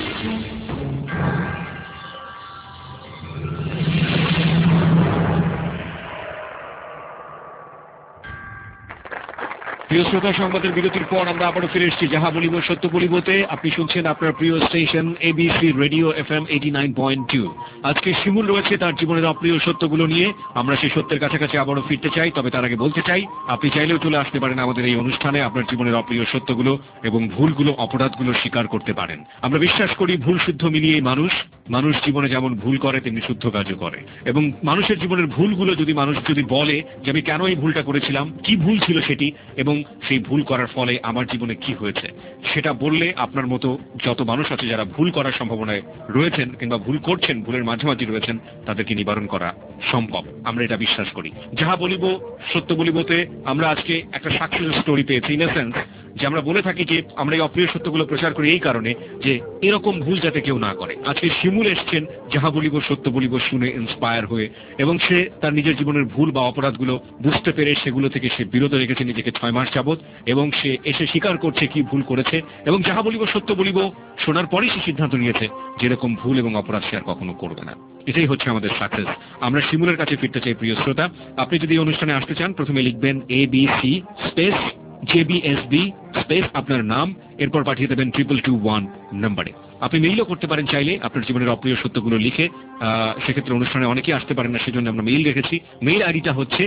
Speaker 2: প্রিয় শ্রোতা, সংবাদের বিরতির পর আমরা আবারও ফিরে এসেছি যাহা বলিব সত্য বলিবতে। আপনি শুনছেন আপনার প্রিয় স্টেশন ABC রেডিও FM 89.2। আজকে শিমুল রয়েছে তার জীবনের অপ্রিয় সত্যগুলো নিয়ে। আমরা সেই সত্যের কাছাকাছি আবারও ফিরতে চাই, তবে তার আগে বলতে চাই আপনি চাইলেও চলে আসতে পারেন আমাদের এই অনুষ্ঠানে, আপনার জীবনের অপ্রিয় সত্যগুলো এবং ভুলগুলো অপরাধগুলো স্বীকার করতে পারেন। আমরা বিশ্বাস করি ভুল শুদ্ধ মিলিয়ে মানুষ জীবনে যেমন ভুল করে তেমনি শুদ্ধ কাজও করে, এবং মানুষের জীবনের ভুলগুলো মানুষ যদি বলে যে আমি কেন এই ভুলটা করেছিলাম, কি ভুল ছিল সেটি, এবং সেই ভুল করার ফলে আমার জীবনে কি হয়েছে, সেটা বললে আপনার মতো যত মানুষ আছে যারা ভুল করার সম্ভাবনায় রয়েছেন কিংবা ভুল করছেন, ভুলের মাঝামাঝি রয়েছেন, তাদেরকে নিবারণ করা সম্ভব। আমরা এটা বিশ্বাস করি। যাহা বলিব সত্য বলিবতে আমরা আজকে একটা সাকসেস স্টোরি পেয়েছি, ইন এ সেন্স যে আমরা বলে থাকি যে আমরা এই অপ্রিয় সত্যগুলো প্রচার করি এই কারণে যে এরকম ভুল যাতে কেউ না করে। আজকে শিমুল এসছেন যাহা বলিব সত্য বলিব শুনে ইন্সপায়ার হয়ে, এবং সে তার নিজের জীবনের ভুল বা অপরাধগুলো বুঝতে পেরে সেগুলো থেকে সে বিরত রেখেছে নিজেকে 6 মাস যাবত, এবং সে এসে স্বীকার করছে কি ভুল করেছে, এবং যাহা বলিব সত্য বলিব শোনার পরেই সে সিদ্ধান্ত নিয়েছে যেরকম ভুল এবং অপরাধ সে আর কখনো করবে না। এটাই হচ্ছে আমাদের সাকসেস। আমরা শিমুলের কাছে ফিরতে চাই। প্রিয় শ্রোতা, আপনি যদি এই অনুষ্ঠানে আসতে চান, প্রথমে লিখবেন ABC স্পেস JBSB স্পেস আপনার নাম, এরপর পাঠিয়ে দেবেন 2221 নম্বরে। আপনি মেইলও করতে পারেন চাইলে আপনার জীবনের অপ্রিয় সত্যগুলো লিখে। সেক্ষেত্রে অনুষ্ঠানে অনেকেই আসতে পারেন না, সেজন্য আমরা মেইল রেখেছি। মেইল আইডিটা হচ্ছে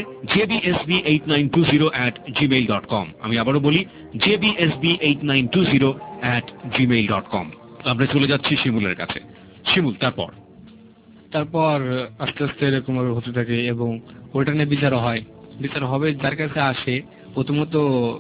Speaker 2: jbsb8920@gmail.com। আমি আবারও বলি jbsb8920@gmail.com। আমরা চলে যাচ্ছি শিমুলের কাছে। শিমুল, তারপর
Speaker 4: আস্তে আস্তে এরকম ভাবে হতে থাকে এবং ওইটা নিয়ে বিচার হয়। বিচার হবে যার কাছে আসে, প্রথমত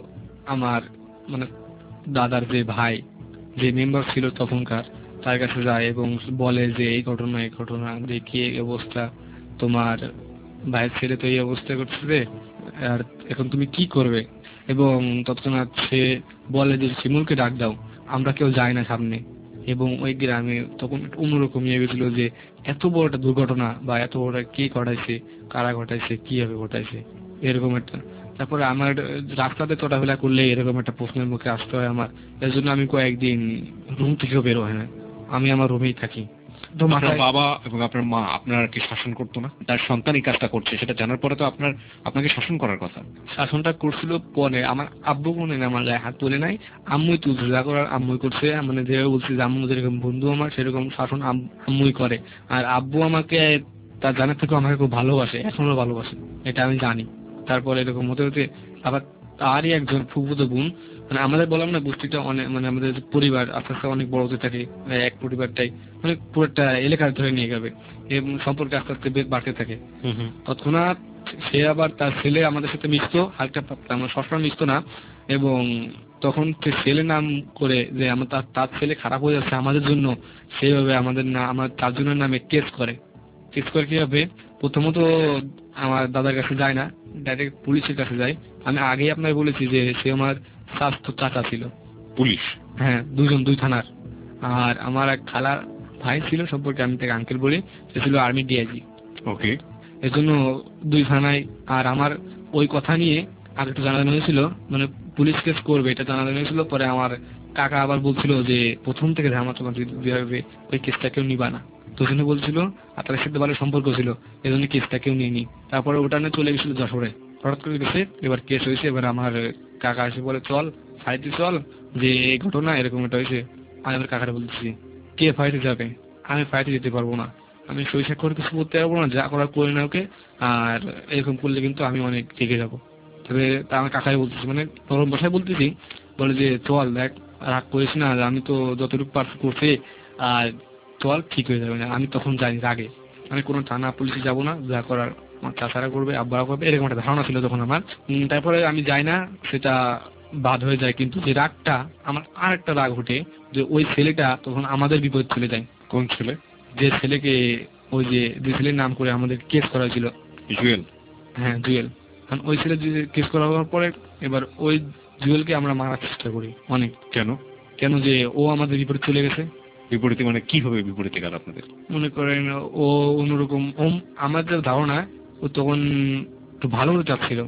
Speaker 4: আমার মানে দাদার যে ভাই, যে মেম্বার ছিল তখনকার, তার কাছে যায় এবং বলে যে এই ঘটনা যে কি এই অবস্থা, তোমার ভাইয়ের ছেলে তো এই অবস্থা করছে, আর এখন তুমি কি করবে। এবং তৎক্ষণাৎ সে বলে যে শিমুলকে ডাক দাও, আমরা কেউ যাই না সামনে। এবং ওই গ্রামে তখন অন্যরকম ইয়ে গেছিল যে এত বড় একটা দুর্ঘটনা বা এত বড় কে ঘটাইছে, কারা ঘটাইছে, কিভাবে ঘটাইছে, এরকম একটা। তারপরে আমার রাস্তাতে চলাফেরা করলে এরকম একটা প্রশ্নের মুখে আসতে হয় আমার। এর জন্য আমি কয়েকদিন রুম থেকেও বের হয় না, আমি আমার রুমেই থাকি। তো
Speaker 2: আপনার বাবা এবং আপনার মা আপনাকে শাসন করতো না? তার সন্তান এই কাজটা করছে সেটা জানার পরে তো আপনাকে শাসন করার কথা।
Speaker 4: শাসনটা করছিল পরে, আমার আব্বু মনে নেই, আমার গায়ে হাত তুলে নাই, আম্মুই তুলছে, যা করার আম্মুই করছে। মানে যেভাবে বলছে যে আম্মু যেরকম বন্ধু আমার, সেরকম শাসন আম্মুই করে। আর আব্বু আমাকে তার জানার থেকে আমাকে খুব ভালোবাসে, এখনো ভালোবাসে, এটা আমি জানি। তারপরে এরকম হতে হতে আবার তারই একজন ফুফুতো বোন, মানে আমাদের বললাম না গোষ্ঠীটা অনেক, মানে আমাদের পরিবার আস্তে আস্তে অনেক বড় হতে থাকে, এক পরিবারটাই মানে পুরোটা এলাকা ধরে নিয়ে যাবে এবং সম্পর্কে আস্তে আস্তে বাড়তে থাকে। তৎক্ষণাৎ সে আবার তার ছেলে আমাদের সাথে মিশতো হালকা পাতলা, আমরা সবসময় মিশতো না। এবং তখন সে ছেলে নাম করে যে আমার তার ছেলে খারাপ হয়ে যাচ্ছে আমাদের জন্য, সেইভাবে আমাদের না আমার চারজনের নামে কেস করে। কিভাবে, প্রথমত আমার দাদার কাছে যায় না, ডাইরেক্ট পুলিশের কাছে যায়। আমি আগেই আপনাকে বলেছি যে সে আমার স্বাস্থ্য চাচা ছিল।
Speaker 2: পুলিশ?
Speaker 4: হ্যাঁ, দুই থানার। আর আমার এক খালা ভাই ছিল, সম্পর্কে আমি তাকে আঙ্কেল বলি, সে ছিল আর্মি ডিআইজি।
Speaker 2: ওকে।
Speaker 4: এর জন্য দুই থানায়। আর আমার ওই কথা নিয়ে আগে একটু জানানো হয়েছিল, মানে পুলিশ কেস করবে এটা জানানো হয়েছিল। পরে আমার কাকা আবার বলছিল যে প্রথম থেকে ধামা তোমার দিবে, ওই কেসটা কেউ নিবা না, তো জন্য বলছিল। আর তাদের সাথে ভালো সম্পর্ক ছিল, এই জন্য কেসটা কেউ নিয়ে তারপরে ওটা নিয়ে চলে গেছিল যশোরে, হঠাৎ করে গেছে। এবার কেস হয়েছে, এবার আমার কাকা এসে বলে চল ফাইতে চল, যে এই ঘটনা এরকম একটা হয়েছে। আমি আমার কাকারে বলতেছি কে ফাইতে যাবে, আমি ফাইতে যেতে পারবো না, আমি সই স্বাক্ষর কিছু করতে পারবো না, যা করার করে না ওকে, আর এরকম করলে কিন্তু আমি অনেক রেগে যাবো। তবে তা আমার কাকাই বলতেছি, মানে নরম ভাষায় বলতেছি, বলে যে চল দেখ, রাগ করিস না, আমি তো যতটুকু পারছি করছি, আর চল ঠিক হয়ে যাবে না। আমি তখন জানি রাগে আমি কোনো থানা পুলিশে যাবো না, যা করার আমার চাচারা করবে, আব্বারা করবে, এরকম একটা ধারণা ছিল তখন আমার। তারপরে আমি যাই না, সেটা বাদ হয়ে যায়। কিন্তু যে রাগটা আমার, আর একটা রাগ ওঠে যে ওই ছেলেটা তখন আমাদের বিপদ চলে যায়।
Speaker 2: কোন ছেলে?
Speaker 4: যে ছেলেকে, ওই যে ছেলের নাম করে আমাদের কেস করা হয়েছিল,
Speaker 2: জুয়েল।
Speaker 4: হ্যাঁ জুয়েল। কারণ ওই ছেলে যে কেস করা হওয়ার পরে এবার ওই জুয়েলকে আমরা মারার চেষ্টা করি অনেক। কেন যে ও আমাদের বিপরীত চলে গেছে।
Speaker 2: বিপরীতে মানে কিভাবে বিপরীতে গেল আপনাদের?
Speaker 4: মনে করেন ও অন্যরকম, আমাদের ধারণা ও তখন একটু ভালো হতে চাচ্ছিল,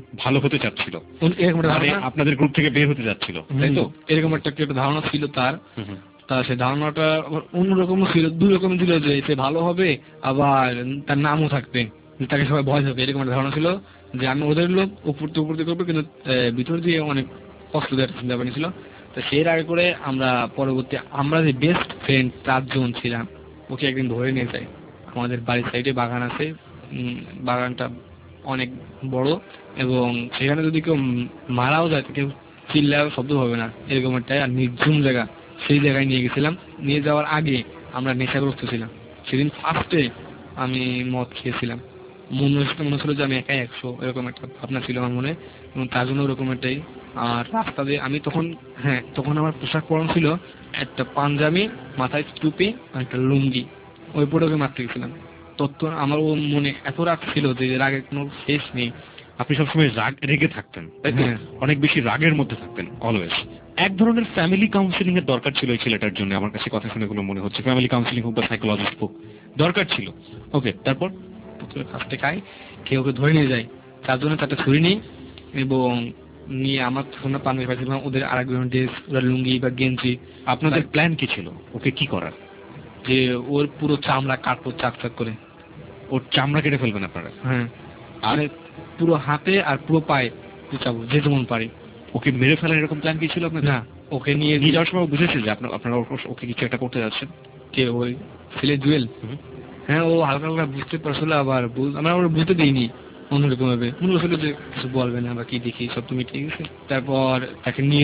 Speaker 4: এরকম একটা ধারণা,
Speaker 2: আপনাদের গ্রুপ থেকে বের হতে যাচ্ছিল, তাই তো?
Speaker 4: এরকম একটা ধারণা ছিল তার। তা সে ধারণাটা অন্যরকম ছিল, দুই রকম ছিল, যে সে ভালো হবে আবার তার নামও থাকবে, তাকে সবাই ভয় হবে, এরকম একটা ধারণা ছিল। যে আমি ওদের লোক উপর দিয়ে করবো, কিন্তু ভিতর দিয়ে অনেক কষ্ট দেওয়ার চিন্তা ভাবনা ছিল। তো সেই আগে করে আমরা যে বেস্ট ফ্রেন্ড 4 জন ছিলাম, ওকে একদিন ধরে নিয়ে যাই। আমাদের বাড়ির সাইডে বাগান আছে, বাগানটা অনেক বড়, এবং সেখানে যদি কেউ মারাও যায় কেউ চিল্লাও শব্দ হবে না, এরকম একটা আর নির্জুম জায়গা। সেই জায়গায় নিয়ে গেছিলাম। নিয়ে যাওয়ার আগে আমরা নেশাগ্রস্ত ছিলাম। সেদিন ফার্স্টে আমি মদ খেয়েছিলাম, মনে ছিল যে আমি একাই 100, এরকম একটা ভাবনা ছিল আমার মনে, এবং তার জন্য ওরকম একটাই। আর রাস্তা দিয়ে আমি তখন আমার পোশাক পরন ছিল একটা পাঞ্জাবি, মাথায় টুপি আর একটা লুঙ্গি, ওই পরে ওকে মারতে গেছিলাম। আমার মনে এত রাগ ছিল যে রাগের কোনো শেষ নেই।
Speaker 2: আপনি সবসময় রেগে থাকতেন, তাই তো? অনেক বেশি রাগের মধ্যে থাকতেন অলওয়েজ। এক ধরনের ফ্যামিলি কাউন্সিলিং এর দরকার ছিল এই ছেলেটার জন্য, আমার কাছে কথা শুনে গুলো মনে হচ্ছে। ফ্যামিলি কাউন্সিলিং হোক বা সাইকোলজিস্ট হোক, দরকার ছিল। ওকে, তারপর
Speaker 4: ফার্স্টে খাই, খেয়ে ওকে ধরে নিয়ে যাই, 4 জনের 4টা ছুরি নিই, এবং নিয়ে আমার তখন পাঞ্জাবি পাইছিলাম, ওদের আরেকজন ড্রেস, ওরা লুঙ্গি বা গেঞ্জি।
Speaker 2: আপনাদের প্ল্যান কি ছিল ওকে কি করার?
Speaker 4: যে ওর পুরো চামড়া কাটবো চাক করে।
Speaker 2: ওর চামড়া কেটে ফেলবেন আপনারা?
Speaker 4: হ্যাঁ, আর পুরো হাতে আর পুরো পায়ে কুচাবো, যে যেমন পারি।
Speaker 2: ওকে মেরে ফেলার এরকম প্ল্যান কি ছিল আপনার?
Speaker 4: না, ওকে নিয়ে
Speaker 2: নিয়ে যাওয়ার সময় বুঝেছে যে আপনারা ওকে কিছু একটা করতে যাচ্ছেন?
Speaker 4: কে ওই ছেলে জুয়েল? হ্যাঁ, ও হালকা হালকা বুঝতে পারছিল, আবার আমরা ওরা বুঝতে দিইনি অন্যরকম ভাবে, মনে করছিল যে কিছু বলবে না বা কি, দেখি সব তুমি ঠিক আছে। তারপর তাকে নিয়ে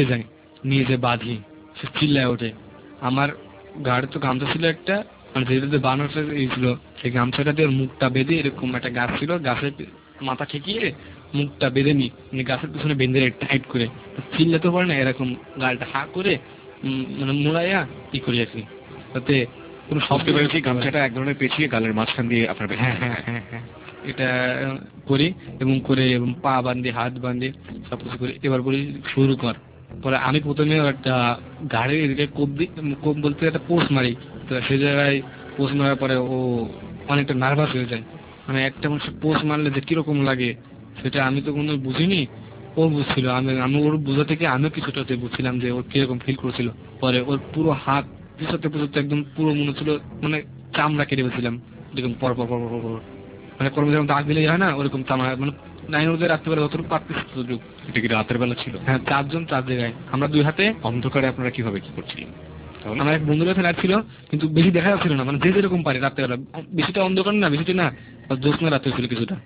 Speaker 4: যে বাঁধি, সে চিল্লায় ওঠে। আমার গাড়ি তো গামছা ছিল একটা, মানে যেটাতে বানানো ছিল, সেই গামছাটা দিয়ে মুখটা বেঁধে, এরকম একটা গাছ ছিল, গাছের মাথা ঠেকিয়ে মুখটা বেঁধে নি, মানে গাছের পিছনে বেঁধে টাইট করে, চিল্লাতে পারে না, এরকম গালটা হা করে মানে মোড়াইয়া কি করি আর কি, তাতে কোনো শব্দ
Speaker 2: পেরেছি। গামছাটা এক ধরনের পেঁচিয়ে গালের মাঝখান দিয়ে আপনার
Speaker 4: হ্যাঁ হ্যাঁ হ্যাঁ হ্যাঁ এটা করি, এবং পা বান্ধি, হাত বান্ধি, সবকিছু করি। এবার বলি শুরু কর। পরে আমি প্রথমে একটা গাড়ির এদিকে কোপ বলতে একটা পোস্ট মারি, তো সেই জায়গায় পোস্ট মারার পরে ও অনেকটা নার্ভাস হয়ে যায়। মানে একটা মানুষের পোস্ট মারলে যে কিরকম লাগে সেটা আমি তো কোনো বুঝিনি, ও বুঝছিল। আমি ওর বোঝা থেকে আমিও কিছুটা বুঝছিলাম যে ওর কিরকম ফিল করছিল। পরে ওর পুরো হাত পিছতে একদম পুরো মনে হচ্ছিল মানে চামড়া কেটে ফেলছিলাম, এরকম পর পর পর পর পর, মানে কোনো যেমন দাগ দিলে হয় না, ওরকম চামড়া, মানে নাইন ওদের রাত্রিবেলা যতটুকু পারতেছি ততটুকু।
Speaker 2: এটা কি রাতের বেলা ছিল?
Speaker 4: হ্যাঁ, 4 জন 4 জায়গায়, আমরা 2 হাতে।
Speaker 2: অন্ধকারে আপনারা কিভাবে কি করছিলেন?
Speaker 4: আমার এক বন্ধুর কাছে রাত ছিল, কিন্তু বেশি দেখা যাচ্ছিল না, মানে যে যেরকম পারে রাত্রেবেলা, বেশিটা অন্ধকার না, বেশিটা না, জ্যোৎস্না রাত্রে ছিল কিছুটা,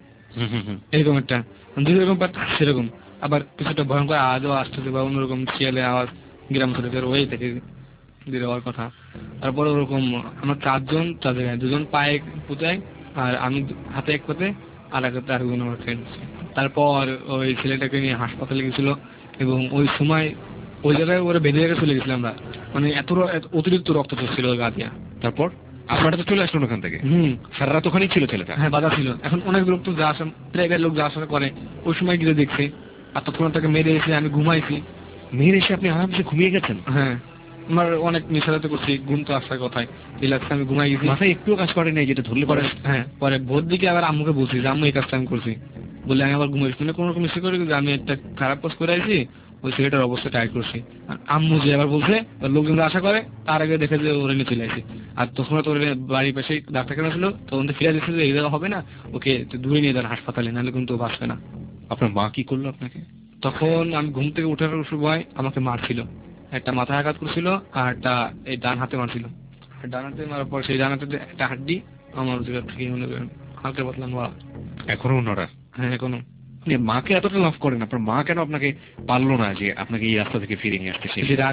Speaker 4: এরকম একটা, যে যেরকম পারত সেরকম। আবার কিছুটা ভয়ঙ্কর আওয়াজও আসতেছে, বা অন্যরকম শিয়ালের আওয়াজ, গ্রাম ছেলে ওই থেকে দিয়ে দেওয়ার কথা। তারপরে ওরকম আমরা 4 জন 4 জায়গায়, 2 জন পায়ে পুঁতায়, আর আমি হাতে এক পাতে, আর এক হাতে আরেকজন আমার ফ্রেন্ড। তারপর ওই ছেলেটাকে নিয়ে হাসপাতালে গেছিল, এবং ওই সময় ওই জায়গায় ওরা বেঁধে রেখে চলে গেছিলাম আমরা, মানে এত অতিরিক্ত রক্ত ছিল ওই গা দিয়া।
Speaker 2: তারপর আপনারা তো চলে আসলেন ওখান থেকে? সারা রাত ওখানেই ছিল ছেলেটা?
Speaker 4: হ্যাঁ, বাধা ছিল। এখন অনেক লোক তো যা আসা, প্রাইভেট লোক যা আসা করে, ওই সময় গিয়ে দেখছে, আর তখন তাকে মেরে এসে আমি ঘুমাইছি।
Speaker 2: মেরে এসে আপনি আরামসে ঘুমিয়ে গেছেন?
Speaker 4: হ্যাঁ, আমার অনেক নিঃসারিত করছি, ঘুম তো আসার কথাই, রিল্যাক্সে আমি ঘুমাই গেছি,
Speaker 2: মাথায় একটুও কাজ করে নাই যেটা ধরলে পরে?
Speaker 4: হ্যাঁ, পরে ভোর দিকে আবার আম্মুকে বলছি যে আম্মু এই কাজটা আমি করছি বলে, আমি আবার ঘুমাই, মানে কোনো রকম মিস্টেক করে যে আমি একটা খারাপ কাজ করে আইছি, ওই ছেলেটার অবস্থা টাইট করছি। আর আম্মু যে আবার বলছে, লোকজন আশা করে, তার আগে দেখে যে ওরে নিয়ে চলে আসি। আর তখন তো বাড়ির পাশে ডাক্তারখানা ছিল, তখন তো ফিরে দিচ্ছে যে এই জায়গা হবে না, ওকে দূরে নিয়ে যান হাসপাতালে, নাহলে কিন্তু বাঁচবে না।
Speaker 2: আপনার মা কি করলো আপনাকে?
Speaker 4: তখন আমি ঘুম থেকে উঠার সময় আমাকে মারছিল, একটা মাথায় আঘাত করছিল, আর একটা এই ডান হাতে মারছিল। ডান হাতে মারার পর সেই ডান হাতে একটা হাড্ডি আমার জায়গা থেকে মনে করেন হালকা পাতলা নড়া।
Speaker 2: এখনো নড়া?
Speaker 4: হ্যাঁ, এখনো।
Speaker 2: মাকে এতটা লাভ করেন, আপনার মা কেন আপনাকে পারলো না যে আপনাকে এই রাস্তা থেকে ফিরে নিয়ে আসতে?
Speaker 4: সেই রাগ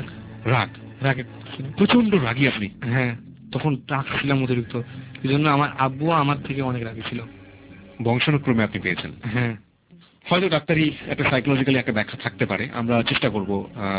Speaker 4: রাগে
Speaker 2: প্রচন্ড রাগী আপনি?
Speaker 4: হ্যাঁ, তখন রাগ ছিলাম অতিরিক্ত, এই জন্য আমার আব্বু আমার থেকে অনেক রাগী ছিল।
Speaker 2: বংশানুক্রমে আপনি পেয়েছেন?
Speaker 4: হ্যাঁ,
Speaker 2: হয়তো ডাক্তারি একটা সাইকোলজিক্যালি একটা ব্যাখ্যা থাকতে পারে, আমরা চেষ্টা করব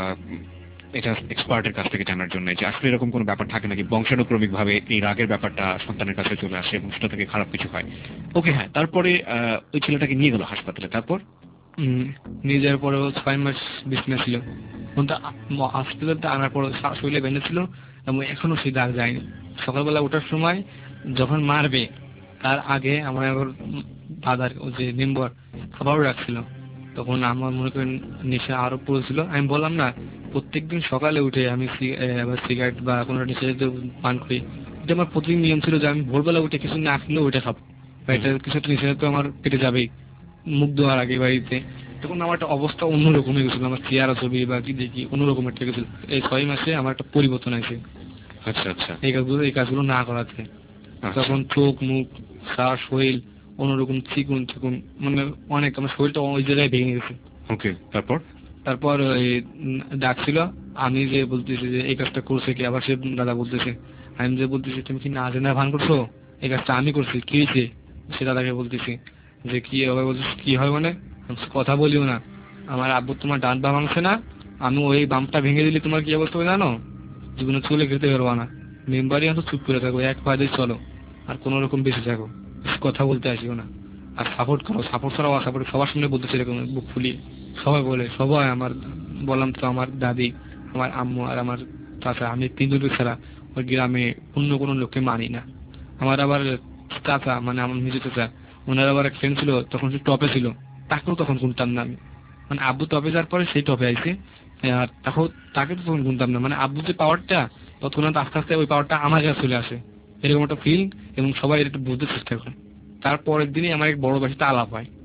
Speaker 2: এটা এক্সপার্টের কাছ থেকে জানার জন্য, যে আসলে এরকম কোনো ব্যাপার থাকে নাকি বংশানুক্রমিক ভাবে এই রাগের ব্যাপারটা সন্তানের কাছে চলে আসে এবং সেটা থেকে খারাপ কিছু হয়। ওকে, হ্যাঁ, তারপরে ওই ছেলেটাকে নিয়ে গেল হাসপাতালে, তারপর?
Speaker 4: নিয়ে যাওয়ার পরে 6 মাস বিছানায় ছিল, হসপিটালতে আনার পর শরীরে বেঁধেছিল, এবং এখনো সেই দাগ যায়নি। সকালবেলা ওঠার সময় যখন মারবে তার আগে আমার দাদার যে মেম্বার খাবারও রাখছিল, তখন আমার মনে করেন নেশা আরো পড়েছিল। আমি বললাম না, প্রত্যেকদিন সকালে উঠে আমি সিগারেট বা কোনো নেশা জাতীয় পান করি, এটা আমার প্রতিদিন নিয়ম ছিল যে আমি ভোরবেলা উঠে কিছু না খেলেও ওইটা খাবো, বা এটা কিছু একটা নেশা জাতীয় আমার পেটে যাবেই মুখ ধোয়ার আগে বাড়িতে। তখন আমার একটা অবস্থা অন্যরকম হয়ে গেছিল, আমার চেয়ারা ছবি বা কি দেখি অন্যরকম একটা গেছিল। এই 6 মাসে আমার একটা পরিবর্তন আছে।
Speaker 2: আচ্ছা আচ্ছা,
Speaker 4: এই কাজগুলো না করাতে তখন চোখ মুখ শ্বাস শরীর অন্যরকম চিকুন চিকুন, মানে অনেক আমার শরীরটা ওই জায়গায় ভেঙে গেছে।
Speaker 2: ওকে, তারপর
Speaker 4: ওই ডাকছিল, আমি যে বলতেছি যে এই কাজটা করছে কি, আবার সে দাদা বলতেছে, আমি যে বলতেছি তুমি কি না জেনে ভান করছো, এই কাজটা আমি করছি, কি হয়েছে? সে দাদাকে বলতেছি যে কি হবে, বলতেছি কি হয় মানে কথা বলিও না, আমার আব্বু তোমার ডান বাম ভাঙছে না, আমি ওই বামটা ভেঙে দিলে তোমার কি অবস্থা হবে জানো, জীবনে চলে খেতে পারবো না, মেম্বারই তো চুপ করে থাকো, এক পায়ে চলো, আর কোন রকম বেঁচে থাকো, কথা বলতে আসিও না, আর সাপোর্ট করো, সাপোর্ট ছাড়াও সাপোর্ট সবার সামনে বলতেছে এরকম বুক ফুলিয়ে সবাই বলে, সবাই আমার বললাম তো, আমার দাদি, আমার আম্মু আর আমার চাচা, আমি 3 জন ছাড়া ওই গ্রামে অন্য কোনো লোককে মানি না। আমার আবার চাচা, মানে আমার নিজের চাচা, ওনার আবার এক ফ্রেন্ড ছিল, তখন সে টপে ছিল, তাকেও তখন গুনতাম না আমি, মানে আব্বু টপে যাওয়ার পরে সেই টপে আইছে, আর তাকে তো তখন গুনতাম না, মানে আব্বু যে পাওয়ারটা তখন আস্তে আস্তে ওই পাওয়ারটা আমার কাছে চলে আসে, এরকম একটা ফিল, এবং সবাই এটা বুঝতে চেষ্টা করে। তারপরের দিনই আমার এক বড় ভাইয়ের সাথে আলাপ হয়,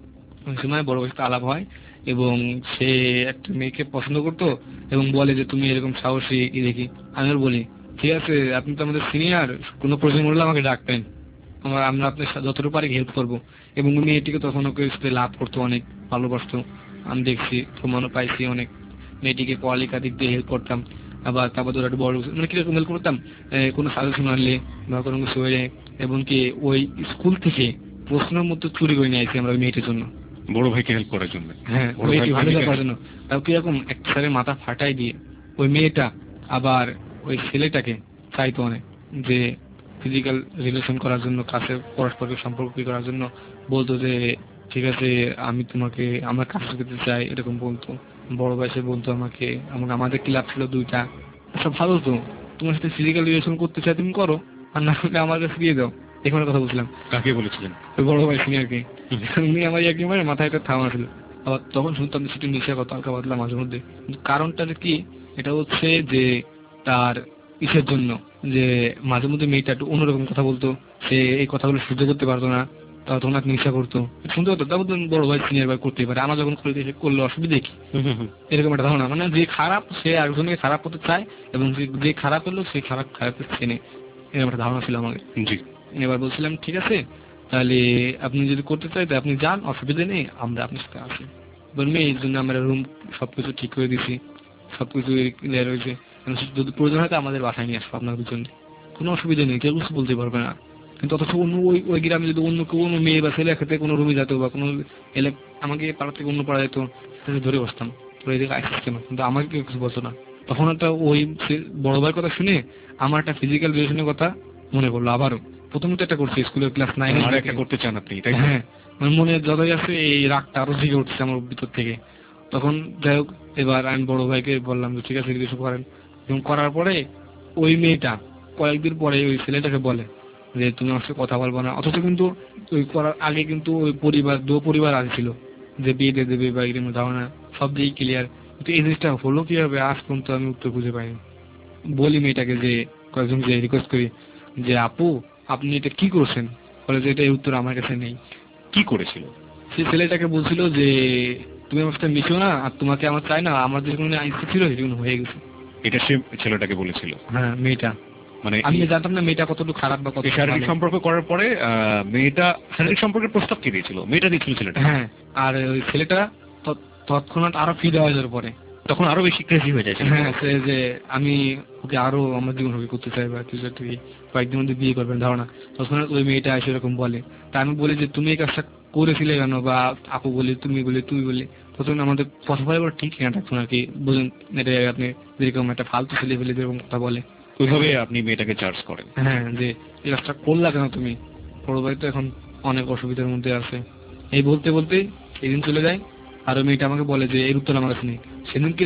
Speaker 4: ওই সময় বড় ভাইয়ের সাথে আলাপ হয় এবং সে একটা মেয়েকে পছন্দ করতো এবং বলে যে তুমি এরকম সাহসী কি দেখি। আমি ওর বলি ঠিক আছে, আপনি তো আমাদের সিনিয়র, কোনো প্রয়োজন হলে আমাকে ডাকবেন, আমরা আপনার যতটুকু পারি হেল্প করবো। এবং ওই মেয়েটিকে তখন ওকে সাথে লাভ করতো, অনেক ভালোবাসতো, আমি দেখছি, প্রমাণও পাইছি অনেক। মেয়েটিকে পড়ালেখার দিক দিয়ে হেল্প করতাম, আবার তারপর ধরো একটা বড় মানে কিরকম হেল্প করতাম, কোনো সাজেশন আনলে বা কোনো কিছু হলে, এবং কি ওই স্কুল থেকে প্রশ্নের মতো চুরি করে নিয়ে আসি আমরা ওই মেয়েটির জন্য,
Speaker 2: বড় ভাইকে হেল্প করার জন্য।
Speaker 4: হ্যাঁ
Speaker 2: বড়
Speaker 4: মেয়েটি
Speaker 2: ভাই
Speaker 4: ভালো
Speaker 2: ভাবিকে-
Speaker 4: করার জন্য। তাও কিরকম এক স্যারের মাথা ফাটাই দিয়ে ওই মেয়েটা আবার ওই ছেলেটাকে চাইতো অনেক, যে ফিজিক্যাল রিলেশন করার জন্য, কাছে পরস্পরের সম্পর্ক করার জন্য বলতো যে ঠিক আছে আমি তোমাকে আমার কাছে যেতে চাই, এরকম বলতো। বড় ভাই সে বলতো আমাকে, আমাদের ক্লাব ছিল 2টা, সব ভালো তো, তোমার সাথে ফিজিক্যাল রিলেশন করতে চাই তুমি করো, আর না করলে আমার কাছে দিয়ে দাও। এখানে কথা বলছিলাম।
Speaker 2: কাকে বলেছিলেন?
Speaker 4: ওই বড় ভাই সিনিয়রকে। উনি আমার একেবারে মাথায় একটা থামা ছিল। আবার তখন শুনতাম যে সেটি নিশা কথা হালকা পাতলা মাঝে মধ্যে। কিন্তু কারণটা কি, এটা হচ্ছে যে তার ইসের জন্য, যে মাঝে মধ্যে মেয়েটা একটু অন্যরকম কথা বলতো, সে এই কথাগুলো সহ্য করতে পারতো না, তখন আর নেশা করতো, শুনতে হতো। তারপর বড় ভাই সিনিয়র ভাই করতেই পারে, আমরা যখন করলে অসুবিধা কি, এরকম একটা ধারণা। মানে যে খারাপ সে একজনকে খারাপ করতে চায়, এবং যে খারাপ হলো সে খারাপের চেনে, এরকম একটা ধারণা ছিল আমাদের।
Speaker 2: জি।
Speaker 4: এবার বলছিলাম ঠিক আছে তাহলে আপনি যদি করতে চাই তো আপনি যান, অসুবিধা নেই, আমরা আপনার সাথে আসি। বলবে এই জন্য আমরা রুম সবকিছু ঠিক করে দিছি, সবকিছু ক্লিয়ার হয়েছে, যদি প্রয়োজন হয় তো আমাদের বাসায় নিয়ে আসবো আপনার দুজনকে, কোনো অসুবিধা নেই, কেউ কিছু বলতে পারবে না। কিন্তু অথচ অন্য ওই গ্রামে যদি অন্য কোনো মেয়ে বা ছেলে একসাথে কোনো রুমে যেত, বা কোনো আমাকে পাড়া থেকে অন্য পাড়া যেত, তাকে ধরে বসতাম, তোরা এদিকে আসছিস কেন, কিন্তু আমাকে কেউ কিছু বলতো না। তখন একটা ওই বড় ভাইয়ের কথা শুনে আমার একটা ফিজিক্যাল রিলেশনের কথা মনে পড়লো আবারও। প্রথমত একটা করছি স্কুলের ক্লাস 9
Speaker 2: আর একটা করতে চান আপনি, তাই তো?
Speaker 4: হ্যাঁ, মানে মনে যতই আছে এই রাগটা আরো জেগে উঠছে আমার ভিতর থেকে। তখন যাই হোক, এবার আমি বড় ভাইকে বললাম যে ঠিক আছে কিছু করেন, এবং করার পরে ওই মেয়েটা কয়েকদিন পরে ওই ছেলেটাকে বলে যে তুমি আমার সাথে কথা বলবো না। অথচ কিন্তু ওই করার আগে কিন্তু ওই পরিবার আসছিল যে বিয়ে দিয়ে দেবে বা এরকম ধারণা, সব দিকেই ক্লিয়ার। কিন্তু এই জিনিসটা হলো কিভাবে আজ পর্যন্ত আমি উত্তর খুঁজে পাইনি। বলি মেয়েটাকে, যে কয়েকজন যে রিকোয়েস্ট করি যে আপু আপনি এটা কি করছেন, বলে যে এটা উত্তর আমার কাছে নেই।
Speaker 2: কি করেছিল?
Speaker 4: সে ছেলেটাকে বলছিল যে তুমি আমার সাথে মিশো না, আর তোমাকে আমার চাই না, আমার যে কোনো ইচ্ছা ছিল সেগুলো হয়ে গেছে।
Speaker 2: এটা সে ছেলেটাকে বলেছিল?
Speaker 4: হ্যাঁ মেয়েটা,
Speaker 2: মানে
Speaker 4: আমি জানতাম না মেয়েটা কতটুকু খারাপ বা কত
Speaker 2: শারীরিক সম্পর্ক করার পরে মেয়েটা শারীরিক সম্পর্কের প্রস্তাব কে দিয়েছিল? মেয়েটা দিয়েছিল ছেলেটা?
Speaker 4: হ্যাঁ, আর ওই ছেলেটা তৎক্ষণাৎ আরো ফিরে হয়ে যাওয়ার পরে
Speaker 2: তখন আরো বেশি ক্রেজি হয়ে যায়।
Speaker 4: হ্যাঁ, সে যে আমি ওকে আরো আমার জীবন সঙ্গী করতে চাই বা কিছু একটা কয়েকদিন মধ্যে বিয়ে করবেন ধারণা। তখন ওই মেয়েটা এসে এরকম বলে, তা আমি বলি যে তুমি এই কাজটা করেছিলে কেন, বা আপু বলি তুমি বলি তুই বলি, তখন আমাদের কথা বলে ঠিক না থাকতো নাকি, বুঝুন এটা আপনি যেরকম একটা ফালতু ছেলে ফেলে যেরকম কথা বলে,
Speaker 2: ওইভাবে আপনি মেয়েটাকে চার্জ করেন?
Speaker 4: হ্যাঁ, যে এই কাজটা করলা কেন তুমি, বড় ভাই তো এখন অনেক অসুবিধার মধ্যে আছে। এই বলতে বলতে সেদিন চলে যায়, আর ওই মেয়েটা আমাকে বলে যে এর উত্তর আমার কাছে নেই। সেদিনকে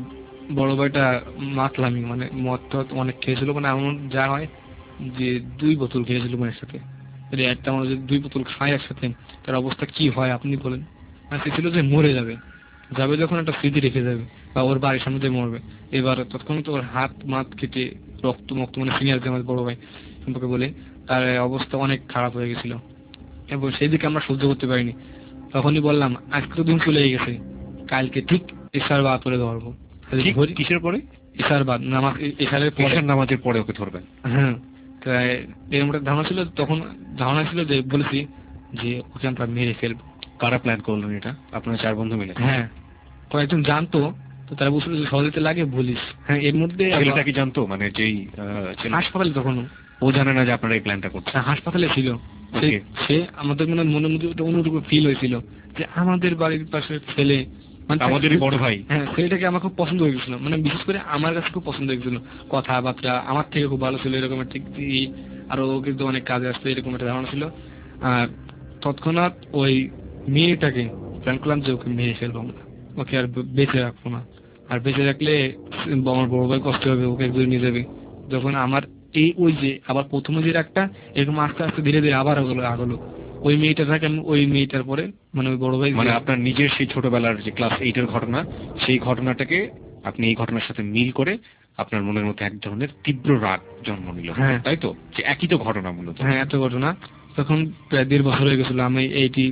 Speaker 4: বড় ভাইটা মাতলামি, মানে মদ টদ অনেক খেয়েছিল, মানে এমন যা হয় যে 2 বোতল খেয়েছিল মেয়ের সাথে। একটা মানুষ যদি 2 বোতল খায় একসাথে তার অবস্থা কি হয় আপনি বলেন। আর সে ছিল যে মরে যাবে যখন একটা স্মৃতি রেখে যাবে, বা ওর বাড়ির সামনে যে মরবে। এবার তৎক্ষণ তো ওর হাত মাত কেটে রক্ত মক্ত, মানে সিনিয়র যে আমার বড় ভাই সম্পর্কে বলে, তার অবস্থা অনেক খারাপ হয়ে গেছিল, এবং সেই দিকে আমরা সহ্য করতে পারিনি। তখনই বললাম আজকে তো দিন চলে গেছে, কালকে ঠিক এশার বাদ করে ধরবো।
Speaker 2: কিসের পরে?
Speaker 4: এশার বাদ, নামাজ এশারের পরে,
Speaker 2: নামাজের পরে ওকে ধরবেন?
Speaker 4: হ্যাঁ, তাই এরকম একটা ধারণা ছিল। তখন ধারণা ছিল যে বলেছি যে ওকে আমরা মেরে ফেলবো।
Speaker 2: কারা প্ল্যান করলেন এটা? আপনারা 4 বন্ধু মিলে?
Speaker 4: হ্যাঁ, কয়েকজন জানতো, তো তারা বলছিল যে সহজে লাগে বলিস। হ্যাঁ, এর মধ্যে
Speaker 2: ছেলেটা কি জানতো, মানে যেই
Speaker 4: হাসপাতালে তখন
Speaker 2: ও জানে না যে আপনারা এই প্ল্যানটা করছেন?
Speaker 4: হাসপাতালে ছিল সে, আমাদের মনের মধ্যে একটা অন্যরকম ফিল হয়েছিল যে আমাদের বাড়ির পাশের ছেলে, মানে
Speaker 2: আমাদেরই বড় ভাই।
Speaker 4: হ্যাঁ, ছেলেটাকে আমার খুব পছন্দ হয়ে গেছিল, মানে বিশেষ করে আমার কাছে খুব পছন্দ হয়ে গেছিল, কথাবার্তা আমার থেকে খুব ভালো ছিল, এরকম একটা আরো কিন্তু অনেক কাজে আসতো, এরকম একটা ধারণা ছিল। আর তৎক্ষণাৎ ওই মেয়েটাকে প্ল্যান করলাম যে ওকে মেরে ফেলবো আমরা, ওকে আর বেঁচে রাখবো না, আর বেঁচে রাখলে আমার বড় ভাই কষ্ট হবে, ওকে একদম নিয়ে যাবে। যখন আমার ওই যে আবার প্রথমে যে একটা এরকম আস্তে আস্তে ধীরে ধীরে আবার আগলো ওই মেয়েটা থাকে, ওই মেয়েটার পরে মানে ওই বড় ভাই,
Speaker 2: মানে আপনার নিজের সেই ছোটবেলার যে ক্লাস 8 এর ঘটনা, সেই ঘটনাটাকে আপনি এই ঘটনার সাথে মিল করে আপনার মনের মধ্যে এক ধরনের তীব্র রাগ জন্ম নিল, তাই তো? যে একই তো ঘটনা মূলত।
Speaker 4: হ্যাঁ, এত ঘটনা। তখন প্রায় 1.5 বছর হয়ে গেছিল। আমি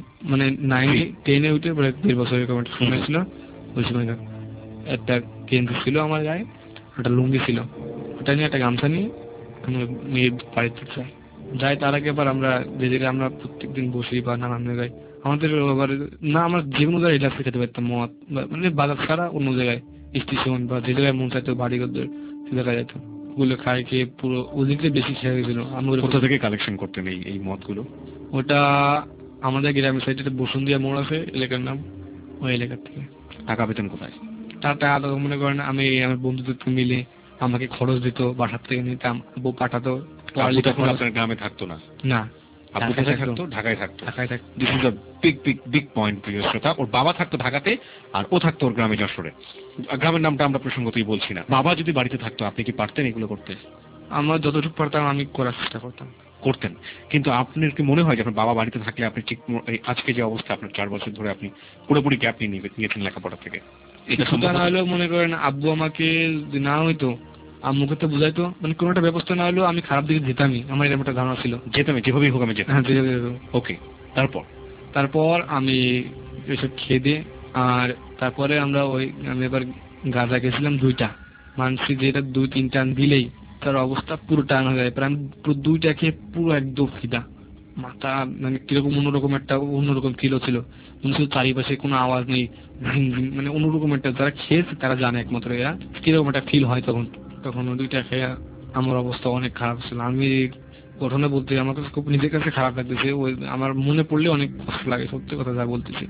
Speaker 4: 9-10 উঠে প্রায় 1.5 বছর এরকম একটা সময় ছিল। ওই সময় একটা গেঞ্জি ছিল আমার গায়ে, একটা লুঙ্গি ছিল, ওটা নিয়ে একটা গামছা নিয়ে আমি মেয়ের বাড়িতে যাই। তার আগে আবার আমরা যে জায়গায় আমরা প্রত্যেকদিন বসি বা নানান জায়গায় আমাদের আবার না, আমরা যে কোনো জায়গায় রিল্যাক্সে খেতে পারতাম মদ, মানে বাজার ছাড়া অন্য জায়গায় স্টেশন বা যে জায়গায় মন চাইতো বাড়িঘর সে জায়গায় যেতাম। ওগুলো খাই খেয়ে পুরো ওদিকে বেশি খেয়ে গেছিল।
Speaker 2: কোথা থেকে কালেকশন করতেন এই মদগুলো?
Speaker 4: ওটা আমাদের গ্রামের সাইডে বসুন্ধিয়া মোড় আছে এলাকার নাম, ওই এলাকার থেকে।
Speaker 2: টাকা পেতেন কোথায়?
Speaker 4: টাকা মনে করেন আমি আমার বন্ধুদের মিলে আমাকে খরচ দিত, বাসার থেকে নিতাম, বউ পাঠাতো।
Speaker 2: আপনার গ্রামে থাকতো না?
Speaker 4: না,
Speaker 2: আব্বু কোথায় থাকতো? ঢাকায় থাকতো। This is a big point প্রিয় শ্রোতা। ওর বাবা থাকতো ঢাকাতে আর ও থাকতো ওর গ্রামে যশোরে। গ্রামের নামটা আমরা প্রসঙ্গতই বলছি না। বাবা যদি বাড়িতে থাকতো আপনি কি পারতেন এগুলো করতে?
Speaker 4: আমরা যতটুকু পারতাম আমি করার চেষ্টা
Speaker 2: করতেন। কিন্তু আপনার কি মনে হয় যে আপনার বাবা বাড়িতে থাকলে আপনি ঠিক আজকে যে অবস্থা, আপনার 4 বছর ধরে আপনি পুরোপুরি গ্যাপ নিয়েছেন লেখাপড়া থেকে, এটা সম্ভব
Speaker 4: না হলেও মনে করেন আব্বু আমাকে না হইতো আম্মুকে তো বুঝাইতো, মানে কোনো একটা ব্যবস্থা না হলেও আমি খারাপ দিকে যেতামই, আমার এরকম একটা ধারণা ছিল।
Speaker 2: যেতাম যেভাবেই হোক আমি যেতাম। ওকে,
Speaker 4: তারপর আমি এসব খেয়ে দিয়ে আর তারপরে আমি এবার গাঁজা গেছিলাম 2টা, মানছি যেটা 2-3 টান দিলেই তার অবস্থা পুরো টান হয়ে যায়। আমি পুরো 2টা খেয়ে পুরো একদম ফিদা, মাথা মানে কিরকম অন্যরকম ফিল হচ্ছিল। মনে হচ্ছিল চারিপাশে কোনো আওয়াজ নেই, মানে অন্যরকম একটা, যারা খেয়েছে তারা জানে একমাত্র এরা কিরকম একটা ফিল হয়। তখন 2টা খেয়ে আমার অবস্থা অনেক খারাপ ছিল। আমি ঘটনা বলতে আমার কাছে খুব নিজের কাছে খারাপ লাগতেছে, ওই আমার মনে পড়লে অনেক কষ্ট লাগে, সত্যি কথা যা বলতেছি।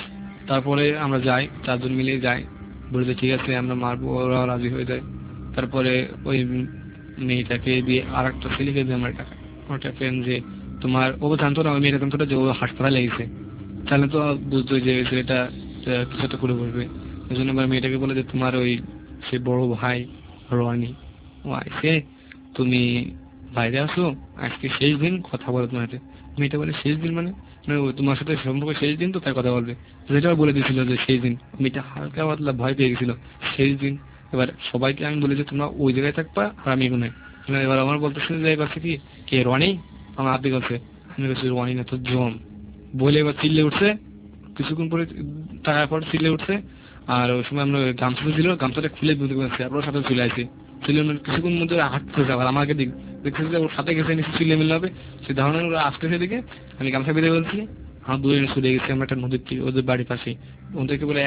Speaker 4: তারপরে আমরা যাই, 4 জন মিলে যাই, বলতে ঠিক আছে আমরা মারবো, ওরা রাজি হয়ে যায়। তারপরে ওই মেয়েটাকে দিয়ে আর একটা ছেলেকে দিয়ে আমার টাকা ওটা ফ্রেন্ড যে তোমার ও জানতো না, ওই মেয়েটা জানতো না যে ও হাসপাতালে লেগেছে, তাহলে তো বুঝতো যে ছেলেটা কিছু একটা করে বসবে। ওই জন্য মেয়েটাকে বলে যে তোমার ওই সে বড় ভাই রনি ও আইসে, তুমি বাইরে আসো, আজকে শেষ দিন, কথা বলো তোমার সাথে। মেয়েটা বলে শেষ দিন মানে তোমার সাথে সম্পর্ক শেষ দিন, তো তার কথা বলবে, যেটা বলে দিয়েছিল যে শেষ দিন। মেয়েটা হালকা পাতলা ভয় পেয়ে গেছিল, শেষ দিন। এবার সবাইকে আমি বলেছি তোমরা ওই জায়গায় থাকবা আর আমি এখানে। এবার আমার বলতেছে যে এবার কি কে রনি, আমার আব্বি কাছে, আমি বলছি রনি না তো জম, বলে এবার চিল্লে উঠছে। কিছুক্ষণ পরে টাকার পর চিল্লে উঠছে। আর ওই সময় আমরা গামছাটা ছিল, গামছাটা খুলে বুঝতে পারছি আপনার সাথে চলে আসি। কিছুক্ষণ মধ্যে হাঁটতে যাবার আমাকে দেখতেছি যে ওর সাথে গেছে নিশ্চয় চিল্লে মিলে হবে, সে ধারণা ওরা আসতেছে দিকে। আমি গামছা বেঁধে বলছি, আমার দূরে চলে গেছি আমরা একটা নদীর থেকে, ওদের বাড়ির পাশে। ওদেরকে বলে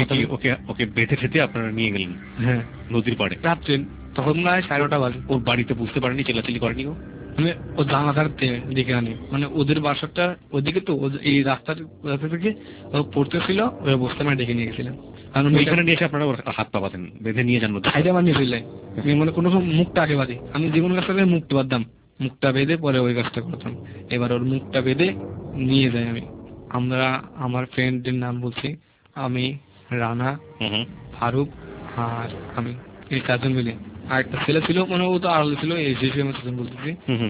Speaker 2: ওকে বেঁধে ঠেতে আপনারা নিয়ে গেলেন?
Speaker 4: হ্যাঁ,
Speaker 2: নদীর পাড়ে
Speaker 4: রাত্রে, তখন না 9:30 বাজে।
Speaker 2: ওর বাড়িতে বুঝতে পারেনি, চেল্লাচিল্লি করেনি?
Speaker 4: মানে ও জানালার দিকে আনি, মানে ওদের বাসাটা ওদিকে, তো এই রাস্তার থেকে ও পড়তেছিল, ওই অবস্থা আমি ডেকে নিয়ে গেছিলাম। কারণ
Speaker 2: এখানে নিয়ে এসে আপনারা হাত পা বাঁধেন, বেঁধে নিয়ে যান
Speaker 4: খাইতে আমার নিয়ে ফেললে, মানে কোনো মুখটা আগে বাঁধি, আমি যে কোনো কাজটা মুখটা বাঁধতাম, মুখটা বেঁধে পরে ওই কাজটা করতাম। এবার ওর মুখটা বেঁধে নিয়ে যাই আমি। আমরা আমার ফ্রেন্ডের নাম বলছি, আমি, রানা, ফারুক আর আমি, এই 4 জন মিলে। আর একটা ছেলে ছিল, মানে ও তো আড়ালে ছিল, এই যে আমি বলতেছি।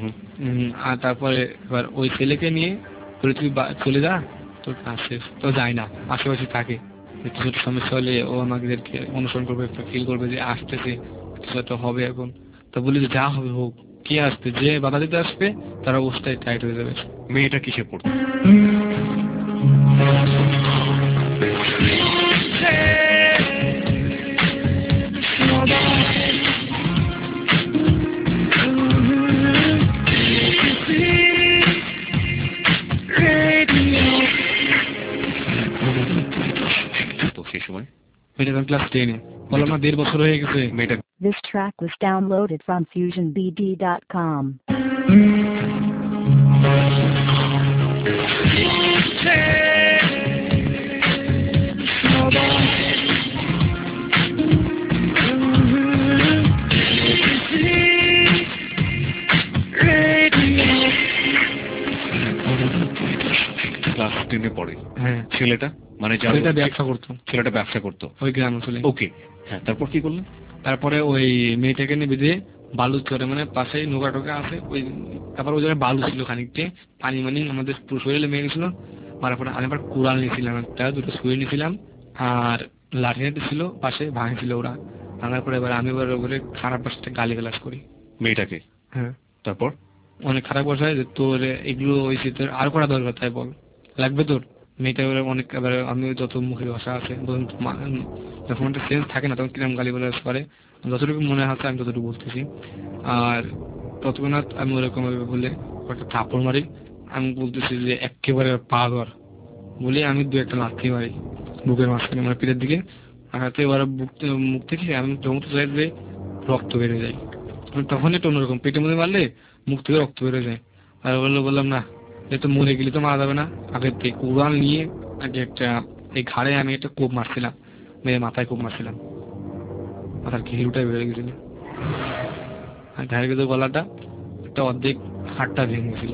Speaker 4: আর তারপরে এবার ওই ছেলেকে নিয়ে বলে তুই চলে যা, তোর কাজ শেষ। তো যায় না, আশেপাশে থাকে, কিছু সমস্যা হলে ও আমাদেরকে অনুসরণ করবে, ফিল করবে যে আসতেছে কিছু একটা হবে এখন। তো বলি যে যা হবে হোক, কে আসবে, যে বাধা দিতে আসবে তার অবস্থায় টাইট হয়ে যাবে।
Speaker 2: মেয়েটা কিসে পড়তো?
Speaker 4: ক্লাস 10-এ, বললাম না 1.5 বছর হয়ে গেছে।
Speaker 1: This track was downloaded from FusionBD.com.
Speaker 2: Class 10-এ পড়ে? হ্যাঁ। ছেলেটা মানে
Speaker 4: ছেলেটা ব্যবসা করতো।
Speaker 2: ছেলেটা ব্যবসা করতো ওই
Speaker 4: গ্রামে চলে।
Speaker 2: ওকে, হ্যাঁ। তারপর কি করলেন?
Speaker 4: তারপরে ওই মেয়েটাকে নিয়ে বেঁধে বালু চরে, মানে পাশে নৌকা টোকা আছে ওই, তারপর ওই জায়গায় বালু ছিল খানিকটা, পানি মানে আমাদের পুরো শরীরে মেয়ে গেছিল। মারার পরে আমি আবার কুড়াল নিয়েছিলাম, একটা 2টো শুয়ে নিয়েছিলাম, আর লাঠি হাতে ছিল পাশে, ভাঙছিল ওরা। ভাঙার পরে এবার আমি এবার ওগুলো খারাপ ভাষাতে গালি গালাজ করি
Speaker 2: মেয়েটাকে।
Speaker 4: হ্যাঁ।
Speaker 2: তারপর
Speaker 4: অনেক খারাপ ভাষায় যে তোর এগুলো হয়েছে, তোর আর করা দরকার, তাই বল লাগবে তোর। মেয়েটা এবারে অনেক, এবারে আমি যত মুখের ভাষা আছে যখন একটা সেন্স থাকে না তখন কিরম গালি বলে করে, যতটুকু মনে হচ্ছে আমি ততটুকু বলতেছি। আর তৎক্ষণাৎ আমি ওরকম বলে একটা থাপ্পড় মারি। আমি বলতেছি যে একেবারে পা ধর বলে আমি দু একটা লাথি মারি বুকের মাঝখানে, মানে পিঠের দিকে। হাতে এবার মুখ থেকে আমি জমতে চাই যে রক্ত বেড়ে যায়, তখন একটু অন্যরকম, পেটের মধ্যে মারলে মুখ থেকে রক্ত বেড়ে যায়। আর বললাম না, এ তো মরে গেলে তো মারা যাবে না, আগে থেকে উড়াল নিয়ে আগে একটা এই ঘাড়ে আমি একটা কোপ মারছিলাম, মেয়ে মাথায় কোপ মারছিলাম, মাথার ঘিরুটাই বেড়ে গেছিল, আর ঘাড়ে গেছে গলাটা একটা অর্ধেক হাড়টা ভেঙে গেছিল।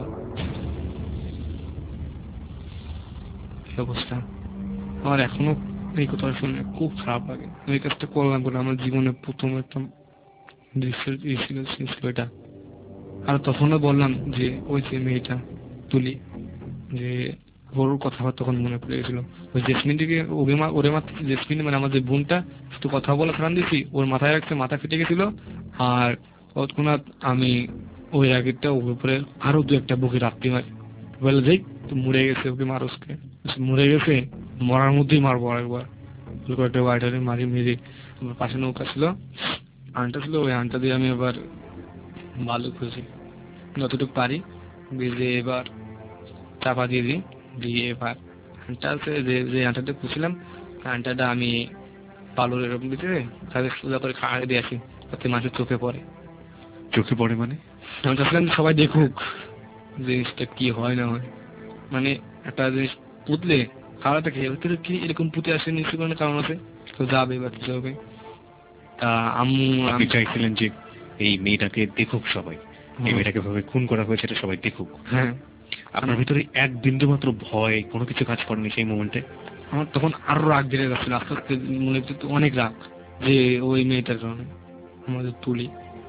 Speaker 4: এই অবস্থা আমার এখনো এই কথা শুনে খুব খারাপ লাগে। এই কাজটা করলাম বলে আমার জীবনে প্রথম একটা দৃশ্যের ছিল এটা। আর তখনও বললাম যে ওই যে মেয়েটা তুলি, যে ওর কথাবার্তা তখন মনে পড়ে গেছিল, ওই জেসমিন থেকে ওরে মারতে, জেসমিন মানে আমাদের বোনটা শুধু কথা বলা খান দিয়েছি, ওর মাথায় রাখছে, মাথা ফেটে গেছিল। আর তৎক্ষণাৎ আমি ওই আগেরটা ওর উপরে আরো দু একটা বুকে রাত্রি মারি, বলে যাই তো মরে গেছে, ওকে মারসকে মরে গেছে, মরার মধ্যেই মারবো আরেকবার, কয়েকটা ওয়াইটারে মারি মেরে। আমার পাশে নৌকা ছিল, আনটা ছিল, ওই আনটা দিয়ে আমি এবার ভালো খুঁজি যতটুকু পারি, বেজে এবার চাপা দিয়ে দিই, দিয়ে এবার আনটা আছে যে আনটাতে খুঁজছিলাম, আনটাটা আমি বালুর এরকম ভিতরে তাদের সোজা করে খাড়ে দিয়ে আসি যাতে মাছের চোখে পড়ে।
Speaker 2: চোখে পড়ে মানে?
Speaker 4: আমি চাচ্ছিলাম সবাই দেখুক জিনিসটা কি হয় না হয়, মানে একটা জিনিস পুতলে খাওয়াটা খেয়ে ভিতরে কি এরকম পুঁতে আসে নিশ্চয় কোনো কারণ আছে, তো যাবে বা কিছু হবে। তা
Speaker 2: আপনি চাইছিলেন যে এই মেয়েটাকে দেখুক সবাই, এই মেয়েটাকে ভাবে খুন করা হয়েছে এটা সবাই দেখুক।
Speaker 4: হ্যাঁ,
Speaker 2: আপনার ভিতরে এক বিন্দু মাত্র ভয় কোনো কিছু কাজ করেনি সেই মোমেন্টে?
Speaker 4: আমার তখন আরো রাগ বেড়ে যাচ্ছিল, আস্তে আস্তে মনে হচ্ছে অনেক রাগ যে ওই মেয়েটার কারণে আমাদের তুলি।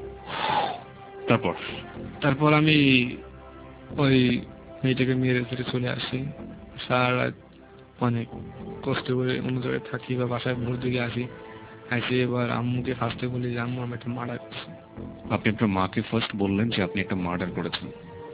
Speaker 4: তারপর আমি ওই মেয়েটাকে মেরে ফেলে চলে আসি, সারা রাত অনেক কষ্ট করে অন্য জায়গায় থাকি বা বাসায় ভোর দিকে আসি, আসি এবার আম্মুকে ফার্স্টে বলি যে আম্মু আমি একটা মার্ডার করছি।
Speaker 2: আপনি আপনার মাকে ফার্স্ট বললেন যে আপনি একটা মার্ডার করেছেন?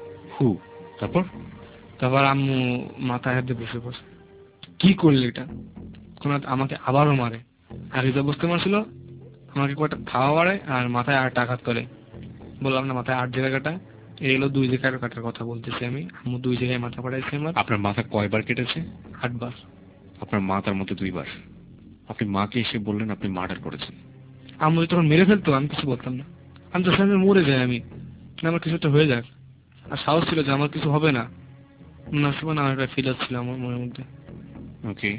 Speaker 2: তারপর
Speaker 4: আম্মু মাথায় হাতে বসে বসে কি করলি এটা, কোন আমাকে আবারও মারে, আগে তো বুঝতে পারছিল, আমাকে কয়েকটা খাওয়া বাড়ে আর মাথায় 8 আঘাত করে। বললাম না মাথায় 8 জায়গা কাটা, এগুলো 2 জায়গায় কাটার কথা বলতেছি আমি। আম্মু 2 জায়গায় মাথা ফাটাইছে আমার।
Speaker 2: আপনার মাথা কয়বার কেটেছে?
Speaker 4: 8 বার।
Speaker 2: আপনার মা তার মধ্যে 2 বার। আপনি মাকে এসে বললেন আপনি মার্ডার করেছেন।
Speaker 4: আম্মু তখন মেরে ফেলতো, আমি কিছু বলতাম না, আমি তো সামনে মরে যাই, আমি আমার কিছু একটা হয়ে যাক, আর সাহস ছিল যে আমার কিছু হবে না, না একটা ফিল হচ্ছিল আমার মনের মধ্যে।
Speaker 2: ওকে,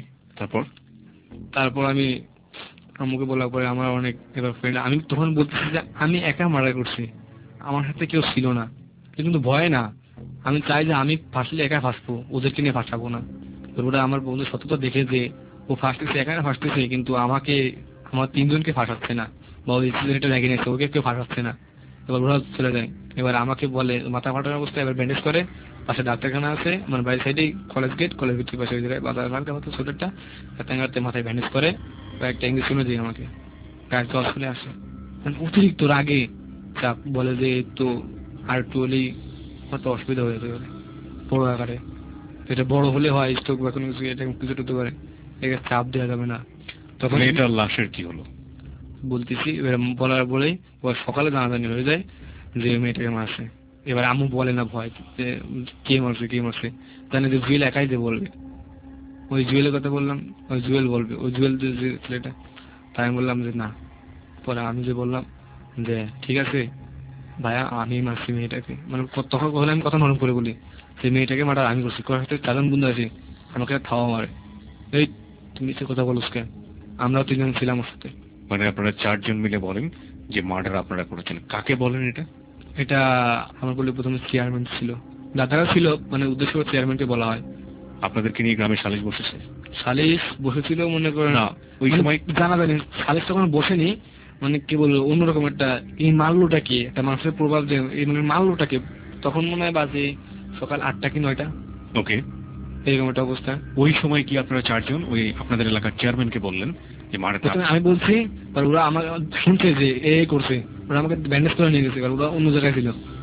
Speaker 2: তারপর
Speaker 4: আমি আম্মুকে বলার পরে আমার অনেক এবার ফ্রেন্ড, আমি তখন বলতেছি যে আমি একা মার্ডার করছি, আমার সাথে কেউ ছিল না, কিন্তু ভয় না, আমি চাই যে আমি ফাঁসলে একা ফাঁসবো, ওদেরকে নিয়ে ফাঁসাবো না। ওরা আমার বন্ধু সততা দেখে যে ও ফাঁসতেছে, একা ফাঁসতেছে, কিন্তু আমাকে আমার 3 জনকে ফাঁসাচ্ছে না, বা ওই এটা রেগে নিয়েছে, ওকে কেউ ফাঁসাচ্ছে না। এবার ওরা চলে যায়, এবার আমাকে বলে মাথা ফাটার অবস্থায় এবার ব্যান্ডেজ করে, পাশে ডাক্তারখানা আছে, মানে বাড়ির সাইডেই কলেজ গেট, কলেজ গেটের পাশে ওই জায়গায় বাজার হালকা মতো ছোটটা হাতে মাথায় ব্যান্ডেজ করে, একটা ইঞ্জেকশনও দিয়ে আমাকে, গায়ে জল চলে আসে, মানে অতিরিক্ত রাগে চাপ, বলে যে তো আর একটু হলেই হয়তো অসুবিধা হয়ে যাবে বড় আকারে, এটা বড় হলে হয় স্ট্রোক বা কোনো কিছু, এটা কিছু হতে পারে, একে চাপ দেওয়া যাবে না। তখন
Speaker 2: এটার লাশের কি হলো
Speaker 4: বলতেছি, বলার বলেই সকালে জানাজানি হয়ে যায় যে মেয়েটাকে মারছে। এবার আম্মু বলে না ভয় যে কে মারছে, জানে যে জুয়েল একাই যে বলবে, ওই জুয়েলের কথা বললাম, ওই জুয়েল বলবে, ওই জুয়েল যে ছেলেটা, তাই আমি বললাম যে না। পরে আমি যে বললাম যে ঠিক আছে ভাইয়া আমি মারছি মেয়েটাকে, মানে তখন আমি কথা নরম করে বলি যে মেয়েটাকে মার্ডার আমি করছি, সাথে 4 জন বন্ধু আছে, আমাকে থাওয়া মারে, এই তুমি সে কথা বলছ কেন, আমরাও 3 জন ছিলাম ওর সাথে।
Speaker 2: মানে আপনারা 4 জন মিলে বলেন যে মার্ডার আপনারা করেছেন, কাকে বলেন এটা?
Speaker 4: এটা আমার বলে প্রথমে চেয়ারম্যান ছিল, দাদারা ছিল, মানে উদ্দেশ্য চেয়ারম্যানকে বলা হয়।
Speaker 2: আপনাদেরকে নিয়ে গ্রামে সালিশ বসেছে?
Speaker 4: সালিশ বসেছিল মনে করেন
Speaker 2: না, ওই সময়
Speaker 4: জানা জানি সালিশ তখন বসেনি, মানে কি বলবো অন্যরকম একটা এই মারলোটা কি একটা মানুষের প্রভাব যে এই মানে মারলোটাকে, তখন মনে হয় বাজে সকাল 8টা কি 9টা,
Speaker 2: ওকে,
Speaker 4: এরকম একটা অবস্থা।
Speaker 2: ওই সময় কি আপনারা 4 জন ওই আপনাদের এলাকার চেয়ারম্যানকে বললেন যে মার্ডার?
Speaker 4: আমি বলছি, ওরা আমার শুনছে যে এ করছে, ওরা আমাকে ব্যান্ডেজ করে নিয়ে গেছে, ওরা অন্য জায়গায় ছিল,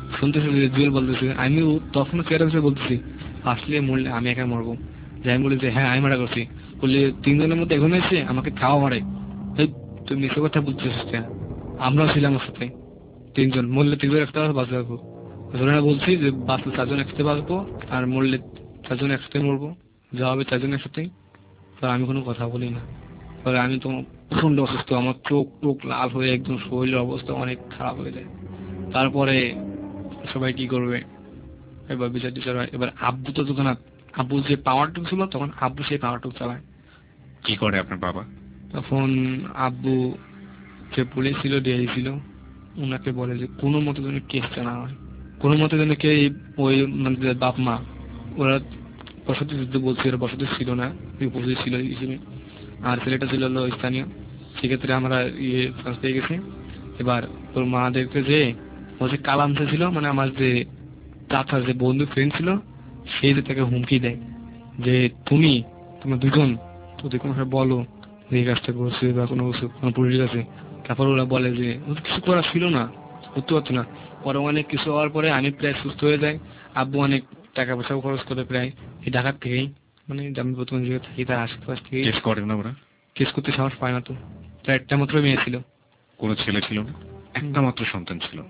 Speaker 4: শুনতেছে যে জুয়েল বলতেছে, আমিও তখনও চেয়ারে বসে বলতেছি আসলে মরলে আমি একা মরবো। যে আমি বলি যে হ্যাঁ আমি মারা করছি, বললে 3 জনের মধ্যে এখন এসে আমাকে খাওয়া মারে। তুই মিশে কথা বলছিস, আমরাও ছিলাম ওর সাথে 3 জন, মরলে 3 জন একসাথে বাঁচতে পারবো। বলছি যে বাঁচলে 4 জন একসাথে বাঁচবো, আর মরলে 4 জন একসাথে মরবো, যা হবে 4 জন একসাথেই। আমি কোনো কথা বলি না। আমি তো প্রচন্ড অসুস্থ, আমার চোখ টোক লাল হয়ে একদম শরীরের অবস্থা অনেক খারাপ হয়ে যায়। তারপরে সবাই কি করবে, এবার বিচার টিচার হয়। এবার আব্বু তো তখন আব্বু যে পাওয়ারটুক ছিল তখন আব্বু সেই পাওয়ারটুক চালায়।
Speaker 2: কি করে আপনার বাবা?
Speaker 4: তখন আব্বু যে পুলিশ ছিল, ডিআই ছিল, ওনাকে বলে যে কোনো মতে যেন কেসটা না হয়, কোনো মতে যেন কে ওই মানে বাপ মা ওরা বসতি যুদ্ধ বলছে, ওরা বসতি ছিল না, উপস্থিত ছিল হিসেবে, আর ছেলেটা ছিল হলো স্থানীয়। সেক্ষেত্রে আমরা চান্স পেয়ে গেছি। এবার তোর মা দেখতে যে ও যে কালাম ছিল, মানে আমার যে চাচার যে বন্ধু ফ্রেন্ড ছিল, সেই যে তাকে হুমকি দেয় যে তোমার দুজন যদি কোনো বলো যে এই কাজটা করছে বা কোনো পুলিশের কাছে। তারপর ওরা বলে যে কিছু করা ছিল না, করতে পারতো না। পরে অনেক কিছু হওয়ার পরে আমি প্রায় সুস্থ হয়ে যাই। আব্বু অনেক টাকা পয়সাও খরচ করে প্রায় এই ঢাকার থেকেই, মানে আমি প্রথমে যে থাকি তার আশেপাশ থেকে।
Speaker 2: কেস করে না ওরা?
Speaker 4: কেস করতে সাহস পায় না তো, তার একটা মাত্র মেয়ে ছিল।
Speaker 2: কোনো ছেলে ছিল না, একটা মাত্র সন্তান ছিল।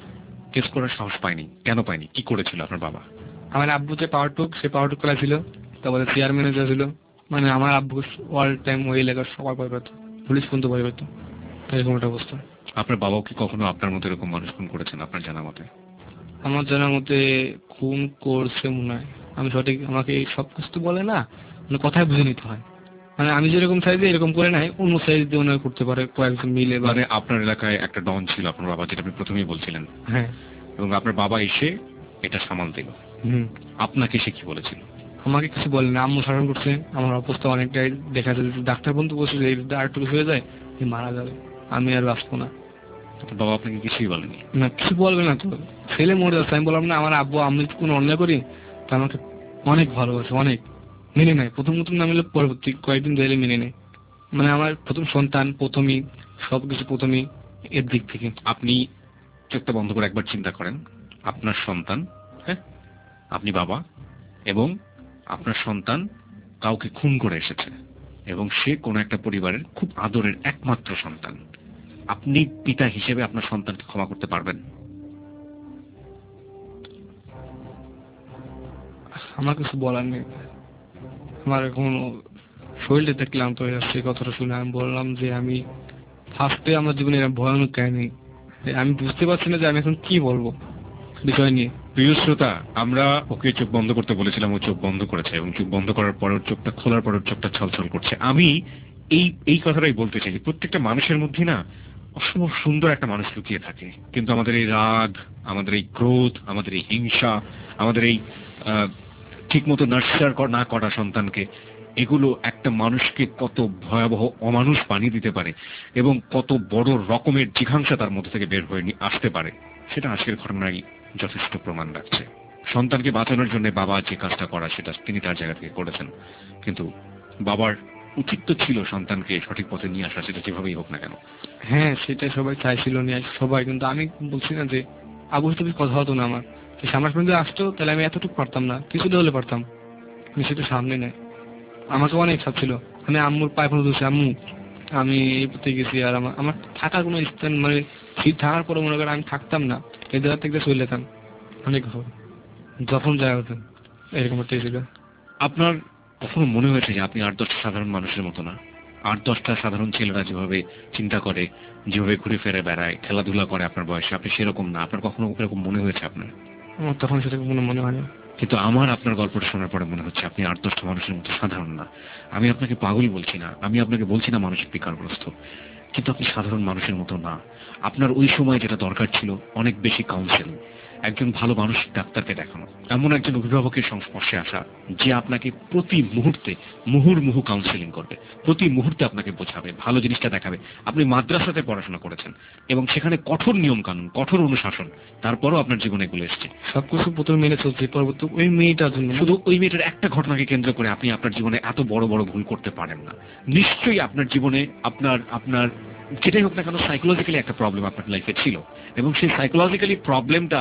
Speaker 2: কেস করার সাহস পায়নি, কেন পায়নি? কি করেছিল আপনার বাবা?
Speaker 4: আমার আব্বু যে পাওয়ারটুক, সে পাওয়ারটুক করা ছিল, তারপরে চেয়ারম্যান ছিল, মানে আমার আব্বু অল টাইম ওই এলাকার সবাই ভয় পেত, পুলিশ পর্যন্ত ভয় পেত, এরকম একটা অবস্থা।
Speaker 2: আপনার বাবাও কি কখনো আপনার মতো এরকম মানুষ খুন করেছেন আপনার জানা মতে?
Speaker 4: আমার জানার মতে খুন করছে মনে হয়, আমি সঠিক, আমাকে সবকিছু তো বলে না, মানে কথায় বুঝে নিতে হয়। মানে আমি যেরকম সাইজে এরকম করে নাই, অন্য সাইজ দিয়ে ওনারা করতে পারে কয়েকজন মিলে।
Speaker 2: মানে আপনার এলাকায় একটা ডন ছিল আপনার বাবা, যেটা আপনি প্রথমেই বলছিলেন।
Speaker 4: হ্যাঁ।
Speaker 2: এবং আপনার বাবা এসে এটা সামাল দিল। আপনাকে সে কি বলেছিল?
Speaker 4: আমাকে কিছু বলে না, আম্মু শাসন করছে। আমার অবস্থা অনেকটাই দেখা যায়, ডাক্তার বন্ধু বলছে যে আরেকটু হয়ে যায় মারা যাবে, আমি আর বাঁচবো না।
Speaker 2: বাবা আপনাকে কিছুই বলেনি?
Speaker 4: না, কিছু বলবে না তো, ছেলে মরে যাচ্ছে। আমি বললাম না আমার আব্বু আমি কোনো অন্যায় করি, তা আমাকে অনেক ভালোবাসে, অনেক মেনে নেয়। প্রথম না মিলে পরবর্তী কয়েকদিন ধরে মেনে নেয়, মানে আমার প্রথম সন্তান, প্রথমেই সবকিছু প্রথমেই এর দিক থেকে।
Speaker 2: আপনি চোখটা বন্ধ করে একবার চিন্তা করেন, আপনার সন্তান, হ্যাঁ আপনি বাবা, এবং আপনার সন্তান কাউকে খুন করে এসেছে, এবং সে কোন একটা পরিবারের খুব আদরের একমাত্র সন্তান। আপনি পিতা হিসেবে আপনার সন্তানকে ক্ষমা করতে পারবেন?
Speaker 4: আমার কিছু বলার নেই, আমার এখন শরীরটা ক্লান্ত হয়ে যাচ্ছে। কথাটা শুনে আমি বললাম যে আমি ফার্স্টে আমার জীবনে এরকম ভয়ানক কাহিনী, আমি বুঝতে পারছি না যে আমি এখন কি বলবো বিষয় নিয়ে।
Speaker 2: প্রিয় শ্রোতা, আমরা ওকে চোখ বন্ধ করতে বলেছিলাম, ও চোখ বন্ধ করেছে, এবং চোখ বন্ধ করার পর চোখটা খোলার পর চোখটা ছলছল করছে। আমি এই কথাটাই বলতে চাই, প্রত্যেকটা মানুষের মধ্যে না অসম্ভব সুন্দর একটা মানুষ লুকিয়ে থাকে, কিন্তু আমাদের এই রাগ, আমাদের এই ক্রোধ, আমাদের এই হিংসা, আমাদের এই ঠিক মতো নার্সার না করা সন্তানকে, এগুলো একটা মানুষকে কত ভয়াবহ অমানুষ বানিয়ে দিতে পারে, এবং কত বড় রকমের জিঘাংসা তার মধ্যে থেকে বের হয়ে আসতে পারে, সেটা আজকের ঘটনায় যথেষ্ট প্রমাণ রাখছে। সন্তানকে বাঁচানোর জন্য বাবা যে কাজটা করা, সেটা তিনি তার জায়গা থেকে করেছেন, কিন্তু বাবার উচিত তো ছিল সন্তানকে সঠিক পথে নিয়ে আসা, সেটা যেভাবেই হোক না কেন।
Speaker 4: হ্যাঁ, সেটা সবাই চাইছিল নিয়ে সবাই, কিন্তু আমি বলছি না যে আবুর সাথে কথা হতো না আমার, সামনে পর্যন্ত আসতো, তাহলে আমি এতটুকু পারতাম না, কিছুটা হলে পারতাম, সেটা সামনে নেয়। আমাকে অনেক ইচ্ছা ছিল, আমি আম্মুর পায়ে পড়ে বলছি, আম্মু আমি এই পথে গেছি, আর আমার থাকার কোনো স্থান, মানে শীত থাকার পরে মনে করেন আমি থাকতাম না, এই জায়গা থেকে চলে যেতাম অনেক যখন যায় হতো, এরকম একটা ছিল।
Speaker 2: আপনার কখনো মনে হয়েছে যে আপনি 8-10টা সাধারণ মানুষের মতো না? 8-10টা সাধারণ ছেলেরা যেভাবে চিন্তা করে, যেভাবে ঘুরে ফিরে বেড়ায়, খেলাধুলা করে আপনার বয়সে, আপনি সেরকম না? আপনার কখনো এরকম মনে হয়েছে আপনার?
Speaker 4: আমার তখন সেটা কোনো মনে হয় না,
Speaker 2: কিন্তু আমার আপনার গল্পটা শোনার পরে মনে হচ্ছে আপনি 8-10টা মানুষের মতো সাধারণ না। আমি আপনাকে পাগল বলছি না, আমি আপনাকে বলছি না মানসিক বিকারগ্রস্ত, কিন্তু আপনি সাধারণ মানুষের মতো না। আপনার ওই সময় যেটা দরকার ছিল অনেক বেশি কাউন্সেলিং, একজন ভালো মানসিক ডাক্তারকে দেখানো, এমন একজন অভিভাবকের সংস্পর্শে আসা যে আপনাকে প্রতি মুহূর্তে মুহুর্মুহু কাউন্সেলিং করবে, প্রতি মুহূর্তে আপনাকে বোঝাবে, ভালো জিনিসটা দেখাবে। আপনি মাদ্রাসাতে পড়াশোনা করেছেন এবং সেখানে কঠোর নিয়ম কানুন, কঠোর অনুশাসন, তারপরও আপনার জীবনে এগুলো এসছে।
Speaker 4: সবকিছু প্রথমে মেনে চলছে, পরবর্তী ওই মেয়েটার জন্য,
Speaker 2: শুধু ওই মেয়েটার একটা ঘটনাকে কেন্দ্র করে আপনি আপনার জীবনে এত বড় বড় ভুল করতে পারেন না। নিশ্চয়ই আপনার জীবনে আপনার যেটাই হোক না কেন সাইকোলজিক্যালি একটা প্রবলেম আপনার লাইফে ছিল, এবং সেই সাইকোলজিক্যালি প্রবলেমটা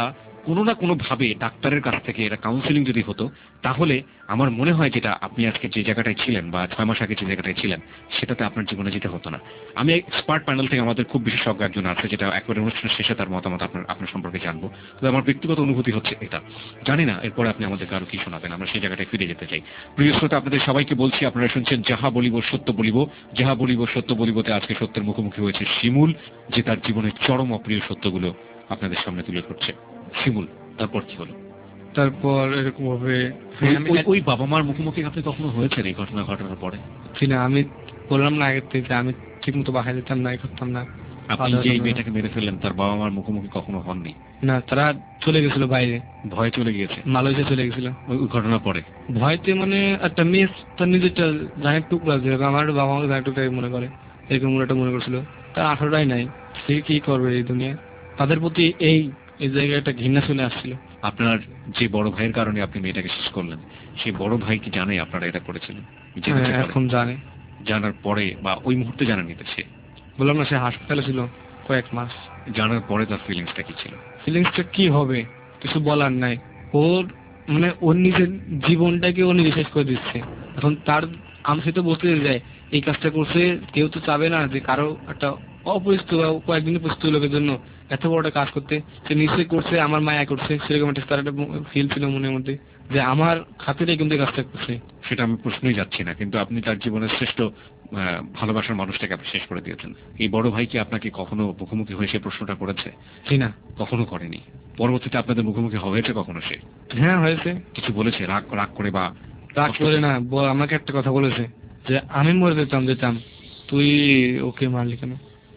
Speaker 2: কোনো না কোনো ভাবে ডাক্তারের কাছ থেকে এটা কাউন্সিলিং যদি হতো, তাহলে আমার মনে হয় যেটা আপনি আজকে যে জায়গাটায় ছিলেন বা 6 মাস আগে যে জায়গাটায় ছিলেন সেটাতে আপনার জীবনে যেতে হতো না। আমি এক্সপার্ট প্যানেল থেকে আমাদের খুব বিশেষজ্ঞ একজন আছে, যেটা একবারে অনুষ্ঠানের শেষে তার মতামত আপনার সম্পর্কে জানবো। তবে আমার ব্যক্তিগত অনুভূতি হচ্ছে এটা, জানি না এরপরে আপনি আমাদের কারো কি শোনাবেন, আমরা সেই জায়গাটায় ফিরে যেতে চাই। প্রিয় শ্রোতা, আপনাদের সবাইকে বলছি, আপনারা শুনছেন যাহা বলিব সত্য বলিব। যাহা বলিব সত্য বলিবতে আজকে সত্যের মুখোমুখি হয়েছে শিমুল, যে তার জীবনের চরম অপ্রিয় সত্যগুলো আপনাদের সামনে তুলে ধরছে। শিমুল, তারপর কি হলো?
Speaker 4: তারপর এরকম ভাবে
Speaker 2: ওই বাবা মার মুখোমুখি আপনি কখনো হয়েছেন এই ঘটনার পরে?
Speaker 4: না, আমি বললাম না আগের থেকে আমি ঠিক মতো বাসায় যেতাম না, করতাম না।
Speaker 2: আপনি যে মেয়েটাকে মেরে ফেললেন তার বাবা মার মুখোমুখি কখনো হননি?
Speaker 4: না, তারা চলে গেছিল বাইরে,
Speaker 2: ভয় চলে গিয়েছে,
Speaker 4: মালয়েশিয়া চলে গেছিল
Speaker 2: ওই ঘটনার পরে।
Speaker 4: ভয়তে মানে একটা মেয়ে তার নিজেরটা জানের টুকরা, যেরকম আমার বাবা আমাকে জানের টুকরাই মনে করে, এরকম একটা মনে করছিল। তার 18টাই নাই, সে কি করবে এই দুনিয়া। তাদের প্রতি এই জায়গায় একটা ঘৃণা চলে আসছিল।
Speaker 2: আপনার যে বড় ভাইয়ের কারণে আপনি মেয়েটাকে শেষ করলেন, সেই বড় ভাই কি জানে আপনারা এটা করেছিলেন?
Speaker 4: এখন জানে।
Speaker 2: জানার পরে বা ওই মুহূর্তে জানানি তো? সে
Speaker 4: বললাম না, সে হাসপাতালে ছিল কয়েক মাস।
Speaker 2: জানার পরে তার ফিলিংসটা কি ছিল?
Speaker 4: ফিলিংসটা কি হবে কিছু বলার নাই। ওর মানে ওর নিজের জীবনটাকে ও নিজে শেষ করে দিচ্ছে। এখন তার আমি সেটা বলতে যাই, এই কাজটা করছে, কেউ তো চাবে না যে কারো একটা অপরিচিত বা কয়েকদিনের পরিচিত লোকের জন্য এত বড় একটা কাজ করতে। সে নিশ্চয়ই করছে আমার মায়া করছে, সেরকম একটা তার একটা ফিল ছিল মনের মধ্যে যে আমার খাতিরে কিন্তু কাজটা করছে।
Speaker 2: সেটা আমি প্রশ্নই যাচ্ছি না, কিন্তু আপনি তার জীবনের শ্রেষ্ঠ ভালোবাসার মানুষটাকে আপনি শেষ করে দিয়েছেন। এই বড় ভাই কি আপনাকে কখনো মুখোমুখি হয়ে সে প্রশ্নটা করেছে?
Speaker 4: না,
Speaker 2: কখনো করেনি। পরবর্তীতে আপনাদের মুখোমুখি হয়েছে কখনো সে?
Speaker 4: হ্যাঁ হয়েছে।
Speaker 2: কিছু বলেছে রাগ করে? বা
Speaker 4: রাগ করে না, আমাকে একটা কথা বলেছে যে আমি মরে যেতাম তুই ওকে মারলি কেন।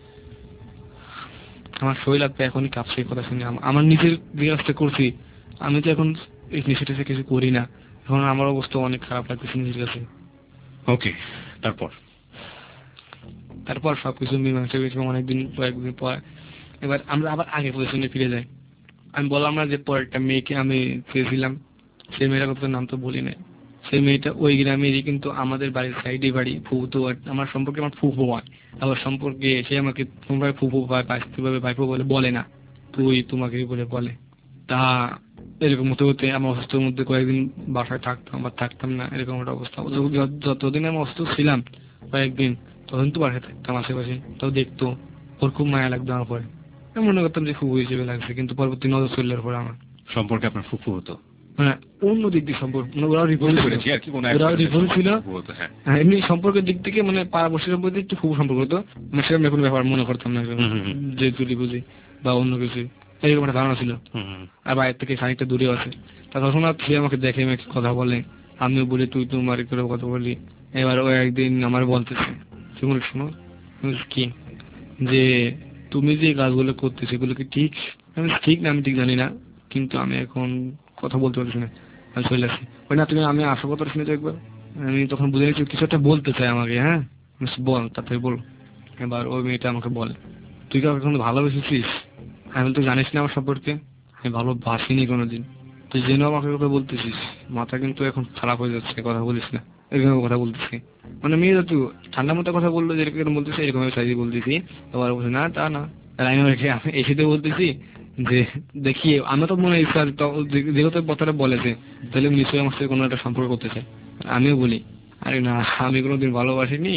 Speaker 4: আমার শরীর লাগবে এখনই কাঁপছে কথা শুনে। আমার নিজের বিকাশটা করছি, আমি তো এখন এই নেশাটা কিছু করি না, এখন আমার অবস্থা অনেক খারাপ লাগতেছে নিজের কাছে।
Speaker 2: ওকে, তারপর
Speaker 4: সবকিছু মীমাংসা হয়েছে কয়েকদিন পর। এবার আমরা আবার আগের পজিশনে ফিরে যাই। আমি বললাম না যে পরেরটা মেয়েকে আমি চেয়েছিলাম, সেই মেয়েটার কথা নাম তো বলি না। সেই মেয়েটা ওই গ্রামেরই, কিন্তু আমাদের বাড়ির সাইডে বাড়ি। ফুফু, আমার সম্পর্কে আমার ফুফু হয়, আবার সম্পর্কে সে আমাকে কোনোভাবে ফুফু হয় পাশে ভাইপো বলে না, তুই তোমাকে বলে। তা এরকম হতে হতে আমার অসুস্থের মধ্যে কয়েকদিন বাসায় থাকতাম বা থাকতাম না, এরকম একটা অবস্থা। যতদিন আমি অসুস্থ ছিলাম কয়েকদিন, ততদিন তো বাসায় থাকতাম আশেপাশে, তাও দেখতো, ওর খুব মায়া লাগতো আমার পরে। আমি মনে করতাম যে ফুফু হিসেবে লাগছে, কিন্তু পরবর্তী নজর চললের পরে আমার
Speaker 2: সম্পর্কে আপনার ফুফু হতো?
Speaker 4: হ্যাঁ, অন্য দিক দিয়ে সম্পর্ক, ওরাও রিভোল ছিল। এমনি সম্পর্কের দিক থেকে মানে পাড়াপড়শি সম্পর্কে একটু ফুফু সম্পর্ক হতো, মানে সেরকম কোনো ব্যাপার মনে করতাম না যে তুলি বুঝি বা অন্য কিছু, এরকম একটা ধারণা ছিল। আর বাইরের থেকে খানিকটা দূরে আছে। তা তখন সে আমাকে দেখে কথা বলে, আমিও বলি তুই তোমার করে কথা বলি। এবার ও একদিন আমার বলতেছে, তুমি শোনো কি, যে তুমি যে কাজগুলো করতেছো এগুলো কি ঠিক? আমি ঠিক না, আমি ঠিক জানি না, কিন্তু আমি এখন কথা বলতে পারছি না, আমি চলে আসছি। ওই না, তুমি আমি আসো কথা শুনেছো একবার। আমি তখন বুঝে নিচ্ছি কিছু একটা বলতে চাই আমাকে। হ্যাঁ, বল, তাড়াতাড়ি বল। এবার ওই মেয়েটা আমাকে বলে, তুই কাউকে এখন ভালোবেসেছিস? আমি তো জানিস না আমার সম্পর্কে, আমি ভালোবাসিনি কোনোদিন, তুই জেনে আমাকে কথা বলতেছিস? মাথা কিন্তু এখন খারাপ হয়ে যাচ্ছে, কথা বলিস না, এরকম কথা বলতেছি। মানে মেয়েরা তুই ঠান্ডা মতো কথা বললো, যেরকম বলতেছি এরকম সাইজে বলতেছি। এবার বলছি না তা না, আমি এসে বলতেছি যে দেখি, আমি তো মনে হয় যেহেতু কথাটা বলেছে, তাহলে নিশ্চয়ই আমার সাথে কোনো একটা সম্পর্ক করতেছে। আমিও বলি, আরে না, আমি কোনোদিন ভালোবাসিনি,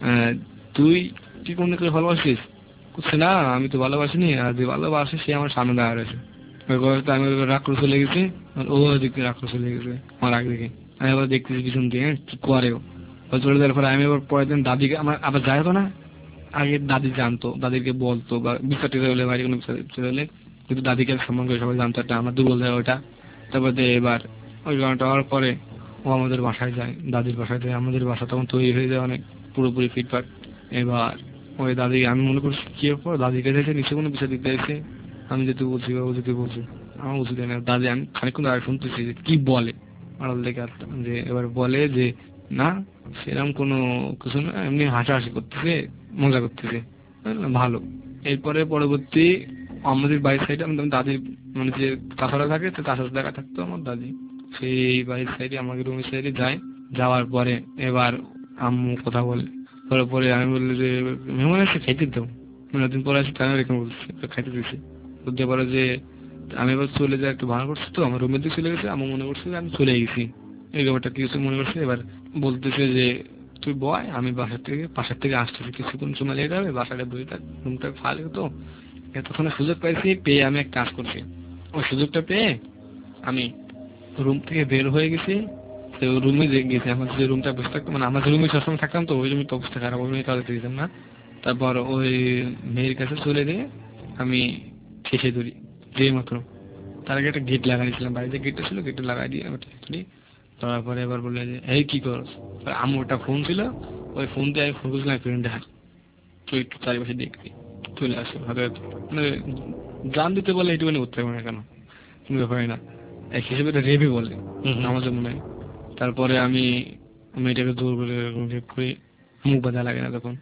Speaker 4: তুই কি কোনো ভালোবাসিস? করছে না, আমি তো ভালোবাসিনি, আর যে ভালোবাসে সে আমার সামনে দাঁড়া রয়েছে। আমি রাগ করে চলে গেছি, ও দিক থেকে রাগ করে চলে গেছে আমার আগে দিকে। আমি আবার দেখতেছি পিছন দিয়ে কি করেও চলে যাওয়ার পরে আমি আবার পরের দিন দাদিকে, আমার আবার যাই হতো না, আগে দাদি জানতো, দাদিকে বলতো, বা বিচার টিচার হলে বাইরে কোনো বিচার হলে কিন্তু দাদিকে সম্পর্কে সবাই জানতো, একটা আমার দুর্বল যায় ওইটা। তারপরে এবার ওই ঘটনাটা হওয়ার পরে ও আমাদের বাসায় যায়, দাদির বাসায় যায়। আমাদের বাসা তখন তৈরি হয়ে যায় অনেক পুরোপুরি ফিটফাট। এবার ওই দাদি, আমি মনে করছি কি পর দাদিকে যাইছে নিশ্চয় কোনো বিচার দিতে যাইছে, আমি যেতে বলছি বা ও যেতে বলছি, আমার বুঝতে দেয় না। দাদি আমি খানিকক্ষণ আগে শুনতেছি যে কি বলে আড়াল দেখে, যে এবার বলে যে না সেরকম কোনো কিছু না, এমনি হাসাহাসি করতেছে, মজা করতেছে, ভালো। এরপরে পরবর্তী আমাদের বাড়ির সাইডে দাদির মানে যে চাষারা থাকে, তো চাষার দেখা থাকতো আমার দাদি, সেই বাড়ির সাইডে আমাদের রুমের সাইডে যায়। যাওয়ার পরে এবার আম্মু কথা বলে, পরে আমি বললি যে মেহমান এসে খাইতে দাও, দিন পরে আসি, তাই এরকম বলছি, খাইতে দিচ্ছি। বলতে পারে যে আমি এবার চলে যাই, একটু ভাড়া করছি তো আমার রুমের দিকে চলে গেছে, আমি মনে করছি যে আমি চলে গেছি, এই ব্যাপারটা কিছু মনে করছে। এবার বলতেছে যে তুই বয়, আমি বাসার থেকে আসতেছি, কিছুক্ষণ সময় লেগে যাবে, বাসাটা বসে থাক, রুমটা ফাঁকা তো। এতক্ষণে সুযোগ পাইছি, পেয়ে আমি এক কাজ করছি। ওই সুযোগটা পেয়ে আমি রুম থেকে বের হয়ে গেছি, তো রুমে গেছি। আমার যে রুমটা বসে থাকতো, মানে আমার যে রুমে সবসময় থাকতাম, তো ওই রুমে তো অবস্থা খারাপ, ওই রুমে কাজে দিতাম না। তারপর ওই মেয়ের কাছে চলে গিয়ে আমি শেষে ধরি যে মাত্র, তার আগে একটা গেট লাগাইছিলাম, বাড়িতে গেটটা ছিল, গেটটা লাগাই দিয়ে আমি ধরি। তারপরে এবার বললে যে এই কি করস, আমার ওটা ফোন ছিল, ওই ফোন দিয়ে আমি ফোন করছিলাম ফ্রেন্ডে, হাত তুই একটু চারিপাশে দেখবি, চলে আসো হাতে মানে জান দিতে বলে এইটুখানি করতে হবে না, কেন কোনো ব্যাপারই না, এক হিসেবে এটা রেবই বলে আমার মনে হয়। তারপরে আমি মেয়েটাকে জোর করে রেপ করি, মুখ বাঁধা লাগে না তখন।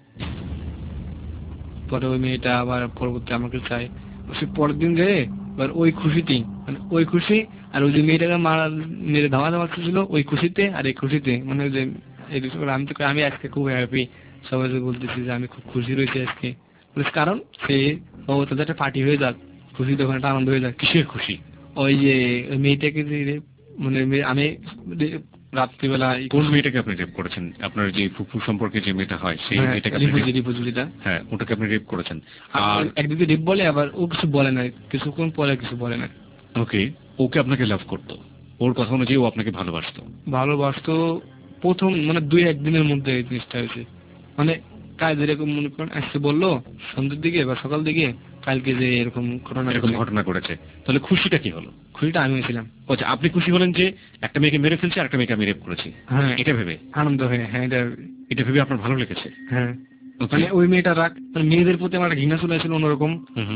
Speaker 4: পরে ওই মেয়েটা আবার পরবর্তী আমাকে চাই, সে পরের দিন রে এবার ওই খুশিতেই, মানে ওই খুশি আর ওই যে মেয়েটাকে মেরে ধাওয়া ধাওয়া ছিল ওই খুশিতে, আর এই খুশিতে মানে যে এই দুটো আমি তো আমি আজকে খুব হ্যাপি, সবাই বলতেছি যে আমি খুব খুশি রয়েছি আজকে, কারণ সে তাদের একটা পার্টি হয়ে যাক, খুশি তখন একটা আনন্দ হয়ে যাক।
Speaker 2: কিসের খুশি?
Speaker 4: ওই যে ওই মেয়েটাকে যে মানে আমি রাত্রিবেলা
Speaker 2: কোন মেয়েটাকে আপনি রেপ করেছেন? আপনার যে ফুফু সম্পর্কে যে মেয়েটা হয় সেই মেয়েটাকে? হ্যাঁ, ওটাকে আপনি রেপ করেছেন।
Speaker 4: আর একদিকে রেপ বলে, আবার ও কিছু বলে না, কিছুক্ষণ পরে কিছু বলে না।
Speaker 2: ওকে, ওকে আপনাকে লাভ করতো, ওর কথা অনুযায়ী ও আপনাকে ভালোবাসতো
Speaker 4: প্রথম মানে 2-1 দিনের মধ্যে এই জিনিসটা হয়েছে। মানে কাল যেরকম মনে করেন আজকে বললো সন্ধ্যের দিকে বা সকাল দিকে, কালকে যে এরকম
Speaker 2: ঘটনা করেছে, তাহলে খুশিটা কি হলো?
Speaker 4: খুশিটা আমি হয়েছিলাম।
Speaker 2: আচ্ছা, আপনি খুশি হলেন যে একটা মেয়েকে মেরে ফেলছে আর একটা মেয়েকে আমি রেপ করেছি,
Speaker 4: হ্যাঁ
Speaker 2: এটা ভেবে
Speaker 4: আনন্দ হয়ে। হ্যাঁ
Speaker 2: এটা ভেবে আপনার ভালো লেগেছে?
Speaker 4: হ্যাঁ, মানে ওই মেয়েটা রাগ, মানে মেয়েদের প্রতি আমার ঘৃণা চলে আসছিল অন্যরকম,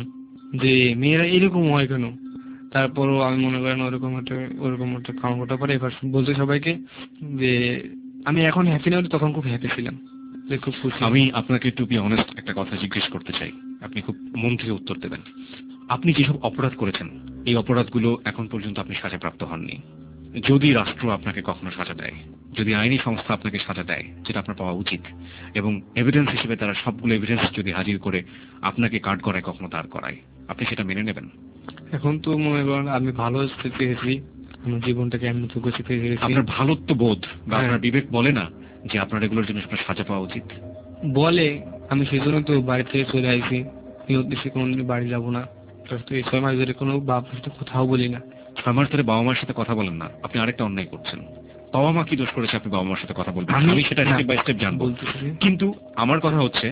Speaker 4: যে মেয়েরা এরকম হয় কেন। তারপরও আমি মনে করেন ওরকম একটা কারণ করতে পারে। এবার বলতে সবাইকে যে আমি এখন হ্যাপি না, তখন খুব হ্যাপি ছিলাম, যে খুব খুশি।
Speaker 2: আমি আপনাকে টু বি অনেস্ট একটা কথা জিজ্ঞেস করতে চাই, আপনি খুব মন থেকে উত্তর দেবেন। আপনি যেসব অপরাধ করেছেন এই অপরাধগুলো এখন পর্যন্ত আপনি সাজাপ্রাপ্ত হননি। যদি রাষ্ট্র আপনাকে কখনো সাজা দেয়, যদি আইনি সংস্থা আপনাকে সাজা দেয়, যেটা আপনার পাওয়া উচিত, এবং এভিডেন্স হিসেবে তারা সবগুলো এভিডেন্স যদি হাজির করে আপনাকে কাট করায়, কখনো দাঁড় করায়, আপনি সেটা মেনে নেবেন?
Speaker 4: এখন তো মনে করেন আমি ভালো পেয়েছি, আমার জীবনটাকে এমন চোখে পেয়েছি।
Speaker 2: আপনার ভালোত্ব বোধ বা আপনার বিবেক বলে না যে আপনার এগুলোর জন্য আপনার সাজা পাওয়া উচিত?
Speaker 4: বলে, আমি সেই জন্য তো বাড়ি থেকে চলে আসি, নিয়ত দিচ্ছি কোনদিন বাড়ি যাবো না। এই 6 মাস ধরে কোনো বাবার সাথে কোথাও বলি না।
Speaker 2: 6 মাস ধরে বাবা মার সাথে কথা বলেন না, আপনি আরেকটা অন্যায় করছেন। বাবা মা কি দোষ করেছে আপনি বাবা মার সাথে কথা বলবেন? আমি সেটা স্টেপ বাই স্টেপ জানবো, কিন্তু আমার কথা হচ্ছে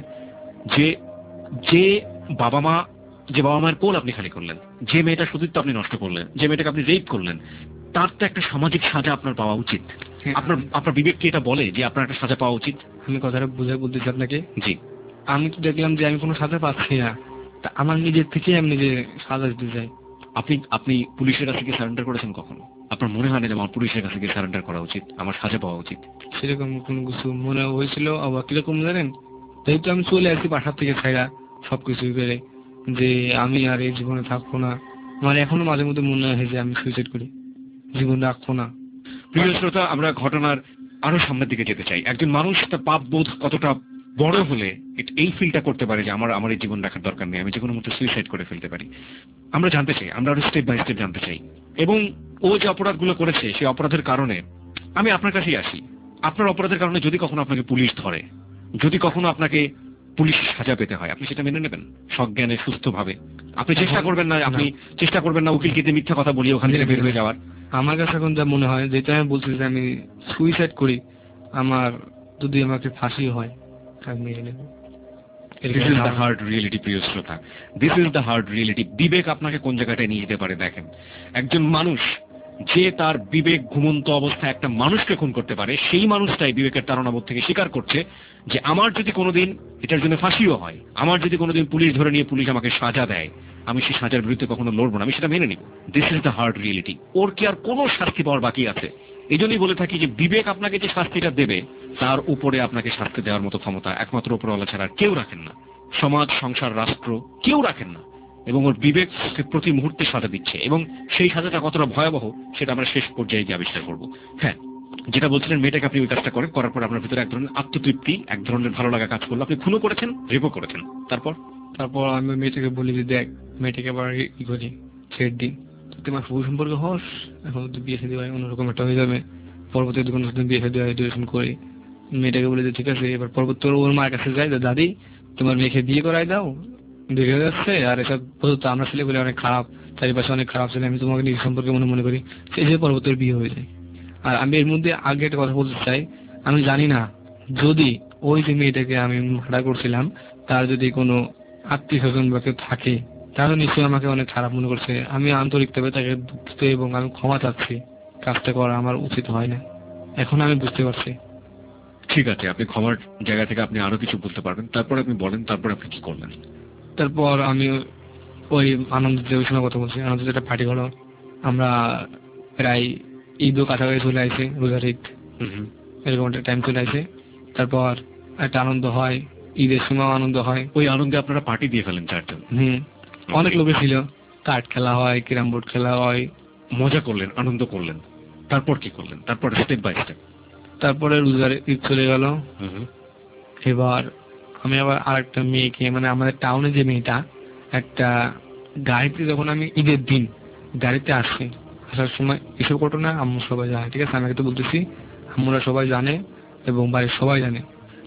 Speaker 2: যে বাবা মায়ের কোল আপনি খালি করলেন, যে মেয়েটা সতীত্ব আপনি নষ্ট করলেন, যে মেয়েটাকে আপনি রেপ করলেন, তার তো একটা সামাজিক সাজা আপনার পাওয়া উচিত। আপনার বিবেক কি এটা বলে যে আপনার একটা সাজা পাওয়া উচিত?
Speaker 4: আমি কথাটা বুঝাই বলতেছি আপনাকে।
Speaker 2: জি,
Speaker 4: আমি তো দেখলাম যে আমি কোনো সাজা পাচ্ছি না, তা আমার নিজের থেকে আমি নিজে সাজা দিতে চাই।
Speaker 2: আপনি পুলিশের কাছে গিয়ে সারেন্ডার করেছেন কখনো? আপনার মনে হয় না যে আমার পুলিশের কাছে গিয়ে সারেন্ডার করা উচিত, আমার সাজা পাওয়া উচিত?
Speaker 4: সেরকম কোনো কিছু মনে হয়েছিল। আবার কিরকম জানেন, যেহেতু আমি চলে আসছি বাসার থেকে ছাইরা সবকিছু করে, যে আমি আর এই জীবনে থাকবো না, আমার এখনো মাঝে মধ্যে মনে হয় যে আমি সুইসাইড করি, জীবন রাখবো না।
Speaker 2: প্রিয় শ্রোতা, আমরা ঘটনার আরো সামনের দিকে যেতে চাই। একজন মানুষ তার পাপ বোধ কতটা বড় হলে এই ফিলটা করতে পারে যে আমার এই জীবন রাখার দরকার নেই, আমি যে কোনো মুহূর্তে সুইসাইড করে ফেলতে পারি। আমরা জানতে চাই, আমরা আরো স্টেপ বাই স্টেপ জানতে চাই। এবং ও যে অপরাধগুলো করেছে সেই অপরাধের কারণে আমি আপনার কাছেই আসি। আপনার অপরাধের কারণে যদি কখনো আপনাকে পুলিশ ধরে, যদি কখনো আপনাকে পুলিশ সাজা পেতে হয়, আপনি সেটা মেনে নেবেন সজ্ঞানে সুস্থভাবে? আপনি চেষ্টা করবেন না উকিলকে মিথ্যা কথা বলিয়ে ওখান থেকে বের হয়ে যাওয়ার?
Speaker 4: আমার কাছে এখন যা মনে হয়, যেটা আমি বলছি যে আমি সুইসাইড করি, আমার যদি আমাকে ফাঁসি হয় আমি মেনে নেব।
Speaker 2: This is the hard reality, প্রিয় শ্রোতা, this is the hard reality। বিবেক আপনাকে কোন জায়গাটায় নিয়ে যেতে পারে দেখেন। একজন মানুষ যে তার বিবেক ঘুমন্ত অবস্থায় একটা মানুষকে খুন করতে পারে, সেই মানুষটাই বিবেকের তাড়নাবোধ থেকে স্বীকার করছে যে আমার যদি কোনোদিন এটার জন্য ফাঁসিও হয়, আমার যদি কোনোদিন পুলিশ ধরে নিয়ে পুলিশ আমাকে সাজা দেয়, আমি সেই সাজার বিরুদ্ধে কখনো লড়বো না, আমি সেটা মেনে নিব। This is the hard reality. ওর কি আর কোনো শাস্তি পাওয়ার বাকি আছে? এই জন্যই বলে থাকি যে বিবেক আপনাকে যে শাস্তিটা দেবে তার উপরে আপনাকে শাস্তি দেওয়ার মতো ক্ষমতা একমাত্র উপরওয়ালা ছাড়া কেউ রাখেন না। সমাজ, সংসার, রাষ্ট্র কেউ রাখেন না। এবং ওর বিবেক প্রতি মুহূর্তে সাজা দিচ্ছে, এবং সেই সাজাটা কতটা ভয়াবহ সেটা আমরা শেষ পর্যায়ে গিয়ে আবিষ্কার করবো। হ্যাঁ, যেটা বলছিলেন, মেয়েটাকে আপনি ওই কাজটা করার পর আপনার ভিতরে এক ধরনের আত্মতৃপ্তি, এক ধরনের ভালো লাগা কাজ করলো। আপনি খুনও করেছেন, রেপও করেছেন। তারপর
Speaker 4: আমি মেয়েটাকে বলি যে দেখ, মেয়েটাকে আবার ই করি, ছেড়ে দিন। তুই আমার ফুল সম্পর্কে হস, এখন তুই বিয়ে শাদী হয় অন্যরকম একটা হয়ে যাবে, পরবর্তী কোনো সাথে বিয়ে শাদী হয় ডিউরেশন করি। মেয়েটাকে বলে যে ঠিক আছে, এবার পরবর্তী ওর মার কাছে যাই, দাদি তোমার মেয়েকে বিয়ে করাই দাও, দেখে যাচ্ছে আর এসব বলতো আমরা ছেলে বলে অনেক খারাপ, চারিপাশে অনেক খারাপ ছেলে, আমি তোমাকে নিজের সম্পর্কে মনে করি, সেই হিসেবে পরবর্তী বিয়ে হয়ে যায়। আর আমি এর মধ্যে আগে একটা কথা বলতে চাই, আমি জানি না যদি ওই যে মেয়েটাকে আমি ভাড়া করছিলাম তার যদি কোনো আত্মীয় স্বজন বা কেউ থাকে, তাহলে নিশ্চয়ই আমাকে অনেক খারাপ মনে করছে। আমি আন্তরিকভাবে তাকে দুঃখিত এবং আমি ক্ষমা চাচ্ছি, কাজটা করা আমার উচিত হয় না, এখন আমি বুঝতে পারছি।
Speaker 2: ঠিক আছে, আপনি ক্ষমার জায়গা থেকে আপনি আরো কিছু বলতে পারবেন, তারপর আপনি বলেন তারপর আপনি কি করলেন।
Speaker 4: তারপর আমি ওই আনন্দ ওই সময় কথা বলছি, আনন্দ যেটা পার্টি হলো, আমরা প্রায় ঈদও কাছাকাছি চলে আসে, রোজার ঈদ এরকম একটা টাইম চলে আসে। তারপর একটা আনন্দ হয়, ঈদের সময় আনন্দ হয়।
Speaker 2: ওই আনন্দে আপনারা পার্টি দিয়ে ফেলেন 4 জন?
Speaker 4: অনেক লোকে ছিল, কার্ড খেলা হয়, ক্যারাম বোর্ড খেলা হয়,
Speaker 2: মজা করলেন, আনন্দ করলেন, তারপর কি করলেন? তারপর স্টেপ বাই স্টেপ।
Speaker 4: তারপরে রোজার ঈদ চলে গেল। এবার আমি আবার আরেকটা মেয়েকে, মানে আমাদের টাউনে যে মেয়েটা, একটা গাড়িতে যখন আমি ঈদের দিন গাড়িতে আসছি, আসার সময় এসব ঘটনা আম্মু সবাই জানে, ঠিক আছে, আমাকে তো বলতেছি, আম্মুরা সবাই জানে এবং বাড়ির সবাই জানে।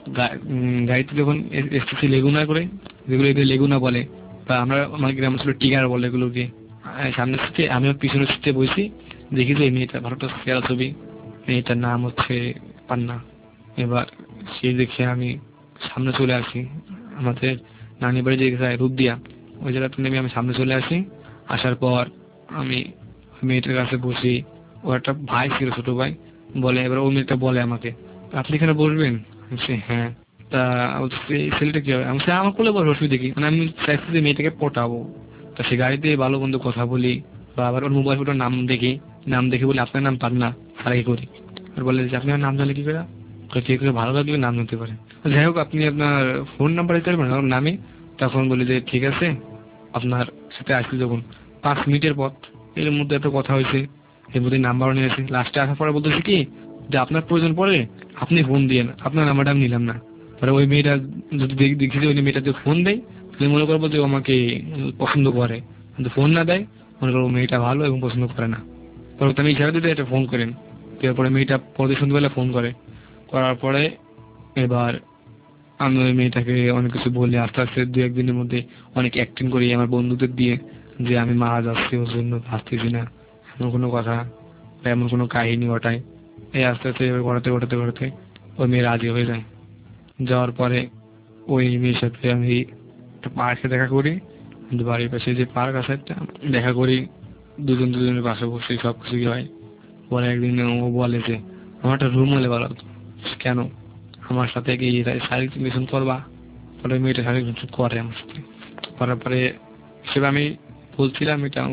Speaker 4: গাড়িতে যখন এসতেছি লেগুনা করে, যেগুলো এদের লেগুনা বলে, বা আমরা আমার গ্রামে ছিল টিগার বলে এগুলোকে, সামনের সিটে আমি পিছনের সিটে বসি, দেখি যে এই মেয়েটা ভালোটা সেরা ছবি, মেয়েটার নাম হচ্ছে পান্না। এবার সেই দেখে আমি সামনে চলে আসি, আমাদের নানি বাড়ি যে জায়গায় রূপদিয়া, ওই জায়গাটা নেমে আমি সামনে চলে আসি। আসার পর আমি মেয়েটার কাছে বসি, ও একটা ভাই ছিল, ছোট ভাই, বলে, এবার ওই মেয়েটা বলে আমাকে, আপনি এখানে বসবেন? হ্যাঁ। তা এই ছেলেটা কি হবে? আমি আমার কোলে বসে অসুবিধা দেখি, মানে আমি চাইছি যে মেয়েটাকে পটাবো। তা সে গাড়িতে ভালো বন্ধু কথা বলি, বা আবার ওর মোবাইল ফোনের নাম দেখি বলি আপনার নাম পান্না, আর কি করি, আর বলে যে আপনি আমার নাম জানলে কি করে? কে করে ভালো লাগলে নাম নিতে পারে। যাই হোক, আপনি আপনার ফোন নাম্বার দিতে পারবেন আমার নামে? তখন বলি যে ঠিক আছে, আপনার সাথে আসছি যখন 5 মিনিটের পথ, এর মধ্যে এত কথা হয়েছে, এর মধ্যে নাম্বারও নিয়েছি। লাস্টে আসার পরে বলতেছি কি যে আপনার প্রয়োজন পড়ে আপনি ফোন দিয়েন, আপনার নাম্বারটা আমি নিলাম না। পরে ওই মেয়েটা যদি দেখি যে ওই মেয়েটা যদি ফোন দেয়, তাহলে মনে করবো যে আমাকে পছন্দ করে, কিন্তু ফোন না দেয় মনে করবো মেয়েটা ভালো এবং পছন্দ করে না। পরে আমি ইশারা দিতে একটা ফোন করেন, তারপরে মেয়েটা পরে সন্ধ্যেবেলা ফোন করার পরে এবার আমি ওই মেয়েটাকে অনেক কিছু বলি, আস্তে আস্তে 2-1 দিনের মধ্যে অনেক অ্যাক্টিং করি আমার বন্ধুদের দিয়ে, যে আমি মারা যাচ্ছি ওর জন্য, ভাবতেছি না, এমন কোনো কথা বা এমন কোনো কাহিনী ঘটায়। এই আস্তে আস্তে এবার ঘটাতে ওই মেয়ে রাজি হয়ে যায়। যাওয়ার পরে ওই মেয়ের সাথে আমি একটা পার্কে দেখা করি, বাড়ির পাশে যে পার্ক আছে একটা, দেখা করি, দুজনের পাশে বসে সব কিছু হয়। পরে একদিন ও বলে যে আমার একটা রুম হলে ভালো হতো। কেন? আমার সাথে কি শারীরিক রিলেশন করবা? পরে মেয়েটা শারীরিক রিলেশন করে আমার সাথে। করার পরে হিসেবে আমি বলছিলাম এটা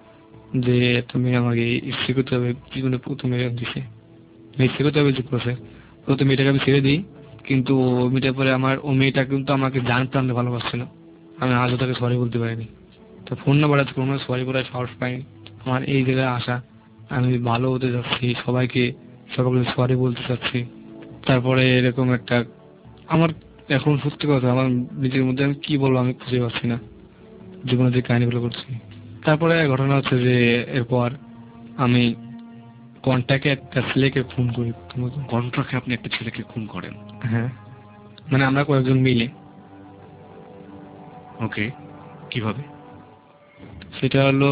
Speaker 4: যে তুমি আমাকে ইচ্ছে করতে হবে, জীবনে প্রথমে দিছে ইচ্ছে করতে হবে যে করছে, প্রথমে মেয়েটাকে আমি ছেড়ে দিই, কিন্তু মেয়েটার পরে ও মেয়েটা কিন্তু আমাকে জানতাম না ভালোবাসছিল, আমি আজও তাকে সরি বলতে পারিনি। তো ফোন নাম্বার আছে, কোনো সরি করার সাহস পাইনি। আমার এই জায়গায় আসা, আমি ভালো হতে যাচ্ছি, সবাইকে সরি বলতে চাচ্ছি। তারপরে এরকম একটা আমার এখন সত্যি কথা আমার নিজের মধ্যে আমি কি বলবো আমি খুঁজে পাচ্ছি না, জীবনে যে কাহিনীগুলো করছি। তারপরে ঘটনা হচ্ছে যে এরপর আমি কন্ট্যাক্টে একটা ছেলেকে খুন করি।
Speaker 2: কন্ট্রাক্টে আপনি একটা ছেলেকে খুন করেন?
Speaker 4: হ্যাঁ, মানে আমরা কয়েকজন মিলে।
Speaker 2: ওকে, কিভাবে?
Speaker 4: সেটা হলো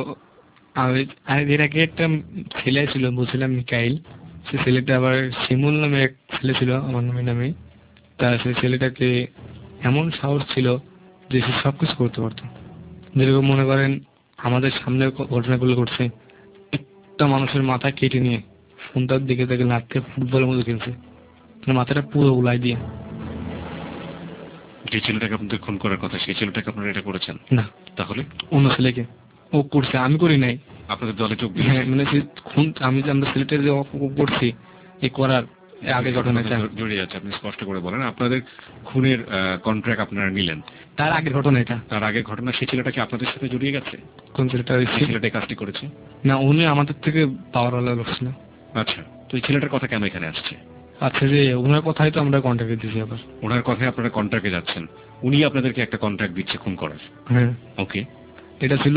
Speaker 4: এর আগে একটা ছেলে ছিল, বলছিলাম মিকাইল, সে ছেলেটা আবার শিমুল নামে এক ছেলে ছিল আমার নামে। তা সেই ছেলেটাকে এমন সাহস ছিল যে সে সবকিছু করতে পারতো। যেরকম মনে করেন আমাদের সামনে ঘটনাগুলো ঘটছে, একটা মানুষের মাথা কেটে নিয়ে ফোনটার দিকে তাকে নাটকে ফুটবলের মতো খেলছে, মানে মাথাটা পুরো উলাই দিয়ে।
Speaker 2: যে ছেলেটাকে আপনাদের খুন করার কথা, সেই ছেলেটাকে আপনারা এটা করেছেন?
Speaker 4: না।
Speaker 2: তাহলে
Speaker 4: অন্য ছেলেকে ও করছে, আমি করি নাই।
Speaker 2: আপনাদের দলে যোগ দিয়ে?
Speaker 4: হ্যাঁ, মানে আমরা ছেলেটা যে করছি এই করার আগে ঘটনাটা
Speaker 2: জড়িয়ে যাচ্ছে। আপনি স্পষ্ট করে বলেন, আপনাদের খুনের কন্ট্রাক্ট আপনারা নিলেন,
Speaker 4: তার আগের ঘটনা এটা।
Speaker 2: তার আগের ঘটনা, সেই ছেলেটাকে আপনাদের সাথে জড়িয়ে গেছে?
Speaker 4: কোন ছেলেটা?
Speaker 2: ছেলেটা কাজটি করেছে?
Speaker 4: না, উনি আমাদের থেকে পাওয়ারওয়ালা লোক ছিল।
Speaker 2: আচ্ছা, তো এই ছেলেটার কথা কেন এখানে আসছে?
Speaker 4: আচ্ছা, যে ওনার কথাই তো আমরা কন্ট্রাক্টে দিয়েছি। আবার
Speaker 2: ওনার কথায় আপনারা কন্ট্রাক্টে যাচ্ছেন, উনি আপনাদেরকে একটা কন্ট্রাক্ট দিচ্ছে খুন করার?
Speaker 4: হ্যাঁ।
Speaker 2: ওকে।
Speaker 4: এটা ছিল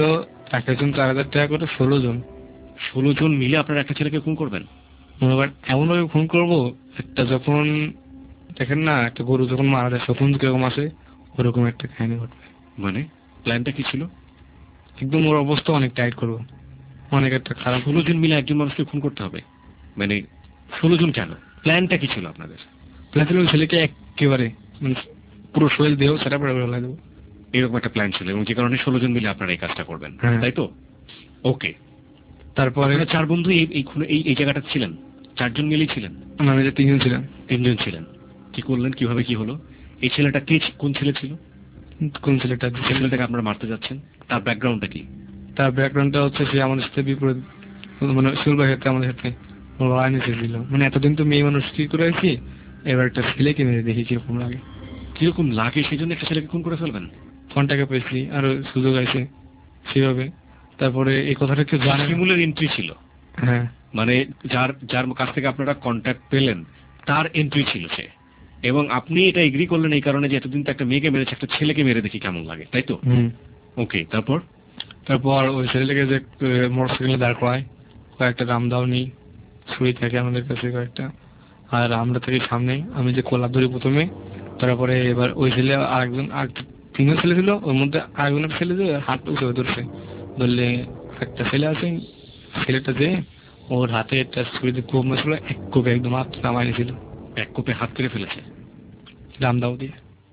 Speaker 4: এক একজন 4,000 টাকা করে 16 জন।
Speaker 2: 16 জন মিলে আপনারা একটা ছেলেকে খুন করবেন?
Speaker 4: মনে করেন এমন ভাবে খুন করবো, একটা যখন দেখেন না একটা গরু যখন মারা যায় শকুন কিরকম আসে, ওরকম একটা কাহিনী ঘটবে।
Speaker 2: মানে প্ল্যানটা কি ছিল?
Speaker 4: একদম ওর অবস্থা অনেক টাইট করবো, অনেক একটা খারাপ।
Speaker 2: 16 জন মিলে একজন মানুষকে খুন করতে হবে? মানে 16 জন কেন? প্ল্যানটা কি ছিল আপনাদের?
Speaker 4: প্ল্যান ছিল ওই ছেলেকে একেবারে মানে পুরো শরীর দেহ সেটা পরে ফেলা দেবো,
Speaker 2: এরকম একটা প্ল্যান ছিল, এবং যে কারণে 16 জন মিলে আপনারা এই কাজটা করবেন,
Speaker 4: হ্যাঁ।
Speaker 2: তাই তো? ওকে।
Speaker 4: তারপরে
Speaker 2: আপনারা 4 বন্ধু এই জায়গাটা ছিলেন? 4 জন মিলেই ছিলেন?
Speaker 4: আমি যে 3 জন ছিলাম।
Speaker 2: 3 জন ছিলেন। কি করলেন, কিভাবে কি হলো? এই ছেলেটা কোন ছেলে ছিল?
Speaker 4: কোন ছেলেটা?
Speaker 2: যে ছেলেটাকে আপনারা মারতে যাচ্ছেন তার ব্যাকগ্রাউন্ডটা কি?
Speaker 4: তার ব্যাকগ্রাউন্ডটা হচ্ছে সে আমাদের সাথে বিপরীত, মানে সুলভাই সাথে আমাদের সাথে লড়াই ছিল। মানে এতদিন তো মেয়ে মানুষ কি করে আছি, এবার একটা ছেলেকে মেরে দেখি কিরকম লাগে।
Speaker 2: কিরকম লাগে সেই জন্য একটা ছেলেকে খুন করে ফেলবেন?
Speaker 4: ফোনটাকে পেয়েছি, আরো সুযোগ আছে সেভাবে। তারপরে এই কথাটা কেউ জানে।
Speaker 2: শিমুলের এন্ট্রি ছিল?
Speaker 4: হ্যাঁ,
Speaker 2: মানে যার যার কাছ থেকে আপনারা কন্ট্যাক্ট পেলেন তার এন্ট্রি ছিল সে, এবং আপনি এটা এগ্রি করলেন এই কারণে যে এতদিন তো একটা মেয়েকে মেরেছে, একটা ছেলেকে মেরে দেখি কেমন লাগে, তাই তো? ওকে, তারপর?
Speaker 4: তারপর ওই ছেলেটাকে যে মোটরসাইকেলে দাঁড় করায়, কয়েকটা রামদাওনি ছুরি থাকে আমাদের কাছে কয়েকটা, আর আমরা থাকি সামনে। আমি যে কোলা ধরি প্রথমে, তারপরে এবার ওই ছেলে আরেকজন, আর 3 জন ছেলে ছিল, ওর মধ্যে আরেকজনের ছেলে যে হাত উঠে ধরছে, ধরলে একটা ছেলে আছে, ছেলেটা যে ওর হাতে একটা ছুরিতে কোপ মারছিল, এক কোপে একদম হাত নামাই নিয়েছিল।
Speaker 2: এক কোপে হাত কেটে ফেলেছে
Speaker 4: রামদাও দিয়ে।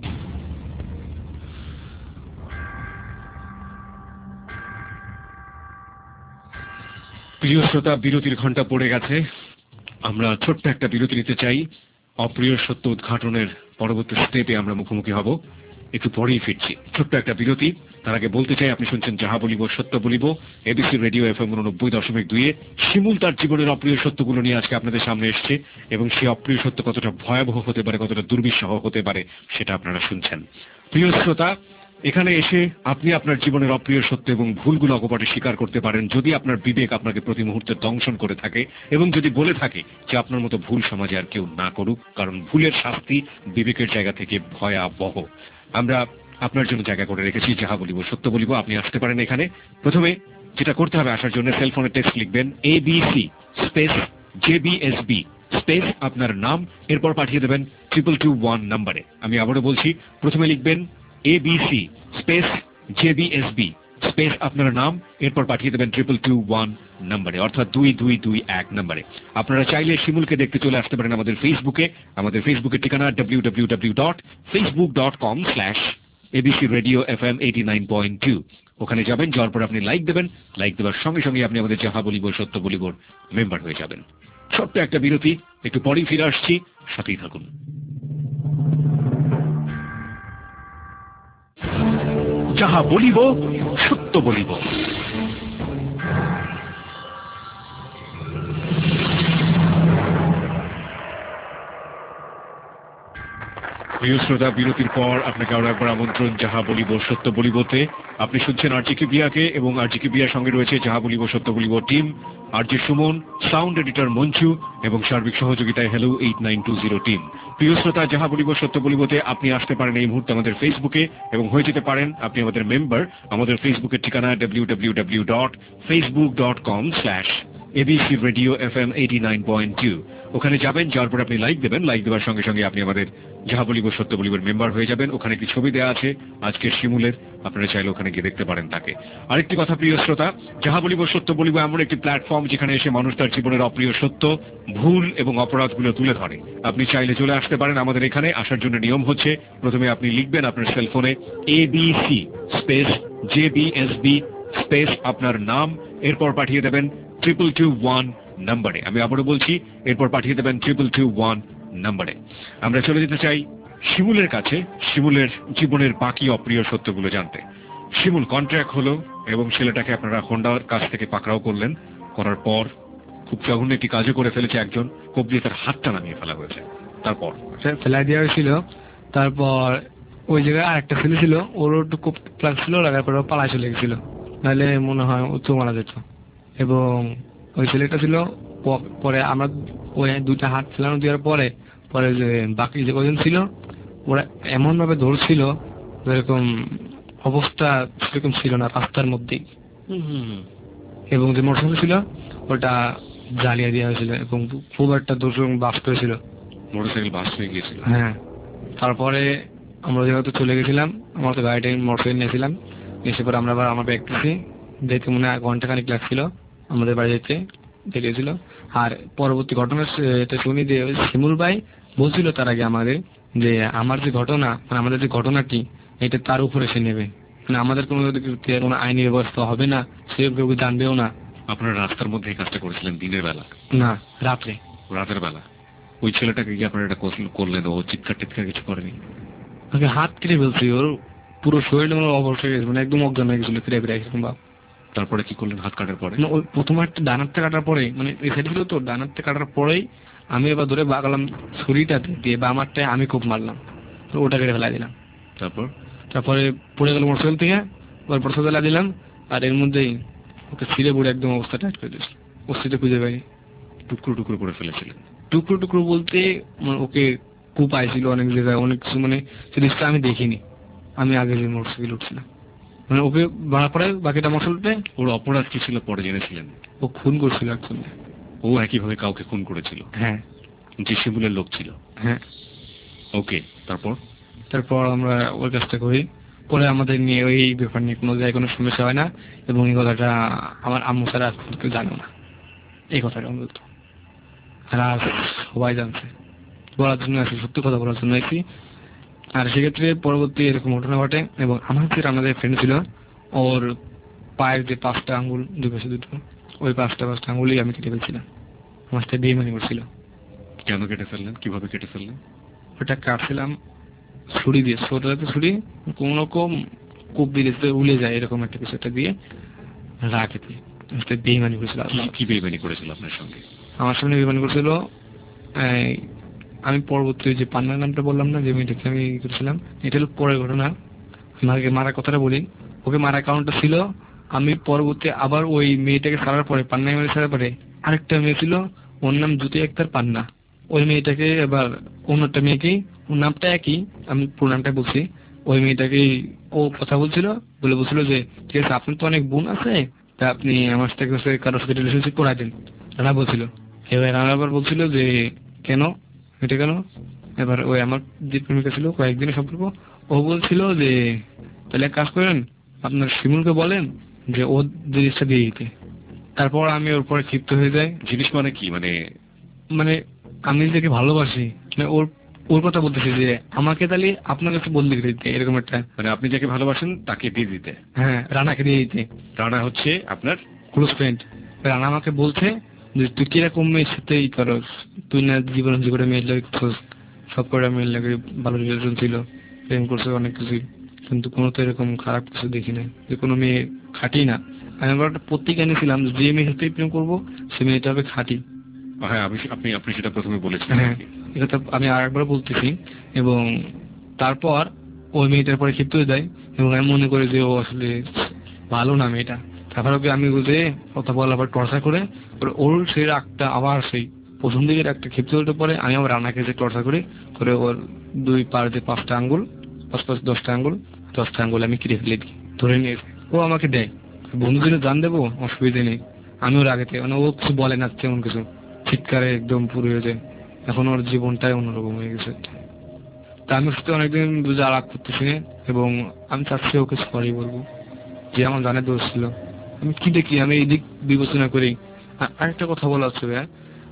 Speaker 2: প্রিয় শ্রোতা, বিরতির ঘন্টা পড়ে গেছে। আমরা ছোট্ট একটা বিরতি নিতে চাই। অপ্রিয় সত্য উদ্ঘাটনের পরবর্তী স্টেপে আমরা মুখোমুখি হব, একটু পরেই ফিরছি। ছোট্ট একটা বিরতি। তার আগে বলতে চাই, আপনি শুনছেন যাহা বলিব সত্য বলিব, এবিসি রেডিও FM 89.2-এ। শিমুল তার জীবনের অপ্রিয় সত্যগুলো নিয়ে আজকে আপনাদের সামনে এসছে, এবং সেই অপ্রিয় সত্য কতটা ভয়াবহ হতে পারে, কতটা দুর্বিষহ হতে পারে, সেটা আপনারা শুনছেন। প্রিয় শ্রোতা, এখানে এসে আপনি আপনার জীবনের অপ্রিয় সত্য এবং ভুলগুলো অকপটে স্বীকার করতে পারেন, যদি আপনার বিবেক আপনাকে প্রতি মুহূর্তে দংশন করে থাকে, এবং যদি বলে থাকে যে আপনার মতো ভুল সমাজে আর কেউ না করুক, কারণ ভুলের শাস্তি বিবেকের জায়গা থেকে ভয়াবহ। আমরা আপনার জন্য জায়গা করে রেখেছি যাহা বলিব সত্য বলিব। আপনি আসতে পারেন এখানে। প্রথমে যেটা করতে হবে, আসার জন্য সেলফোনে টেক্সট লিখবেন ABC স্পেস JBSB স্পেস আপনার নাম, এরপর পাঠিয়ে দেবেন 2221 নম্বরে। আমি আবারও বলছি, প্রথমে লিখবেন ABC স্পেস JBSB স্পেস আপনার নাম, এরপর পাঠিয়ে দেবেন 2221 নম্বরে, অর্থাৎ 2221 নম্বরে। আপনারা চাইলে শিমুলকে দেখতে চলে আসতে পারেন আমাদের ফেসবুকে। আমাদের ফেসবুকের ঠিকানা www.facebook.com/ABC Radio FM 89.2। ওখানে যাবেন, যাওয়ার পর আপনি লাইক দেবেন। লাইক দেওয়ার সঙ্গে সঙ্গে আপনি আমাদের যাহা বলিব সত্য বলিবর মেম্বার হয়ে যাবেন। ছোট্ট একটা বিরতি, একটু পরেই ফিরে আসছি, সাথেই থাকুন। যাহা বলিব সত্য বলিব। প্রিয় শ্রোতা, বিরতির পর আপনাকে আরো একবার আমন্ত্রণ যাহা বলিব সত্য বলিবতে। আপনি শুনছেন আরজি বিয়াকে, এবং আরজি বিয়ার সঙ্গে রয়েছে যাহা বলিব সত্য বলিব team, RJ Suman, sound editor Manchu, এবং সার্বিক সহযোগিতায় হ্যালো 8920 টিম। প্রিয় শ্রোতা, যাহা বলিব সত্য বলিবতে আপনি আসতে পারেন এই মুহূর্তে আমাদের ফেসবুকে, এবং হয়ে যেতে পারেন আপনি আমাদের মেম্বার। আমাদের ফেসবুকের ঠিকানা www.facebook.com/ABC Radio FM 89.2। ওখানে যাবেন, যাওয়ার পর আপনি লাইক দেবেন। লাইক দেওয়ার সঙ্গে সঙ্গে আপনি আমাদের যাহা বলিব সত্য বলিবর মেম্বার হয়ে যাবেন। ওখানে একটি ছবি দেওয়া আছে আজকের শিমুলের, আপনারা চাইলে ওখানে গিয়ে দেখতে পারেন তাকে। আরেকটি কথা প্রিয় শ্রোতা, যাহা বলিব সত্য বলিব এমন একটি প্ল্যাটফর্ম যেখানে এসে মানুষ তার জীবনের অপ্রিয় সত্য, ভুল এবং অপরাধগুলো তুলে ধরে। আপনি চাইলে চলে আসতে পারেন আমাদের এখানে। আসার জন্য নিয়ম হচ্ছে, প্রথমে আপনি লিখবেন আপনার সেলফোনে ABC স্পেস JBSB স্পেস আপনার নাম, এরপর পাঠিয়ে দেবেন 2221 নম্বরে। আমি আবারও বলছি, এরপর পাঠিয়ে দেবেন 2221 নম্বরে। আমরা চলে যেতে চাই শিমুলের কাছে, শিমুলের জীবনের বাকি অপ্রিয় সত্যগুলো জানতে। শিমুল, কন্ট্রাক্ট হলো এবং ছেলেটাকে আপনারা হোন্ডার কাছ থেকে পাকড়াও করলেন। করার পর খুব জঘন্য একটি কাজও করে ফেলেছে একজন, কোপ দিয়ে তার হাতটা নামিয়ে ফেলা হয়েছে। তারপর
Speaker 4: ফেলাই দেওয়া হয়েছিল। তারপর ওই জায়গায় আরেকটা ছেলে ছিল, ওরও একটু কোপ লাগছিল, লাগার পর পালায় চলে গেছিল, নাহলে মনে হয় ও তো মারা যেত। এবং ওই ছেলেটা ছিল, পরে আমরা ওই 2টা হাত ফেলানো দেওয়ার পরে পরে যে বাকি যে কজন ছিল, ওরা এমন ভাবে ধরছিল যেরকম অবস্থা সেরকম ছিল না রাস্তার মধ্যেই, এবং যে মোটরসাইকেল ছিল ওটা জ্বালিয়ে দেওয়া হয়েছিল এবং খুব একটা দুর্যোগ বাস্ট হয়েছিল।
Speaker 2: মোটরসাইকেল বাস্ট হয়ে গিয়েছিল?
Speaker 4: হ্যাঁ। তারপরে আমরা যেহেতু চলে গেছিলাম, আমরা তো গাড়িটা মোটরসাইকেল নিয়েছিলাম, এসে পরে আমরা আবার আমার ব্যাগতেছি যেতে মনে হয় ঘন্টাখানিক লাগছিল আমাদের বাড়ি যেতে, দেরি হয়েছিল। আর পরবর্তী ঘটনা এটা শুনি যে শিমুল ভাই বলছিল তার আগে আমাদের যে আমার যে ঘটনা, মানে আমাদের যে ঘটনাটি এটা তার উপরে সে নেবে, মানে আমাদের কোনো আইনি ব্যবস্থা হবে না, সে কেউ জানবেও না।
Speaker 2: আপনারা রাস্তার মধ্যে এই কাজটা করেছিলেন দিনের বেলা?
Speaker 4: না, রাত্রে।
Speaker 2: রাতের বেলা? ওই ছেলেটাকে গিয়ে আপনারা এটা করলেন, ও চিৎকার টিৎকার কিছু করেনি?
Speaker 4: ওকে হাত কেটে ফেলছি, ওর পুরো শরীরটা মানে অবশ হয়ে গেছে, মানে একদম অজ্ঞান হয়ে গেছিল, ফিরে ফিরে এরকম ভাব।
Speaker 2: তারপরে কি করলেন হাত কাটার পরে?
Speaker 4: ওই প্রথমে একটা ডানারটা কাটার পরে, মানে এই সাইড ছিল তো, ডানারটা কাটার পরেই আমি এবার ধরে বাগালাম ছুরিটাতে দিয়ে, বা আমারটায় আমি খুব মারলাম, তো ওটা কেটে ফেলাই দিলাম। তারপরে পড়ে গেল মোটরসাইকেল থেকে, ওর মোটরসাইকেল ফেলা দিলাম, আর এর মধ্যেই ওকে ছিঁড়ে পড়ে একদম অবস্থা টাইট করে দিয়েছিল, অস্তিত্ব খুঁজে পাইনি।
Speaker 2: টুকরো টুকরো করে ফেলেছিলেন?
Speaker 4: টুকরো টুকরো বলতে ওকে খুব আইছিল অনেক জায়গায়, অনেক কিছু, মানে জিনিসটা আমি দেখিনি, আমি আগে যে মোটরসাইকেল উঠছিলাম, মানে ওকে ভাড়া পড়ে বাকিটা মোটরসাইকেলতে।
Speaker 2: ওর অপরাধ কি ছিল পরে জেনেছিলেন?
Speaker 4: ও খুন করছিল একজনকে।
Speaker 2: ও একইভাবে কাউকে খুন করেছিল?
Speaker 4: হ্যাঁ।
Speaker 2: যে শিমুলের লোক ছিল?
Speaker 4: হ্যাঁ।
Speaker 2: ওকে, তারপর
Speaker 4: আমরা ওর কাজটা করি, পরে আমাদের নিয়ে ওই ব্যাপার নিয়ে কোনো জায়গায় কোনো সমস্যা হয় না, এবং এই কথাটা আমার আম্মু ছাড়া আর কেউ জানেও না, এই কথাটা অন্তত। আর সবাই জানছে, বলার জন্য আসি, সত্যি কথা বলার জন্য আসি। আর সেক্ষেত্রে পরবর্তী এরকম ঘটনা ঘটে, এবং আমাদের ফ্রেন্ড ছিল, ওর পায়ের যে 5টা আঙ্গুল, দুই পাশে দুটো, ওই 5টা আঙ্গুলই আমি কেটে ফেলছিলাম। আমার সাথে বেইমানি করছিল।
Speaker 2: কেন কেটে ফেললেন? কিভাবে কেটে ফেললেন?
Speaker 4: ওটা কাটছিলাম ছুরি দিয়ে, ছোটতে ছুরি, কোন রকম কূপ দিতে উলে যায় এরকম একটা কিছু একটা দিয়ে রাখতে বেইমানি করেছিল।
Speaker 2: কি বেইমানি করেছিল আপনার সঙ্গে?
Speaker 4: আমার সামনে বেইমানি করেছিল, আমি পরবর্তী যে পান্নার নামটা বললাম না, যে মেয়েটাকে আমি করেছিলাম, এটা হলো পরের ঘটনা। আমাকে মারার কথাটা বলি, ওকে মারার কারণটা ছিল, আমি পরবর্তী আবার ওই মেয়েটাকে ছাড়ার পরে, পান্নায় মেরে ছাড়ার পরে আরেকটা মেয়ে ছিল, ওর নাম জ্যোতি আক্তার পান্না। ওই মেয়েটাকে এবার অন্য একটা মেয়েকে, ওর নামটা একই, আমি পুরো নামটা বলছি, ওই মেয়েটাকে ও কথা বলছিল, বলছিল যে ঠিক আছে আপনার তো অনেক বোন আছে, তা আপনি আমার সাথে কারোর সাথে রিলেশনশিপ করাই দেন, রানা বলছিল। এবার রানা আবার বলছিল যে কেন এটা কেন, এবার ওই আমার যে প্রেমিকা ছিল কয়েকদিনের সম্পর্ক, ও বলছিল যে তাহলে এক কাজ করেন, আপনার শিমুলকে বলেন যে ও জিনিসটা দিয়ে দিতে। তারপর আমি ওর পরে ক্ষিপ্ত হয়ে যাই।
Speaker 2: জিনিস মানে কি?
Speaker 4: মানে আমি যাকে ভালোবাসি, মানে ওর কথা বলতেছি যে আমাকে তাহলে আপনার কাছে বদলে দিতে, এরকম একটা,
Speaker 2: মানে আপনি যাকে ভালোবাসেন তাকে দিয়ে দিতে?
Speaker 4: হ্যাঁ, রানাকে দিয়ে দিতে।
Speaker 2: রানা হচ্ছে আপনার
Speaker 4: ক্লোজ ফ্রেন্ড। রানা আমাকে বলছে যে তুই কিরকম মেয়ের সাথে করস, তুই না জীবনে মেয়ের লাগে সব করে মেয়ের লাগে ভালো রিলেশন ছিল, প্রেম করছে অনেক কিছু, কিন্তু কোনো তো এরকম খারাপ কিছু দেখি না, যে কোনো মেয়ে খাটি না। আমি আবার একটা পত্রিকা এনেছিলাম, যে মেয়ের সাথে প্রেম করবো সে মেয়েটা হবে খাঁটি।
Speaker 2: হ্যাঁ, আপনি সেটা প্রথমে বলেছেন।
Speaker 4: হ্যাঁ, এটা আমি আরেকবার বলতেছি। এবং তারপর ওই মেয়েটার পরে ক্ষিপ্ত হয়ে যায়, এবং আমি মনে করি যে ও আসলে ভালো না মেয়েটা। তারপর ওকে আমি বুঝে কথা বলার পর টর্চার করে ওর সেই রাগটা আবার সেই প্রথম দিকের একটা ক্ষিপ্ত হতে পরে আমি আবার রান্নাকে যে টর্চার করি করে ওর 2 পার যে 5টা আঙ্গুল, 10টা আঙ্গুল আমি কেটে ফেলে দিই, ধরে নিয়ে ও আমাকে দেয়। বন্ধুদের জান দেবো, অসুবিধা নেই। আমি ওর আগেতে, মানে ও কিছু বলে না তেমন কিছু, চিৎকারে একদম পুরো হয়ে যায়। এখন ওর জীবনটাই অন্যরকম হয়ে গেছে। তা আমি সাথে অনেকদিন বুঝে আলাপ করতেছি, এবং আমি চাচ্ছি ওকে সরি বলবো, যে আমার জানের দোষ ছিল। আমি কি দেখি, আমি এই দিক বিবেচনা করি। আরেকটা কথা বলা হচ্ছে ভাইয়া,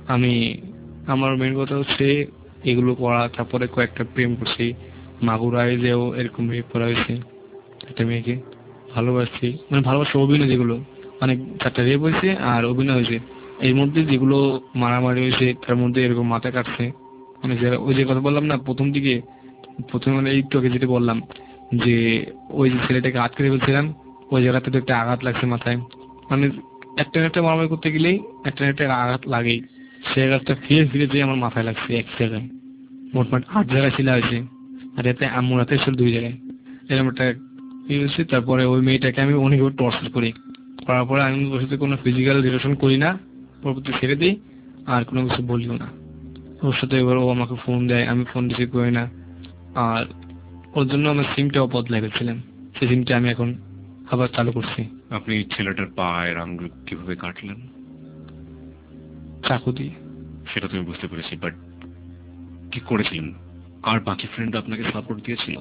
Speaker 4: আমার মেন কথা হচ্ছে এগুলো করা, তারপরে কয়েকটা প্রেম করছি, মাগুরায় যেও এরকম বিয়ে করা হয়েছে একটা মেয়েকে, ভালোবাসছি, মানে ভালোবাসা অভিনয় যেগুলো, মানে 4টা রেপ হয়েছে আর অভিনয় হয়েছে, এর মধ্যে যেগুলো মারামারি হয়েছে তার মধ্যে এরকম মাথা কাটছে, মানে ওই যে কথা বললাম না প্রথমে মানে একটু আগে যেটা বললাম যে ওই যে ছেলেটাকে আটকে ফেলছিলাম, ওই জায়গাতে তো একটা আঘাত লাগছে মাথায়, মানে একটা মারামারি করতে গেলেই একটা আঘাত লাগেই, সে আঘাতটা ফিরে যে আমার মাথায় লাগছে এক জায়গায়, মোটমাট 8 জায়গায় ছিলা হয়েছে, আর এতে আম্মুর হাতে ছিল 2 জায়গায়, এরকম একটা হয়েছে। তারপরে ওই মেয়েটাকে আমি অনেকভাবে টর্চার করার পরে আমি ওর সাথে কোনো ফিজিক্যাল রিলেশন করি না, পরবর্তী ছেড়ে দিই, আর কোনো কিছু বলিও না ওর সাথে। এবার ও আমাকে ফোন দেয়, আমি ফোন রিসিভ করি না, আর ওর জন্য আমার সিমটাও বদলাই ফেলছিলাম, সেই সিমটা আমি এখন আবার চালু করছি,
Speaker 2: আপনি ছেলেটার পায়ের আঙ্গুল কিভাবে কাটলেন?
Speaker 4: চাকু দিয়ে।
Speaker 2: সেটা তুমি বুঝতে পেরেছি, বাট কি করেছিলেন? আর বাকি ফ্রেন্ড আপনাকে সাপোর্ট দিয়েছিল?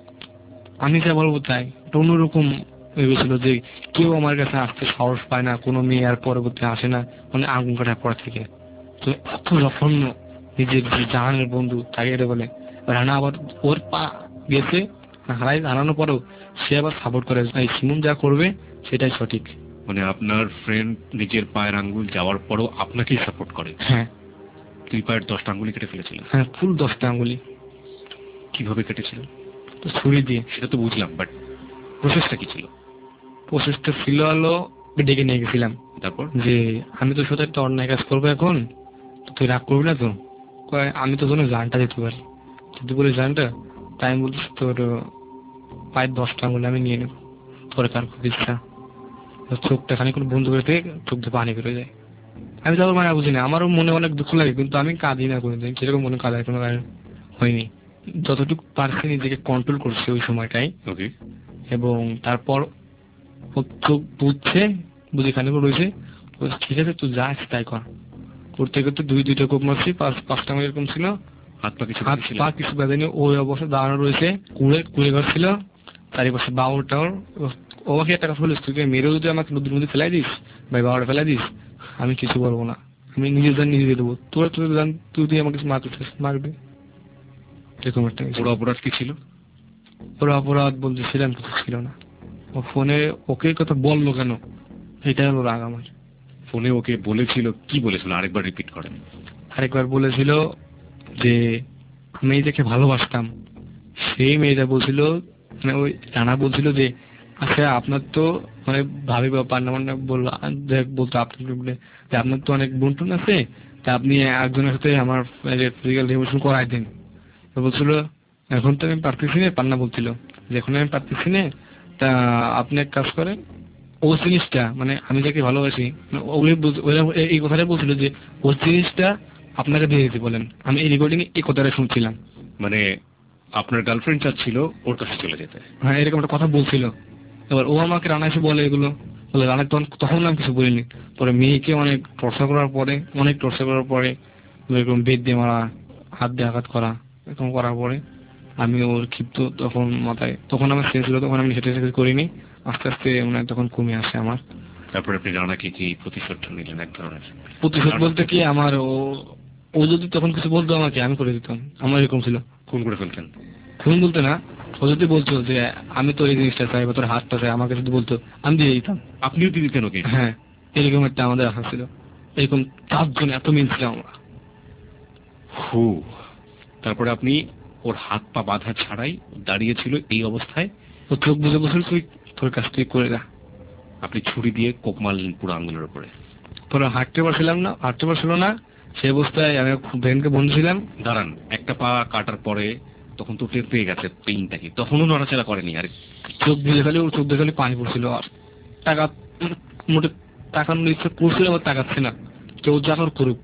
Speaker 4: আমি যা বলবো তাই, এটা অন্যরকম ভেবেছিল যে কেউ আমার কাছে আসতে সাহস পায় না, কোনো মেয়ে আর পরবর্তী আসে না, মানে আগুন কাটার পর থেকে। তো এত জঘন্য, নিজের যে জাহানের বন্ধু তাকে এটা বলে। রানা আবার ওর পা গেছে হারানোর পরেও সে আবার সাপোর্ট করে, এই সিমন যা করবে সেটাই সঠিক।
Speaker 2: মানে আপনার ফ্রেন্ড নিজের পায়ের আঙ্গুল যাওয়ার পরও আপনাকেই সাপোর্ট করে?
Speaker 4: হ্যাঁ।
Speaker 2: তুই পায়ের 10টা আঙ্গুলি কেটে ফেলেছিলেন?
Speaker 4: হ্যাঁ, ফুল 10টা আঙ্গুলি।
Speaker 2: কিভাবে কেটেছিল?
Speaker 4: তো ছুরি দিয়ে।
Speaker 2: সেটা তো বুঝলাম, বাট প্রসেসটা কি ছিল?
Speaker 4: প্রসেসটা ছিল হলো, ডেকে নিয়ে গেছিলাম,
Speaker 2: তারপর
Speaker 4: যে আমি তো সাথে একটা অন্যায় কাজ করবো এখন, তুই রাগ করবি না তো? কয় আমি তো তোর জানটা দিতে পারি, যদি বলি জানটা, তাই আমি বলছি তোর পায়ের 10টা আঙুল আমি নিয়ে নেবো, তোর কার খুব ইচ্ছা। চোখটা খানিক বন্ধ করে থেকে চোখ দিয়ে পানি বেরোয় যায়। আমি তারপর মানে বুঝি না, আমারও মনে অনেক দুঃখ লাগে, কিন্তু আমি কাঁদি না কোনোদিন, সেরকম মনে কাঁদার কোনো কারণ হয়নি। যতটুকু পারছি নিজেকে কন্ট্রোল করছি ওই সময়টাই।
Speaker 2: ওকে।
Speaker 4: এবং তারপর ও চোখ বুঝছে, বুঝে খানিক রয়েছে, ঠিক আছে তুই যা তাই কর। করতে করতে দুইটা কোপ মারছি, 5টা আমার এরকম ছিল।
Speaker 2: হাত পা কিছু
Speaker 4: হাত পা কিছু বেঁধেনি, ওই অবস্থা দাঁড়ানো রয়েছে, কুড়ে ঘর ছিল চারিপাশে বাউর টাউর। ওকে একটা কথা বলিস, তুই মেরে যদি আমাকে নদীর মধ্যে ফেলাই দিস, ভাই বাবাটা ফেলাই দিস, আমি কিছু বলবো না, আমি নিজে জান নিজে দিয়ে দেবো, তোরা তুই জান তুই আমাকে কিছু মারতে মারবে। এরকম একটা
Speaker 2: ওর অপরাধ কি ছিল?
Speaker 4: ওর অপরাধ বলতে সেরকম কিছু ছিল না। ও ফোনে ওকে কথা বললো কেন, এটাই হলো রাগ আমার।
Speaker 2: ফোনে ওকে বলেছিল কি বলেছিল? আরেকবার রিপিট করেন।
Speaker 4: আরেকবার বলেছিল যে মেয়েটাকে ভালোবাসতাম। সেই মেয়েটা বলছিল, মানে ওই রানা বলছিল যে আচ্ছা আপনার তো মানে ভাবি বা পান্না মান্না বলতো আপনার তো অনেক বন্টন আছে, তা আপনি একজনের সাথে আমার ফিজিক্যাল রিলেশন করাই দিন। তো বলছিল এখন তো আমি পারতেছি না, পান্না বলছিল যে এখন আমি পারতেছি না, তা আপনি এক কাজ করেন, ও জিনিসটা মানে আমি যাকে ভালোবাসি, এই কথাটা বলছিল যে ও জিনিসটা আপনাকে দিয়ে দিতে বলেন। আমি এই রেকর্ডিং এই কথাটা শুনছিলাম।
Speaker 2: মানে আপনার গার্লফ্রেন্ড চাচ্ছিল ওর কাছে চলে যেতে?
Speaker 4: হ্যাঁ, এরকম একটা কথা বলছিল। এবার ও আমাকে রানা এসে বলে এগুলো, বলে রানা তখন আমি কিছু বলিনি। পরে মেয়েকে অনেক টর্চার করার পরে এরকম বেদ দিয়ে মারা, হাত দিয়ে আঘাত করা, এরকম করার পরে আমি ওর ক্ষিপ্ত তখন মাথায়, তখন আমার সেন্স ছিল, তখন আমি সেটা করিনি। আস্তে আস্তে মানে তখন কমে আসে আমার।
Speaker 2: তারপরে আপনি রানাকে কি প্রতিশোধ নিলেন? এক ধরনের
Speaker 4: প্রতিশোধ বলতে কি, আমার ও যদি তখন কিছু বলতো আমাকে, আমি করে দিতাম। আমার এরকম ছিল।
Speaker 2: খুন করে ফেলতেন?
Speaker 4: খুন বলতে না, ও যদি বলতো যে আমি তোর এই জিনিসটা চাই বা তোর হাতটা চাই, আমাকে যদি বলতো আমি দিয়ে দিতাম।
Speaker 2: আপনিও দিয়ে দিতেন ওকে?
Speaker 4: হ্যাঁ, এরকম একটা আমাদের আশা ছিল। এরকম 4 জন এত মিল ছিল আমরা।
Speaker 2: তারপরে আপনি ওর হাত পা বাঁধা ছাড়াই দাঁড়িয়েছিল এই অবস্থায়,
Speaker 4: ও চোখ বুঝে বসে তুই তোর কাছ থেকে করে যা।
Speaker 2: আপনি ছুরি দিয়ে কোপ মারলেন পুরো আঙ্গুলের উপরে।
Speaker 4: তোরা হাঁটতে পারছিল না, সেই অবস্থায় আমি ব্রেনকে বন্ধছিলাম।
Speaker 2: দাঁড়ান, একটা পা কাটার পরে তখন তো টের পেয়ে গেছে পেইনটা কি? তখনও নড়াচড়া করেনি? আর
Speaker 4: চোখ বুঝে খালি পানি পড়ছিল। আর টাকা মোটে তাকানোর ইচ্ছা করছিল, আবার তাকাচ্ছে না। কেউ যা করুক,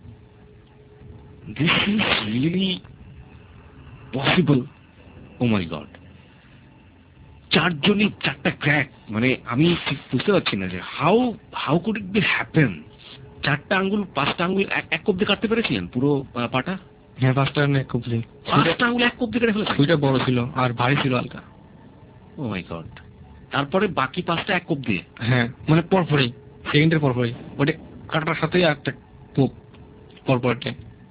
Speaker 2: this is really possible. Oh my god, 4 জনই 4টা ক্র্যাক। মানে আমি ঠিক বুঝতে পারছি না যে how could it be happen. 4টা আঙ্গুল 5টা আঙ্গুল এক কোপ দিয়ে কাটতে পেরেছিলেন পুরো পাটা?
Speaker 4: হ্যাঁ, 5টা এক কোপ দিয়ে।
Speaker 2: 5টা আঙ্গুল এক কোপ দিয়ে কেটে ফেলেছেন?
Speaker 4: ছুরিটা বড় ছিল আর ভারী ছিল হালকা।
Speaker 2: Oh my god. তারপরে বাকি 5টা এক কোপ দিয়ে?
Speaker 4: হ্যাঁ, মানে পরপরই, সেকেন্ডের পরপরই, ওটা কাটার সাথেই একটা কোপ পরপরটে।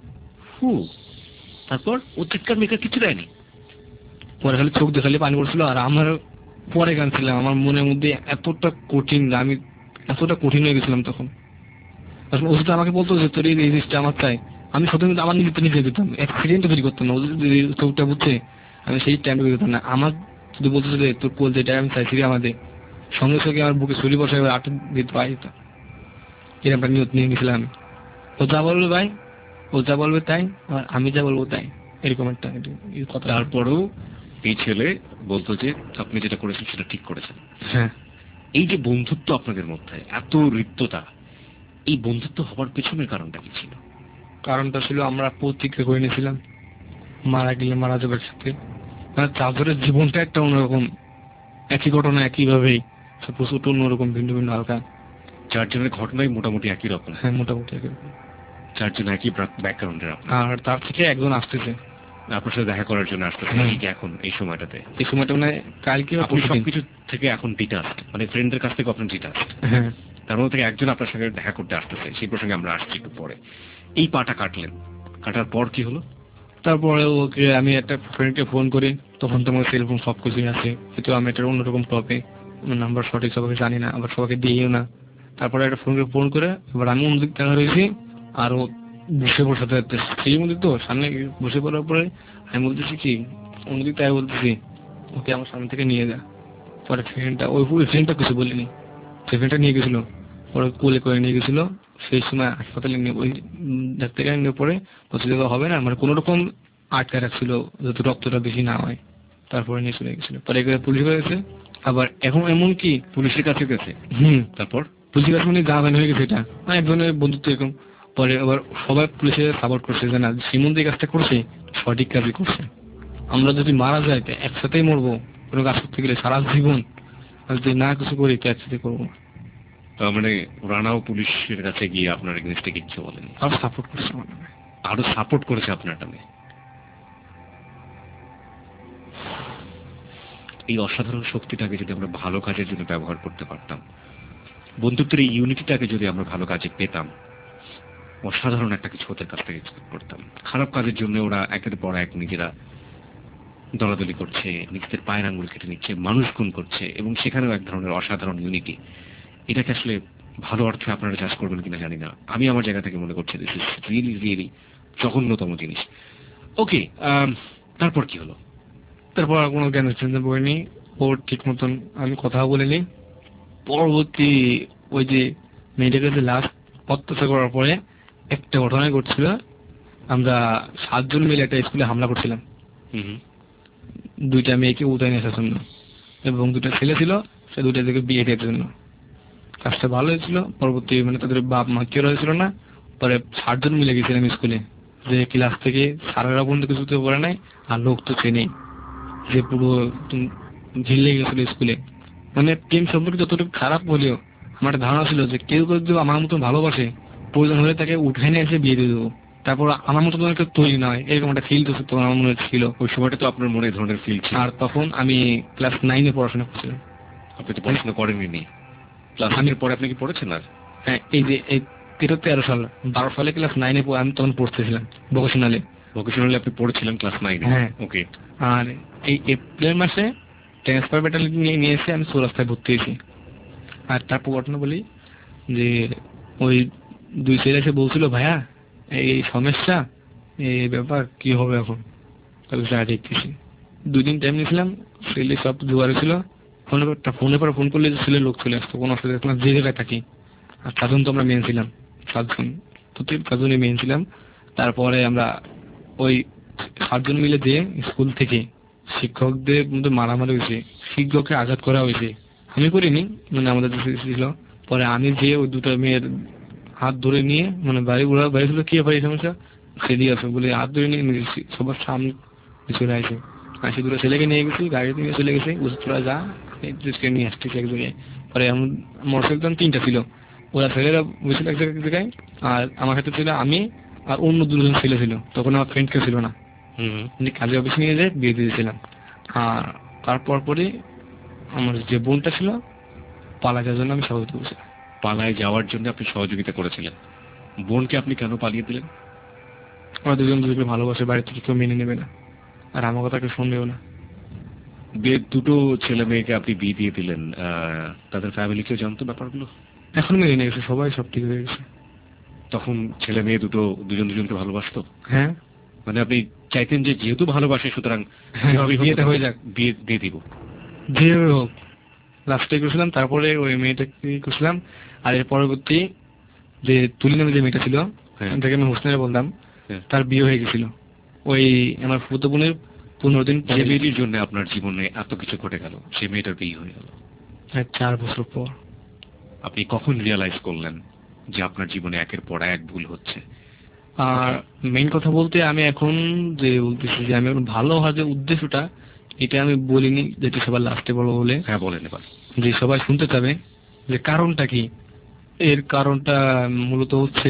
Speaker 2: তারপর ও চিৎকার মেকার কিছু দেয়নি?
Speaker 4: পরে খালি চোখ দেখালে পানি পড়ছিল। আর আমার পরে গান ছিলাম, আমার মনের মধ্যে এতটা কঠিন হয়ে গেছিলাম তখন। ও যদি আমাকে বলতো যে তোর এই জিনিসটা আমার চাই, আমি সত্যি কিন্তু আমার নিজে দিতাম, এক সেকেন্ডও তৈরি করতাম না। ও যদি চোখটা বুঝছে, আমি সেই টাইমটা দিতাম না। আমার যদি বলতো যে তোর কোল যেটা আমি চাইছি আমাদের, সঙ্গে সঙ্গে আমার বুকে ছুরি বসে আটে দিতে পারি দিতাম। এরকমটা নিয়ত নিয়ে গেছিলাম আমি। ও যা বলবে ভাই, ও যা বলবে তাই, আর আমি যা বলবো তাই, এরকম একটা কথা।
Speaker 2: তারপরেও এই ছেলে বলতো যে আপনি যেটা করেছেন সেটা ঠিক করেছেন।
Speaker 4: হ্যাঁ।
Speaker 2: এই যে বন্ধুত্ব আপনাদের মধ্যে, এত হৃদ্যতা, এই বন্ধুত্ব হবার পেছনের কারণটা কি ছিল?
Speaker 4: কারণটা ছিল আমরা প্রতিজ্ঞা করে নিয়েছিলাম মারা গেলে মারা যাবে একসাথে। মানে 4 জনের জীবনটা একটা অন্যরকম, একই ঘটনা একইভাবেই প্রচুর অন্যরকম ভিন্ন ভিন্ন হালকা।
Speaker 2: চারজনের ঘটনাই মোটামুটি একই রকম।
Speaker 4: হ্যাঁ, মোটামুটি একরকম।
Speaker 2: চারজন একই ব্যাকগ্রাউন্ডের।
Speaker 4: আর তার থেকে একজন আসতেছে
Speaker 2: আপনার সাথে দেখা করার জন্য আসতেছে এখন এই সময়টাতে।
Speaker 4: এই সময়টা মানে কালকে
Speaker 2: আপনি সবকিছু থেকে এখন ডিটাচড, মানে ফ্রেন্ডদের কাছ থেকে আপনি ডিটাচড।
Speaker 4: হ্যাঁ,
Speaker 2: তার মধ্যে থেকে একজন আপনার সঙ্গে দেখা করতে আসতেছে, সেই প্রসঙ্গে আমরা আসছি একটু পরে। এই পাটা কাটলেন, কাটার পর কি হলো?
Speaker 4: তারপরে ওকে আমি একটা ফ্রেন্ডকে ফোন করি, তখন তো আমার সেলফোন সবকিছুই আছে, কিন্তু আমি একটা অন্যরকম টপে নাম্বার সঠিক সবাইকে জানি না, আবার সবাইকে দিইও না। তারপরে একটা ফোনকে ফোন করে এবার আমি অন্যদিক দেখা রয়েছি, আর ও বসে বসাতে যাচ্ছে সেই মধ্যে তো সামনে বসে পড়ার পরে আমি বলতেছি কি অন্যদিক তাই বলতেছি ওকে আমার সামনে থেকে নিয়ে যা। পরে ফ্রেন্ডটা ওই ফ্রেন্ডটা কিছু বলিনি, সেই ফ্রেন্ডটা নিয়ে গেছিল, ওরা কোলে করে নিয়ে গেছিল। সেই সময় হাসপাতালে নিয়ে ওই ডাক্তারখানে নিয়ে পরে বলছে যে হবে না, মানে কোনো রকম আটকে রাখছিল যাতে রক্তটা বেশি না হয়, তারপরে নিয়ে চলে গেছিল। পরে পুলিশ গেছে, আবার এখন এমন কি
Speaker 2: পুলিশের কাছে গেছে। তারপর
Speaker 4: পুলিশের কাছে মানে গা বেন হয়ে গেছে, এটা মানে এক ধরনের বন্ধুত্ব এরকম। পরে আবার সবাই পুলিশের সাপোর্ট করছে যে না সীমন্ত এই কাজটা করছে সঠিক কাজই করছে, আমরা যদি মারা যাই তো একসাথেই মরবো, কোনো কাজ করতে গেলে সারা জীবন, আর যদি না কিছু করি তো একসাথে করবো।
Speaker 2: মানে রানাও পুলিশের কাছে গিয়ে আপনার এগেইনস্টে কিছু বলেন,
Speaker 4: আর সাপোর্ট করছে,
Speaker 2: আরো সাপোর্ট করেছে আপনার নামে। এই অসাধারণ শক্তিটাকে যদি আমরা ভালো কাজের জন্য ব্যবহার করতে পারতাম, বন্ধুত্বের এই ইউনিটিটাকে যদি আমরা ভালো কাজে পেতাম, অসাধারণ একটা কিছু ওদের কাছ থেকে এক্সপেক্ট করতাম। খারাপ কাজের জন্য ওরা একের পর এক নিজেরা দলাদলি করছে, নিজেদের পায়ের আঙুল কেটে নিচ্ছে, মানুষ খুন করছে, এবং সেখানেও এক ধরনের অসাধারণ ইউনিটি। এটাকে আসলে ভালো অর্থে আপনারা চাষ করবেন কিনা জানি না, আমি আমার জায়গা থেকে মনে করছি দিস ইজ রিয়েলি রিয়েলি জঘন্যতম জিনিস। ওকে, তারপর কি হলো?
Speaker 4: তারপর আর কোনো জ্ঞান বইনি, ওর ঠিক মতন আমি কথা বলিনি। পরবর্তী ওই যে মেয়েটাকে যে লাস্ট অত্যাচার করার পরে একটা ঘটনা ঘটছিল, আমরা 7 জন মিলে একটা স্কুলে হামলা করছিলাম, 2টা মেয়েকে উঠায় নিয়ে আসার জন্য, এবং 2টা ছেলে ছিল, সে 2টা থেকে বিয়ে দেওয়ার জন্য। কাজটা ভালো হয়েছিল। পরবর্তী মানে তাদের বাপ মা কেউ হয়েছিল না, পরে 7 জন মিলে গেছিলাম স্কুলে, যে ক্লাস থেকে সারারা পর্যন্ত কিছু তো করে নাই, আর লোক তো চেনেই, যে পুরো ঝিল লেগে গেছিল স্কুলে। মানে প্রেম সম্পর্কে যতটুকু খারাপ হলেও আমার একটা ধারণা ছিল যে কেউ কেউ যদি আমার মতন ভালোবাসে, প্রয়োজন হলে তাকে উঠে নিয়ে এসে বিয়ে দিয়ে দেবো, তারপর আমার মতো কেউ তৈরি নয়, এরকম একটা ফিল তো আমার মনে ছিল।
Speaker 2: ওই সময়টা তো আপনার মনে ধরনের ফিল ছিল।
Speaker 4: আর তখন আমি ক্লাস 9-এ পড়াশোনা করছিলাম।
Speaker 2: আপনি তো পড়াশোনা করেননি ক্লাস 9-এর পরে? আপনি কি পড়েছেন? আর
Speaker 4: হ্যাঁ, এই যে এই 13 সাল 12 সালে ক্লাস 9-এ আমি তখন পড়তেছিলাম ভোকেশনালে।
Speaker 2: ভোকেশনালে আপনি পড়েছিলেন ক্লাস 9-এ?
Speaker 4: হ্যাঁ,
Speaker 2: ওকে।
Speaker 4: আর এই এপ্রিল মাসে ট্রান্সফার ব্যাটালিয়ন নিয়ে এসে আমি চৌরাস্তায় ভর্তি হয়েছি। আর তারপর ঘটনা বলি যে ওই 2 ছেলে এসে বলছিল ভাইয়া এই সমস্যা, এই ব্যাপার কি হবে এখন, তাহলে যা দেখতেছি। 2 দিন টাইম নিয়েছিলাম, ছেলে সব জোগাড় ছিল, ফোনে পরে ফোন করলে ছেলে লোক চলে আসতো, কোনো অসুবিধা দেখলাম যে জায়গায় থাকি। আর 7 জন তো আমরা মেন ছিলাম, 7 জন, প্রত্যেক 7 জনই মেন ছিলাম। তারপরে আমরা ওই 7 জন মিলে দিয়ে স্কুল থেকে শিক্ষকদের মধ্যে মারামারি হয়েছে, শিক্ষককে আঘাত করা হয়েছে। আমি করিনি, মানে আমাদের ছিল। পরে আমি যে ওই 2টা মেয়ের হাত ধরে নিয়ে, মানে বাড়ি ছিল কি ব্যাপার এই সমস্যা সেদিকে আছে বলে হাত ধরে নিয়ে সবার সামনে চলে আসে। আর সে 2টা ছেলেকে নিয়ে গেছি, গাড়িতে নিয়ে চলে গেছে, তোরা যা নিয়ে আসতেছি এক জায়গায়। পরে মোটরসাইকেল 3টা ছিল, ওরা ছেলেরা বসেছিল এক জায়গায়, আর আমার সাথে ছিল আমি আর অন্য 2 জন ছেলে ছিল। তখন আমার ফ্রেন্ড কেউ ছিল না, কাজে অফিস নিয়ে যেয়ে বিয়ে দিয়েছিলাম। আর তারপর পরে আমার যে বোনটা ছিল পালায় যাওয়ার জন্য আমি সহযোগিতা করেছিলাম।
Speaker 2: পালায় যাওয়ার জন্য আপনি সহযোগিতা করেছিলেন? বোনকে আপনি কেন পালিয়ে দিলেন?
Speaker 4: ওরা 2জন দুজনকে ভালোবাসে, বাড়ি থেকে কেউ মেনে নেবে না, আর আমার কথা কেউ শুনবেও না।
Speaker 2: 2 ছেলে মেয়েকে আপনি বিয়ে দিয়ে দিলেন, তাদের ফ্যামিলি কেউ জানতো ব্যাপারগুলো?
Speaker 4: এখন মেনে নিয়ে গেছে সবাই, সব ঠিক হয়ে গেছে।
Speaker 2: তখন ছেলে মেয়ে দুজন দুজনকে ভালোবাসতো?
Speaker 4: হ্যাঁ,
Speaker 2: মানে আপনি চাইতেন যে যেহেতু ভালোবাসে সুতরাং
Speaker 4: বিয়েটা হয়ে যাক,
Speaker 2: বিয়ে দিয়ে দিব,
Speaker 4: যেভাবে হোক। লাস্টে করছিলাম, তারপরে ওই মেয়েটাকে করছিলাম। আর এর পরবর্তী যে তুলি নামে যে মেয়েটা ছিল, তাকে আমি হোসেনের বলতাম, তার বিয়ে হয়ে গেছিল। ওই আমার ফুতো বোনের 15 দিন
Speaker 2: যে মেয়েটির জন্য আপনার জীবনে এত কিছু ঘটে গেল, সেই মেয়েটার বিয়ে হয়ে গেল
Speaker 4: 4 বছর পর।
Speaker 2: আপনি কখন রিয়ালাইজ করলেন যে আপনার জীবনে একের পর এক ভুল হচ্ছে?
Speaker 4: আর মেইন কথা বলতে আমি এখন যে বলতেছি যে আমি এখন ভালো হওয়ার যে উদ্দেশ্যটা, এটা আমি বলিনি, যেটা সবার লাস্টে বলবো বলে।
Speaker 2: হ্যাঁ বলেন এবার।
Speaker 4: যে সবাই শুনতে চাবে যে কারণটা কি। এর কারণটা মূলত হচ্ছে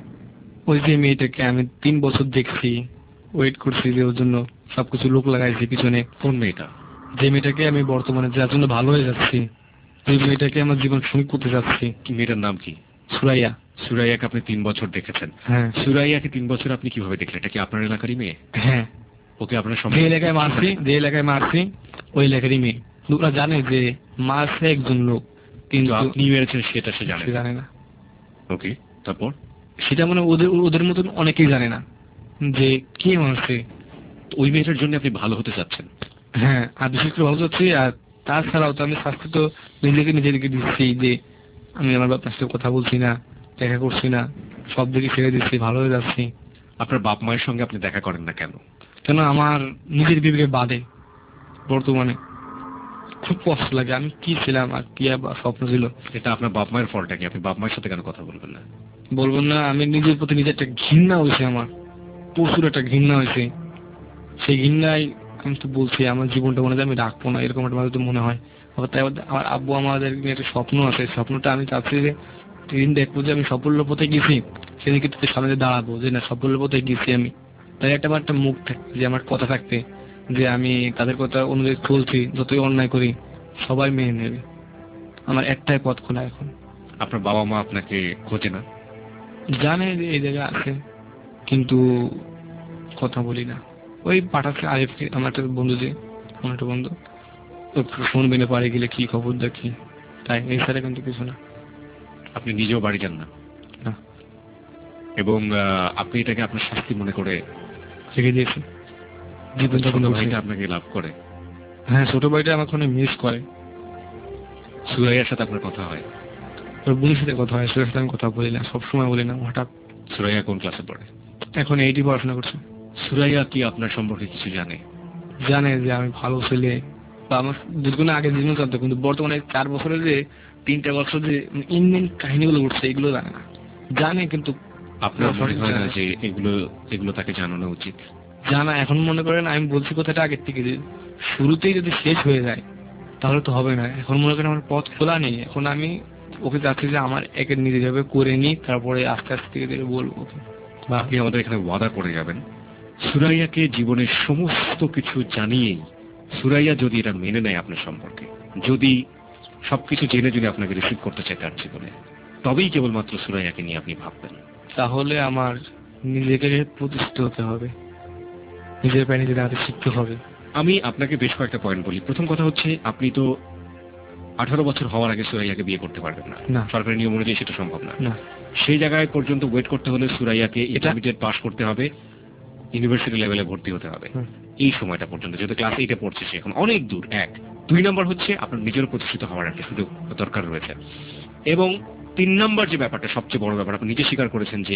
Speaker 4: ওই যে মেয়েটাকে আমি 3 বছর দেখছি, ওয়েট করছি যে ওর জন্য সবকিছু লোক লাগাইছি পিছনে।
Speaker 2: কোন মেয়েটা?
Speaker 4: যে মেয়েটাকে আমি বর্তমানে যার জন্য ভালো হয়ে যাচ্ছি, যে মেয়েটাকে আমার জীবন সঙ্গী করতে যাচ্ছি।
Speaker 2: কি মেয়েটার নাম কি?
Speaker 4: সুরাইয়া।
Speaker 2: সুরাইয়াকে আপনি 3 বছর দেখেছেন?
Speaker 4: হ্যাঁ।
Speaker 2: সুরাইয়াকে 3 বছর আপনি কিভাবে দেখলেন? এটা কি আপনার এলাকারই মেয়ে?
Speaker 4: হ্যাঁ।
Speaker 2: ওকে আপনার
Speaker 4: যে এলাকায় মারছি ওই এলাকারই মেয়ে। লোকরা জানে যে মারছে একজন লোক, কিন্তু
Speaker 2: আপনি মেরেছেন সেটা সে জানে
Speaker 4: না।
Speaker 2: ওকে, তারপর?
Speaker 4: সেটা মানে ওদের মতন অনেকেই জানে না যে কে মারছে।
Speaker 2: ওই মেয়েটার জন্য আপনি ভালো হতে চাচ্ছেন?
Speaker 4: হ্যাঁ, আর বিশেষ করে ভালো চাচ্ছি। আর তাছাড়াও তো আমি শাস্তি তো নিজেদেরকে দিচ্ছি যে আমি আমার বাবার সাথে কথা বলছি না, দেখা করছি না, সব দিকে ছেড়ে দিচ্ছি, ভালো হয়ে যাচ্ছি।
Speaker 2: আপনার বাপ মায়ের সঙ্গে আপনি দেখা করেন না কেন?
Speaker 4: কেন আমার নিজের বিবেকে বাদে বর্তমানে খুব কষ্ট লাগে। আমি কি ছিলাম আর কি স্বপ্ন ছিল।
Speaker 2: এটা আপনার বাপ মায়ের ফলটা কি? আপনি বাপ মায়ের সাথে কেন কথা বলবেন না?
Speaker 4: বলবেন না, আমি নিজের প্রতি নিজের একটা ঘৃণা হয়েছে, আমার প্রচুর একটা ঘৃণা হয়েছে। সেই ঘৃণায় আমি তো বলছি আমার জীবনটা মনে হয় আমি রাখবো না, এরকম একটা তো মনে হয়। আবার তাই আমার আব্বু আমাদের নিয়ে একটা স্বপ্ন আছে, স্বপ্নটা আমি চাচ্ছি যে সেদিন দেখবো যে আমি সাফল্য পথে গেছি, সেদিকে তাদের সামনে দাঁড়াবো যে না সাফল্য পথে গেছি আমি। তাই একটা মুখ থাকবে যে আমার কথা থাকবে যে আমি তাদের কথা অনুযায়ী চলছি, যতই অন্যায় করি সবাই মেনে নেবে। আমার একটাই পথ খোলা এখন।
Speaker 2: আপনার বাবা মা আপনাকে খোঁজে না?
Speaker 4: জানে যে এই জায়গায় আছে, কিন্তু কথা বলি না। ওই পাঠাচ্ছে আরিফকে, আমার একটা বন্ধু, যে আমার একটা বন্ধু, শুনবে না পারে গেলে কি খবর দেখি, তাই এছাড়া কিন্তু কিছু না।
Speaker 2: আপনি নিজেও বাড়ি যান না?
Speaker 4: না।
Speaker 2: এবং আপনি এটাকে আপনার শাস্তি মনে করে
Speaker 4: রেখে দিয়েছি। জীবন
Speaker 2: ছোট ভাইটা আপনাকে লাভ করে?
Speaker 4: হ্যাঁ, ছোট ভাইটা আমাকে অনেক মিস করে।
Speaker 2: সুরাইয়ার সাথে আপনার কথা হয়?
Speaker 4: ওর বোনের সাথে কথা হয়, সুরের সাথে আমি কথা বলি না, সবসময় বলি না, হঠাৎ।
Speaker 2: সুরাইয়া কোন ক্লাসে পড়ে?
Speaker 4: এখন 8 পড়াশোনা করছে।
Speaker 2: সুরাইয়া কি আপনার সম্পর্কে কিছু জানে?
Speaker 4: জানে যে আমি ভালো ছেলে, বা আমার দুর্গুণ আগে জীবন জানতো, কিন্তু বর্তমানে 4 বছরের যে 3টা বছর যে ইন্ডিয়ান কাহিনীগুলো ঘটছে এগুলো জানে না। জানে কিন্তু
Speaker 2: আপনার মনে হয় না যে এগুলো তাকে জানানো উচিত?
Speaker 4: জানা, এখন মনে করেন আমি বলছি কথাটা আগের থেকে, যে শুরুতেই যদি শেষ হয়ে যায় তাহলে তো হবে না। এখন মনে করেন আমার পথ খোলা নেই, এখন আমি ওকে চাচ্ছি যে আমার একে নিজেভাবে করে নিই, তারপরে আস্তে আস্তে ধীরে ধীরে বলবো ওকে।
Speaker 2: বা আপনি আমাদের এখানে ওয়াদা করে যাবেন সুরাইয়াকে জীবনের সমস্ত কিছু জানিয়েই, সুরাইয়া যদি এটা মেনে নেয় আপনার সম্পর্কে, যদি সবকিছু জেনে যদি আপনাকে রিসিভ করতে চায় তার জীবনে, তবেই কেবলমাত্র সুরাইয়াকে নিয়ে আপনি ভাববেন।
Speaker 4: তাহলে আমার নিজেকে প্রতিষ্ঠিত হতে হবে, নিজের পায়ে নিজে দাঁড়াতে শিখতে হবে।
Speaker 2: আমি আপনাকে বেশ কয়েকটা পয়েন্ট বলি। প্রথম কথা হচ্ছে, আপনি তো 18 বছর হওয়ার আগে সুরাইয়াকে বিয়ে করতে পারবেন না, সরকারি নিয়ম অনুযায়ী সেটা সম্ভব না। সেই জায়গায় পর্যন্ত ওয়েট করতে হলে সুরাইয়াকে ইন্টারমিডিয়েট পাস করতে হবে, ইউনিভার্সিটি লেভেলে ভর্তি হতে হবে। এই সময়টা পর্যন্ত, যেহেতু ক্লাস 8-এ পড়ছে সে এখন অনেক দূর। 1 2 নম্বর হচ্ছে আপনার নিজের প্রতিষ্ঠিত হওয়ার একটা সুযোগ দরকার রয়েছে। এবং 3 নম্বর যে ব্যাপারটা, সবচেয়ে বড় ব্যাপার, আপনি নিজে স্বীকার করেছেন যে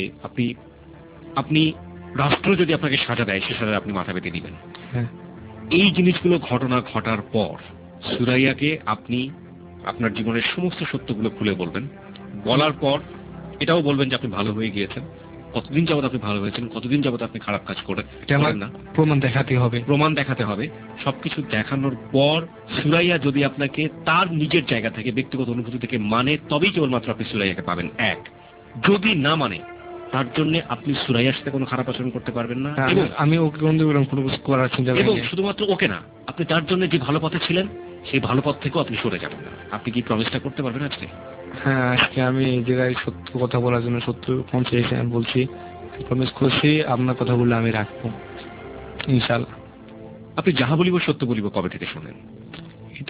Speaker 2: আপনি রাষ্ট্র যদি আপনাকে সাজা দেয় সে সাজা আপনি মাথা পেতে দিবেন। এই জিনিসগুলো ঘটনা ঘটার পর সুরাইয়াকে আপনি আপনার জীবনের সমস্ত সত্যগুলো খুলে বলবেন। বলার পর এটাও বলবেন যে আপনি ভালো হয়ে গিয়েছেন, কতদিন যাবত আপনি ভালো হয়েছেন, কতদিন যাবত আপনি খারাপ কাজ করেন না,
Speaker 4: প্রমাণ দেখাতে হবে।
Speaker 2: সবকিছু দেখানোর পর সুরাইয়া যদি আপনাকে তার নিজের জায়গা থেকে, ব্যক্তিগত অনুভূতি থেকে মানে, তবেই কেবলমাত্র আপনি সুরাইয়াকে পাবেন। 1 যদি না মানে, তার জন্য আপনি সুরাইয়ার সাথে কোনো খারাপ আচরণ করতে পারবেন না। এবং
Speaker 4: আমি ওকে কোনো কিছু করার চিন্তা করি না।
Speaker 2: এবং শুধুমাত্র ওকে না, আপনি তার জন্য যে ভালো পথে ছিলেন সেই ভালো পথ থেকেও আপনি সরে যাবেন না। আপনি কি প্রমিসটা করতে পারবেন আজকে?
Speaker 4: হ্যাঁ, আজকে আমি এই জায়গায় সত্য কথা বলার জন্য, সত্য পৌঁছে এসে আমি বলছি, প্রমিস করছি আপনার কথা বললে আমি রাখবো ইনশাআল্লাহ।
Speaker 2: আপনি যাহা বলিব সত্য বলিব কবে থেকে শোনেন?
Speaker 4: এটা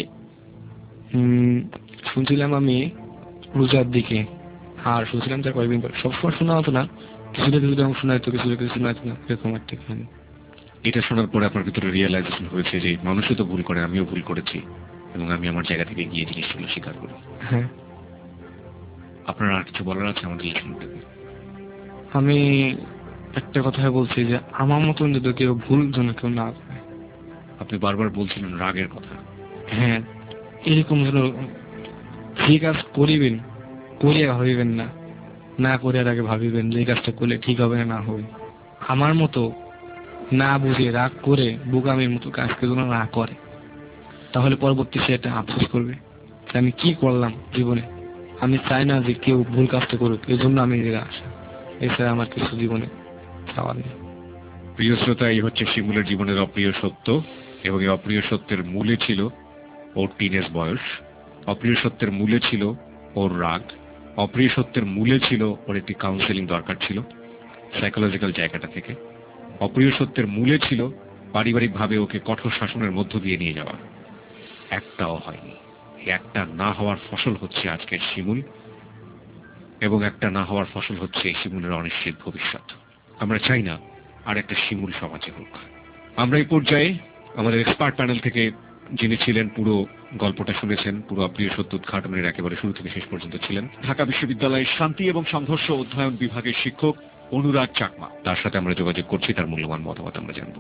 Speaker 4: শুনছিলাম আমি রোজার দিকে, আর শুনছিলাম তার কয়েকদিন পর। সবসময় শোনা হতো না, কিছুটা শোনাইতো, কিছুটা শোনাইতো না, এরকম একটা কাহিনী।
Speaker 2: এটা শোনার পরে আপনার ভিতরে রিয়েলাইজেশন হয়েছে যে মানুষই তো ভুল করে, আমিও ভুল করেছি, এবং আমি আমার জায়গা থেকে গিয়ে জিনিসগুলো স্বীকার করি।
Speaker 4: হ্যাঁ।
Speaker 2: আপনার আর কিছু বলার আছে আমাদের লিসেনারদের?
Speaker 4: আমি একটা কথাই বলছি যে আমার মতন যদি কেউ ভুল যেন কেউ না করে।
Speaker 2: আপনি বারবার বলছিলেন রাগের কথা।
Speaker 4: হ্যাঁ, এরকম যেন যে কাজ করিবেন করিয়া ভাবিবেন না, না করিয়ার আগে ভাবিবেন যে এই কাজটা করলে ঠিক হবে না হবে। আমার মতো না বুঝে রাগ করে বোকামির মতো কাজকে যেন না করে, তাহলে পরবর্তী সে এটা আফসোস করবে যে আমি কি করলাম জীবনে। আমি চাই না যে কেউ ভুল কাজটা করুক, এই জন্য আমি এদিকে আসা। এছাড়া আমার কিছু জীবনে চাওয়ার নেই।
Speaker 2: প্রিয় শ্রোতা, এই হচ্ছে শিমুলের জীবনের অপ্রিয় সত্য, এবং এই অপ্রিয় সত্যের মূলে ছিল ওর টিনেজ বয়স, অপ্রিয় সত্যের মূলে ছিল ওর রাগ, অপ্রিয় সত্যের মূলে ছিল ওর একটি কাউন্সেলিং দরকার ছিল সাইকোলজিক্যাল জায়গাটা থেকে, অপ্রিয় সত্যের মূলে ছিল পারিবারিকভাবে ওকে কঠোর শাসনের মধ্য দিয়ে নিয়ে যাওয়া। একটাও হয়নি। একটা না হওয়ার ফসল হচ্ছে আজকের শিমুল, এবং একটা না হওয়ার ফসল হচ্ছে এই শিমুলের অনিশ্চিত ভবিষ্যৎ। আমরা চাই না আর একটা শিমুল সমাজে হোক। আমরা এই পর্যায়ে আমাদের এক্সপার্ট প্যানেল থেকে যিনি ছিলেন, পুরো গল্পটা শুনেছেন, পুরো অপ্রিয় সত্য উদ্ঘাটনের একেবারে শুরু থেকে শেষ পর্যন্ত ছিলেন, ঢাকা বিশ্ববিদ্যালয়ের শান্তি এবং সংঘর্ষ অধ্যয়ন বিভাগের শিক্ষক অনুরাগ চাকমা। তার সাথে আমরা যোগাযোগ করছি, তার মূল্যবান মতামত আমরা জানব।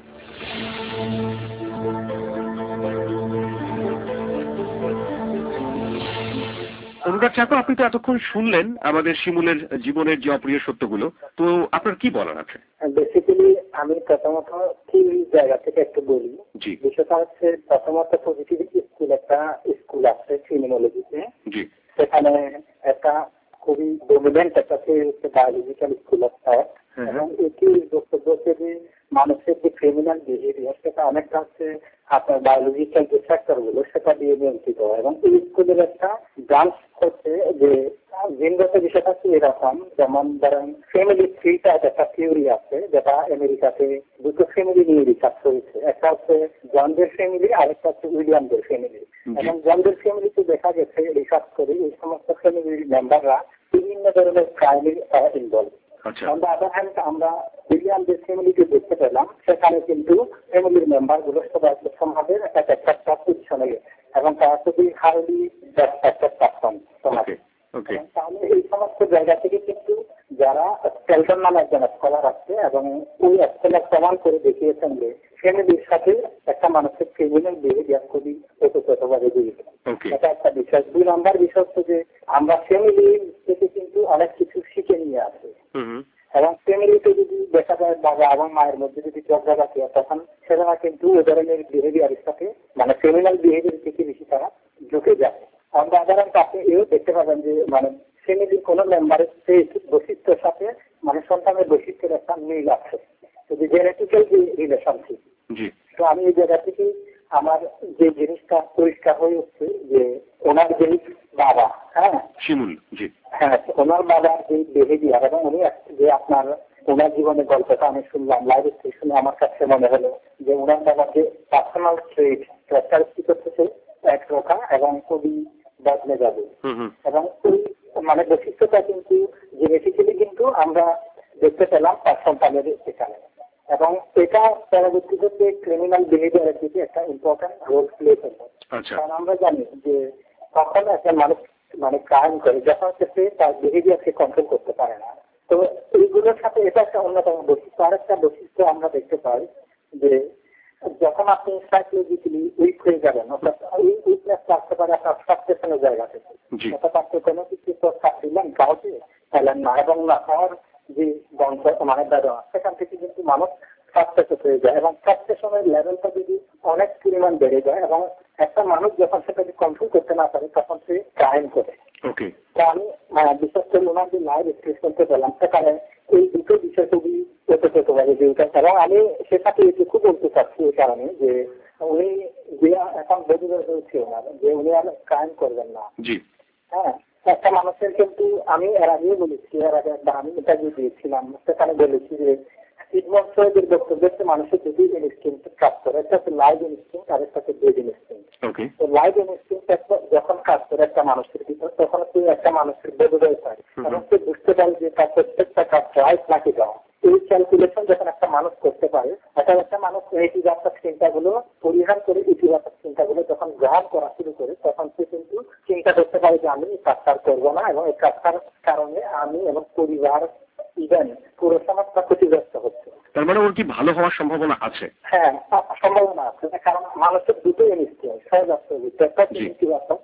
Speaker 6: অনুরাগ চাকমা, আপনি তো এতক্ষণ শুনলেন আমাদের শিমুলের জীবনের যে অপ্রিয় সত্যগুলো, তো আপনার কি বলার আছে?
Speaker 7: বেসিক্যালি আমি প্রথমত কি জায়গা থেকে একটু বলি।
Speaker 6: জি।
Speaker 7: বিষয়টা হচ্ছে, প্রথমত পজিটিভ একটা স্কুল আছে ক্রিমিনোলজিতে।
Speaker 6: জি।
Speaker 7: সেখানে একটা খুবই ডমিনেন্ট একটা হচ্ছে বায়োলজিক্যাল স্কুল অফ থট, এবং এটি বক্তব্য হচ্ছে যে মানুষের যে ক্রিমিনাল বিহেভিয়ার সেটা অনেকটা হচ্ছে আপনার বায়োলজিক্যাল যে ফ্যাক্টর গুলো সেটা দিয়ে নিয়ন্ত্রিত, এবং এই স্কুলের একটা ব্রাঞ্চ হচ্ছে যে জিনগত বিষয়টা হচ্ছে এরকম, যেমন ধরেন ফ্যামিলি ট্রিটা একটা থিওরি আছে, যেটা আমেরিকাতে দুটো ফ্যামিলি নিয়ে রিসার্চ হয়েছে। একটা হচ্ছে জনদের ফ্যামিলি, আরেকটা হচ্ছে উইলিয়ামদের ফ্যামিলি। এবং জনদের ফ্যামিলিতে দেখা গেছে রিসার্চ করে এই সমস্ত ফ্যামিলির মেম্বাররা বিভিন্ন ধরনের ক্রাইমে ইনভলভ। আমরা উইলিয়ামদের ফ্যামিলিকে দেখতে পেলাম, সেখানে কিন্তু ফ্যামিলির মেম্বার গুলো সবাই সমাজের একটা পজিশনে গেছে, এবং তারা খুবই হাইলি রেসপেক্টেড পারসন সমাজে। তাহলে এই সমস্ত জায়গা থেকে কিন্তু যারা স্কেলটন নামে একজন স্কলার আছে, এবং ওই স্কেলার প্রমাণ করে দেখিয়েছেন যে ফ্যামিলির সাথে একটা মানুষের ক্রিমিনাল বিহেভিয়ার খুবই ওতপ্রোতভাবে জড়িত। এটা একটা বিষয়। 2 নম্বর বিষয় হচ্ছে যে আমরা ফ্যামিলি থেকে কিন্তু অনেক কিছু শিখে নিয়ে আসি, এবং ফ্যামিলিতে যদি দেখা যায় বাবা এবং মায়ের মধ্যে যদি ঝগড়া থাকে, তখন সেটা কিন্তু ওই ধরনের বিহেভিয়ারের সাথে মানে ক্রিমিনাল বিহেভিয়ার থেকে বেশি তারা ঢুকে যায়। আমরা সাধারণত আপনি এও দেখতে পাবেন যে মানে ফ্যামিলির কোনো মেম্বারের বৈশিষ্ট্যের সাথে মানে সন্তানের বৈশিষ্ট্যের একটা মিল আছে, যদি জেনেটিক্যাল যে রিলেশনশিপ। তো আমি এই জায়গা থেকে আমার যে জিনিসটা পরিষ্কার হয়ে উঠছে যে ওনার যে বাবা,
Speaker 6: শিমুল, জি
Speaker 7: হ্যাঁ, ওনার বাবার যে বিহেভিয়ার, এবং উনি যে আপনার ওনার জীবনের গল্পটা আমি শুনলাম লাইভ শুনে আমার কাছে মনে হলো যে ওনার বাবার যে পার্সোনাল ট্রেট ক্যারেক্টারিস্টিক হচ্ছে এক রোখা এবং খুবই বদলে যাবে, এবং ওই মানে বৈশিষ্ট্যটা কিন্তু জেনেটিক্যালি কিন্তু আমরা দেখতে পেলাম তার সন্তানের এখানে, এবং এটা পরবর্তীতে ক্রিমিনাল বিহেভিয়ারের দিকে একটা ইম্পর্টেন্ট রোল প্লে করবে। কারণ আমরা জানি যে কখন একটা মানুষ মানে ক্রাইম করে যখন সে তার বিহেভিয়ারকে কন্ট্রোল করতে পারে না। তো এইগুলোর সাথে এটা একটা অন্যতম বৈশিষ্ট্য। আরেকটা বৈশিষ্ট্য আমরা দেখতে পাই যে যখন আপনি সাইকোলজিক্যালি উইক হয়ে যাবেন, অর্থাৎ এই উইকনেসটা আসতে পারে আপনার ফ্রাস্ট্রেশনের জায়গা থেকে, অর্থাৎ আপনি কোনো কিছু দিলেন কাউকে ফেলেন না, এবং না হওয়ার যে গন্ধ মানে বেদনা, সেখান থেকে কিন্তু মানুষ ফ্রাস্ট্রেটেড হয়ে যায়, এবং ফ্রাস্ট্রেশনের লেভেলটা যদি অনেক পরিমাণ বেড়ে যায়, এবং একটা মানুষ যখন সেটাকে কন্ট্রোল করতে না পারে তখন সে ক্রাইম করে। তো আমি বিশেষ করে ওনার যে লাইভ এক্সপ্রেস করতে পেলাম, সেখানে এই দুটো বিষয় খুবই ওতপ্রোতভাবে জড়িত, এবং আমি সেটাকে এটুকু বলতে চাচ্ছি এই কারণে যে উনি যে এখন বোঝা হয়েছে ওনার যে উনি আর ক্রাইম করবেন না। হ্যাঁ, একটা মানুষের কিন্তু আমি এর আগেও বলেছি, এর আগে আমি ইন্টারভিউ দিয়েছিলাম, সেখানে বলেছি যে সিগমন্ড ফ্রয়েডের বক্তব্য হচ্ছে মানুষের দুটি ইনস্টিংক্ট কাজ করে, একটা হচ্ছে লাইভ ইনস্টিংক্ট আর একটা হচ্ছে ডেড ইনস্টিংক্ট। তো লাইভ ইনস্টিংক্ট যখন কাজ করে একটা মানুষের ভিতর, তখন সে একটা মানুষের বোধোদয় পায়, এবং সে বুঝতে পারে যে তার প্রত্যেকটা কাজ রাইট নাকি রং। এই ক্যালকুলেশন যখন একটা মানুষ করতে পারে, একটা মানুষ নেতিবাচক চিন্তাগুলো পরিহার করে ইতিবাচক চিন্তাগুলো যখন গ্রহণ করা শুরু করে, তখন সে কিন্তু চিন্তা করতে পারে যে আমি এই কাজটা করবো না, এবং এই কাজটার কারণে আমি এবং পরিবার ইভেন পুরো সমাজটা ক্ষতিগ্রস্ত হচ্ছে।
Speaker 6: তার মানে ওর কি ভালো হওয়ার সম্ভাবনা আছে?
Speaker 7: হ্যাঁ, সম্ভাবনা আছে, কারণ মানুষের দুটো ইনস্টিংক্ট, ইতিবাচক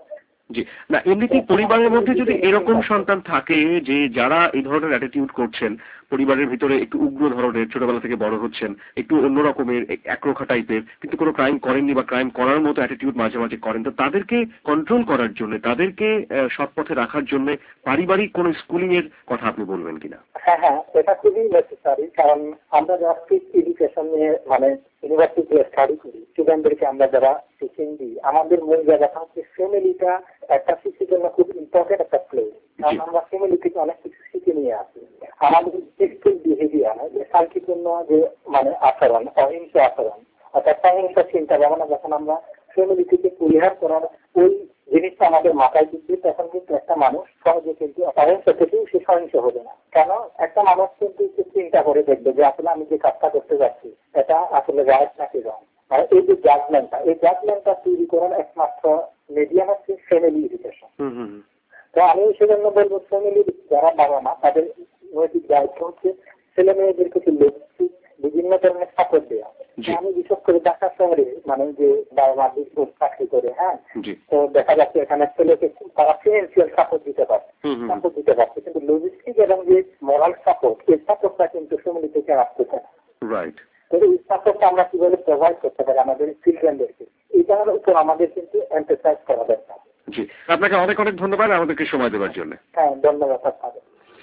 Speaker 6: জি, না এমনিতেই পরিবারের মধ্যে যদি এরকম সন্তান থাকে যে যারা এই ধরনের অ্যাটিটিউড করছেন, পরিবারের ভিতরে একটু উগ্র ধরনের, ছোটবেলা থেকে বড় হচ্ছেন, একটু অন্য রকমের একরোখা টাইপের, কিন্তু কোনো ক্রাইম করেননি বা ক্রাইম করার মতো অ্যাটিটিউড মাঝে মাঝে করেন, তো তাদেরকে কন্ট্রোল করার জন্য, তাদেরকে সৎ পথে রাখার জন্য পারিবারিক কোনো স্কুলিং এর কথা আপনি বলবেন কিনা?
Speaker 7: হ্যাঁ হ্যাঁ, এটা খুবই নেসেসারি। কারণ আমরা যারা ফিক্স এডুকেশন নিয়ে মানে ইউনিভার্সিটিতে স্টাডি করি, স্টুডেন্টদেরকে আমরা যারা টিচিং দিই, আমাদের মূল জায়গাটা হচ্ছে ফ্যামিলিটা একটা শিশুর জন্য খুব ইম্পর্টেন্ট একটা প্লেস। কারণ আমরা ফ্যামিলি থেকে অনেক কিছু শিখে নিয়ে আসি। আমাদের টেক্সটাইল বিহেভিয়ার, যে শান্তিপূর্ণ যে মানে আচরণ, অহিংস আচরণ অর্থাৎ সহিংস চিন্তা ভাবনা যখন আমরা ফ্যামিলি থেকে পরিহার করার ওই জিনিসটা আমাদের মাথায় দিচ্ছে, তখন কিন্তু একটা মানুষ সহজে কিন্তু অহিংস থেকেও সে সহিংস হবে না। কেন? একটা মানুষ কিন্তু চিন্তা করে দেখবে যে আসলে আমি যে কাজটা করতে যাচ্ছি এটা আসলে রাইট নাকি রং। আর এই যে জাজমেন্টটা তৈরি করার একমাত্র মিডিয়াম হচ্ছে ফ্যামিলি এডুকেশন। তো আমি সেজন্য বলবো ফ্যামিলির যারা বাবা মা তাদের নৈতিক দায়িত্ব হচ্ছে ছেলে মেয়েদেরকে বিভিন্ন ধরনের সাপোর্ট দেওয়া। আমি বিশেষ করে ঢাকা শহরে মানে যে বাবা মা বিজনেস চাকরি করে, হ্যাঁ, তো দেখা যাচ্ছে এখানে ছেলেকে তারা ফিনান্সিয়াল সাপোর্ট দিতে পারছে, কিন্তু লজিস্টিক এবং যে মোরাল সাপোর্ট, এই সাপোর্টটা কিন্তু ফ্যামিলি থেকে আসতে পারে। রাইট। তো এই সাপোর্টটা আমরা কিভাবে প্রোভাইড করতে পারি আমাদের চিলড্রেনদেরকে, এইটার উপর আমাদের কিন্তু এমফাসাইজ করা দরকার।
Speaker 6: জি, আপনাকে অনেক অনেক ধন্যবাদ আমাদেরকে সময় দেওয়ার জন্য।
Speaker 7: হ্যাঁ, ধন্যবাদ আপনাকে।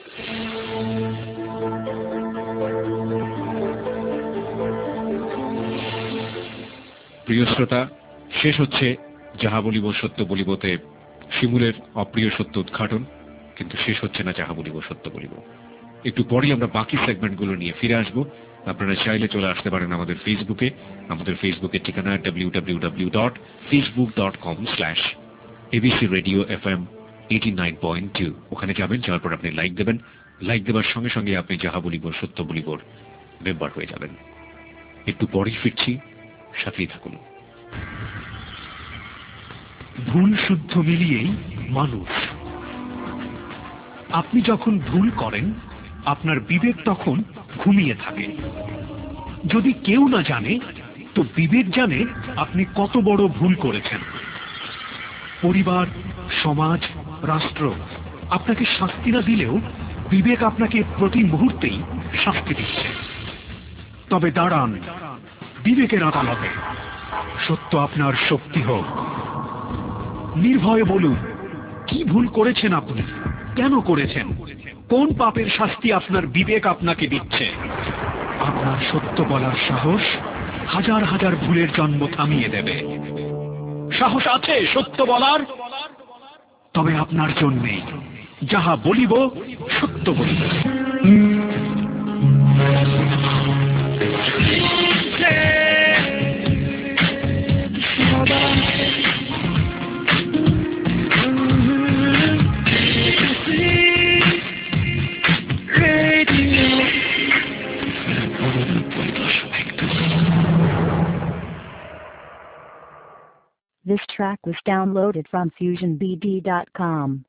Speaker 2: প্রিয় শ্রোতা, শেষ হচ্ছে যাহা বলিব সত্য বলিবতে শিমুলের অপ্রিয় সত্য উদ্ঘাটন, কিন্তু শেষ হচ্ছে না যাহা বলিব সত্য বলিব। একটু পরেই আমরা বাকি সেগমেন্টগুলো নিয়ে ফিরে আসব। আপনারা চাইলে চলে আসতে পারেন আমাদের ফেসবুকে। আমাদের ফেসবুকের ঠিকানা www.facebook.com/abcradiofm89.2। ওখানে যাবেন, যাওয়ার পর আপনি লাইক দেবেন। লাইক দেওয়ার সঙ্গে সঙ্গে আপনি যাহা বলিব সত্য বলিবর মেম্বার হয়ে যাবেন। একটু পরেই ফিরছি, সাথেই থাকুন।
Speaker 8: ভুল শুদ্ধ মিলিয়েই মানুষ। আপনি যখন ভুল করেন আপনার বিবেক তখন ঘুমিয়ে থাকে। যদি কেউ না জানে তো বিবেক জানে আপনি কত বড় ভুল করেছেন। পরিবার, সমাজ, রাষ্ট্র আপনাকে শাস্তি না দিলেও বিবেক আপনাকে প্রতি মুহূর্তেই শাস্তি দিচ্ছে। তবে দাঁড়ান বিবেকের আদালতে, সত্য আপনার শক্তি হোক। নির্ভয়ে বলুন কি ভুল করেছেন আপনি, কেন করেছেন, কোন পাপের শাস্তি আপনার বিবেক আপনাকে দিচ্ছে। আপনার সত্য বলার সাহস হাজার হাজার ভুলের জন্ম থামিয়ে দেবে। সাহস আছে সত্য বলার? তবে আপনার জন্যে যাহা বলিব সত্য বলিব।
Speaker 1: This track was downloaded from FusionBD.com.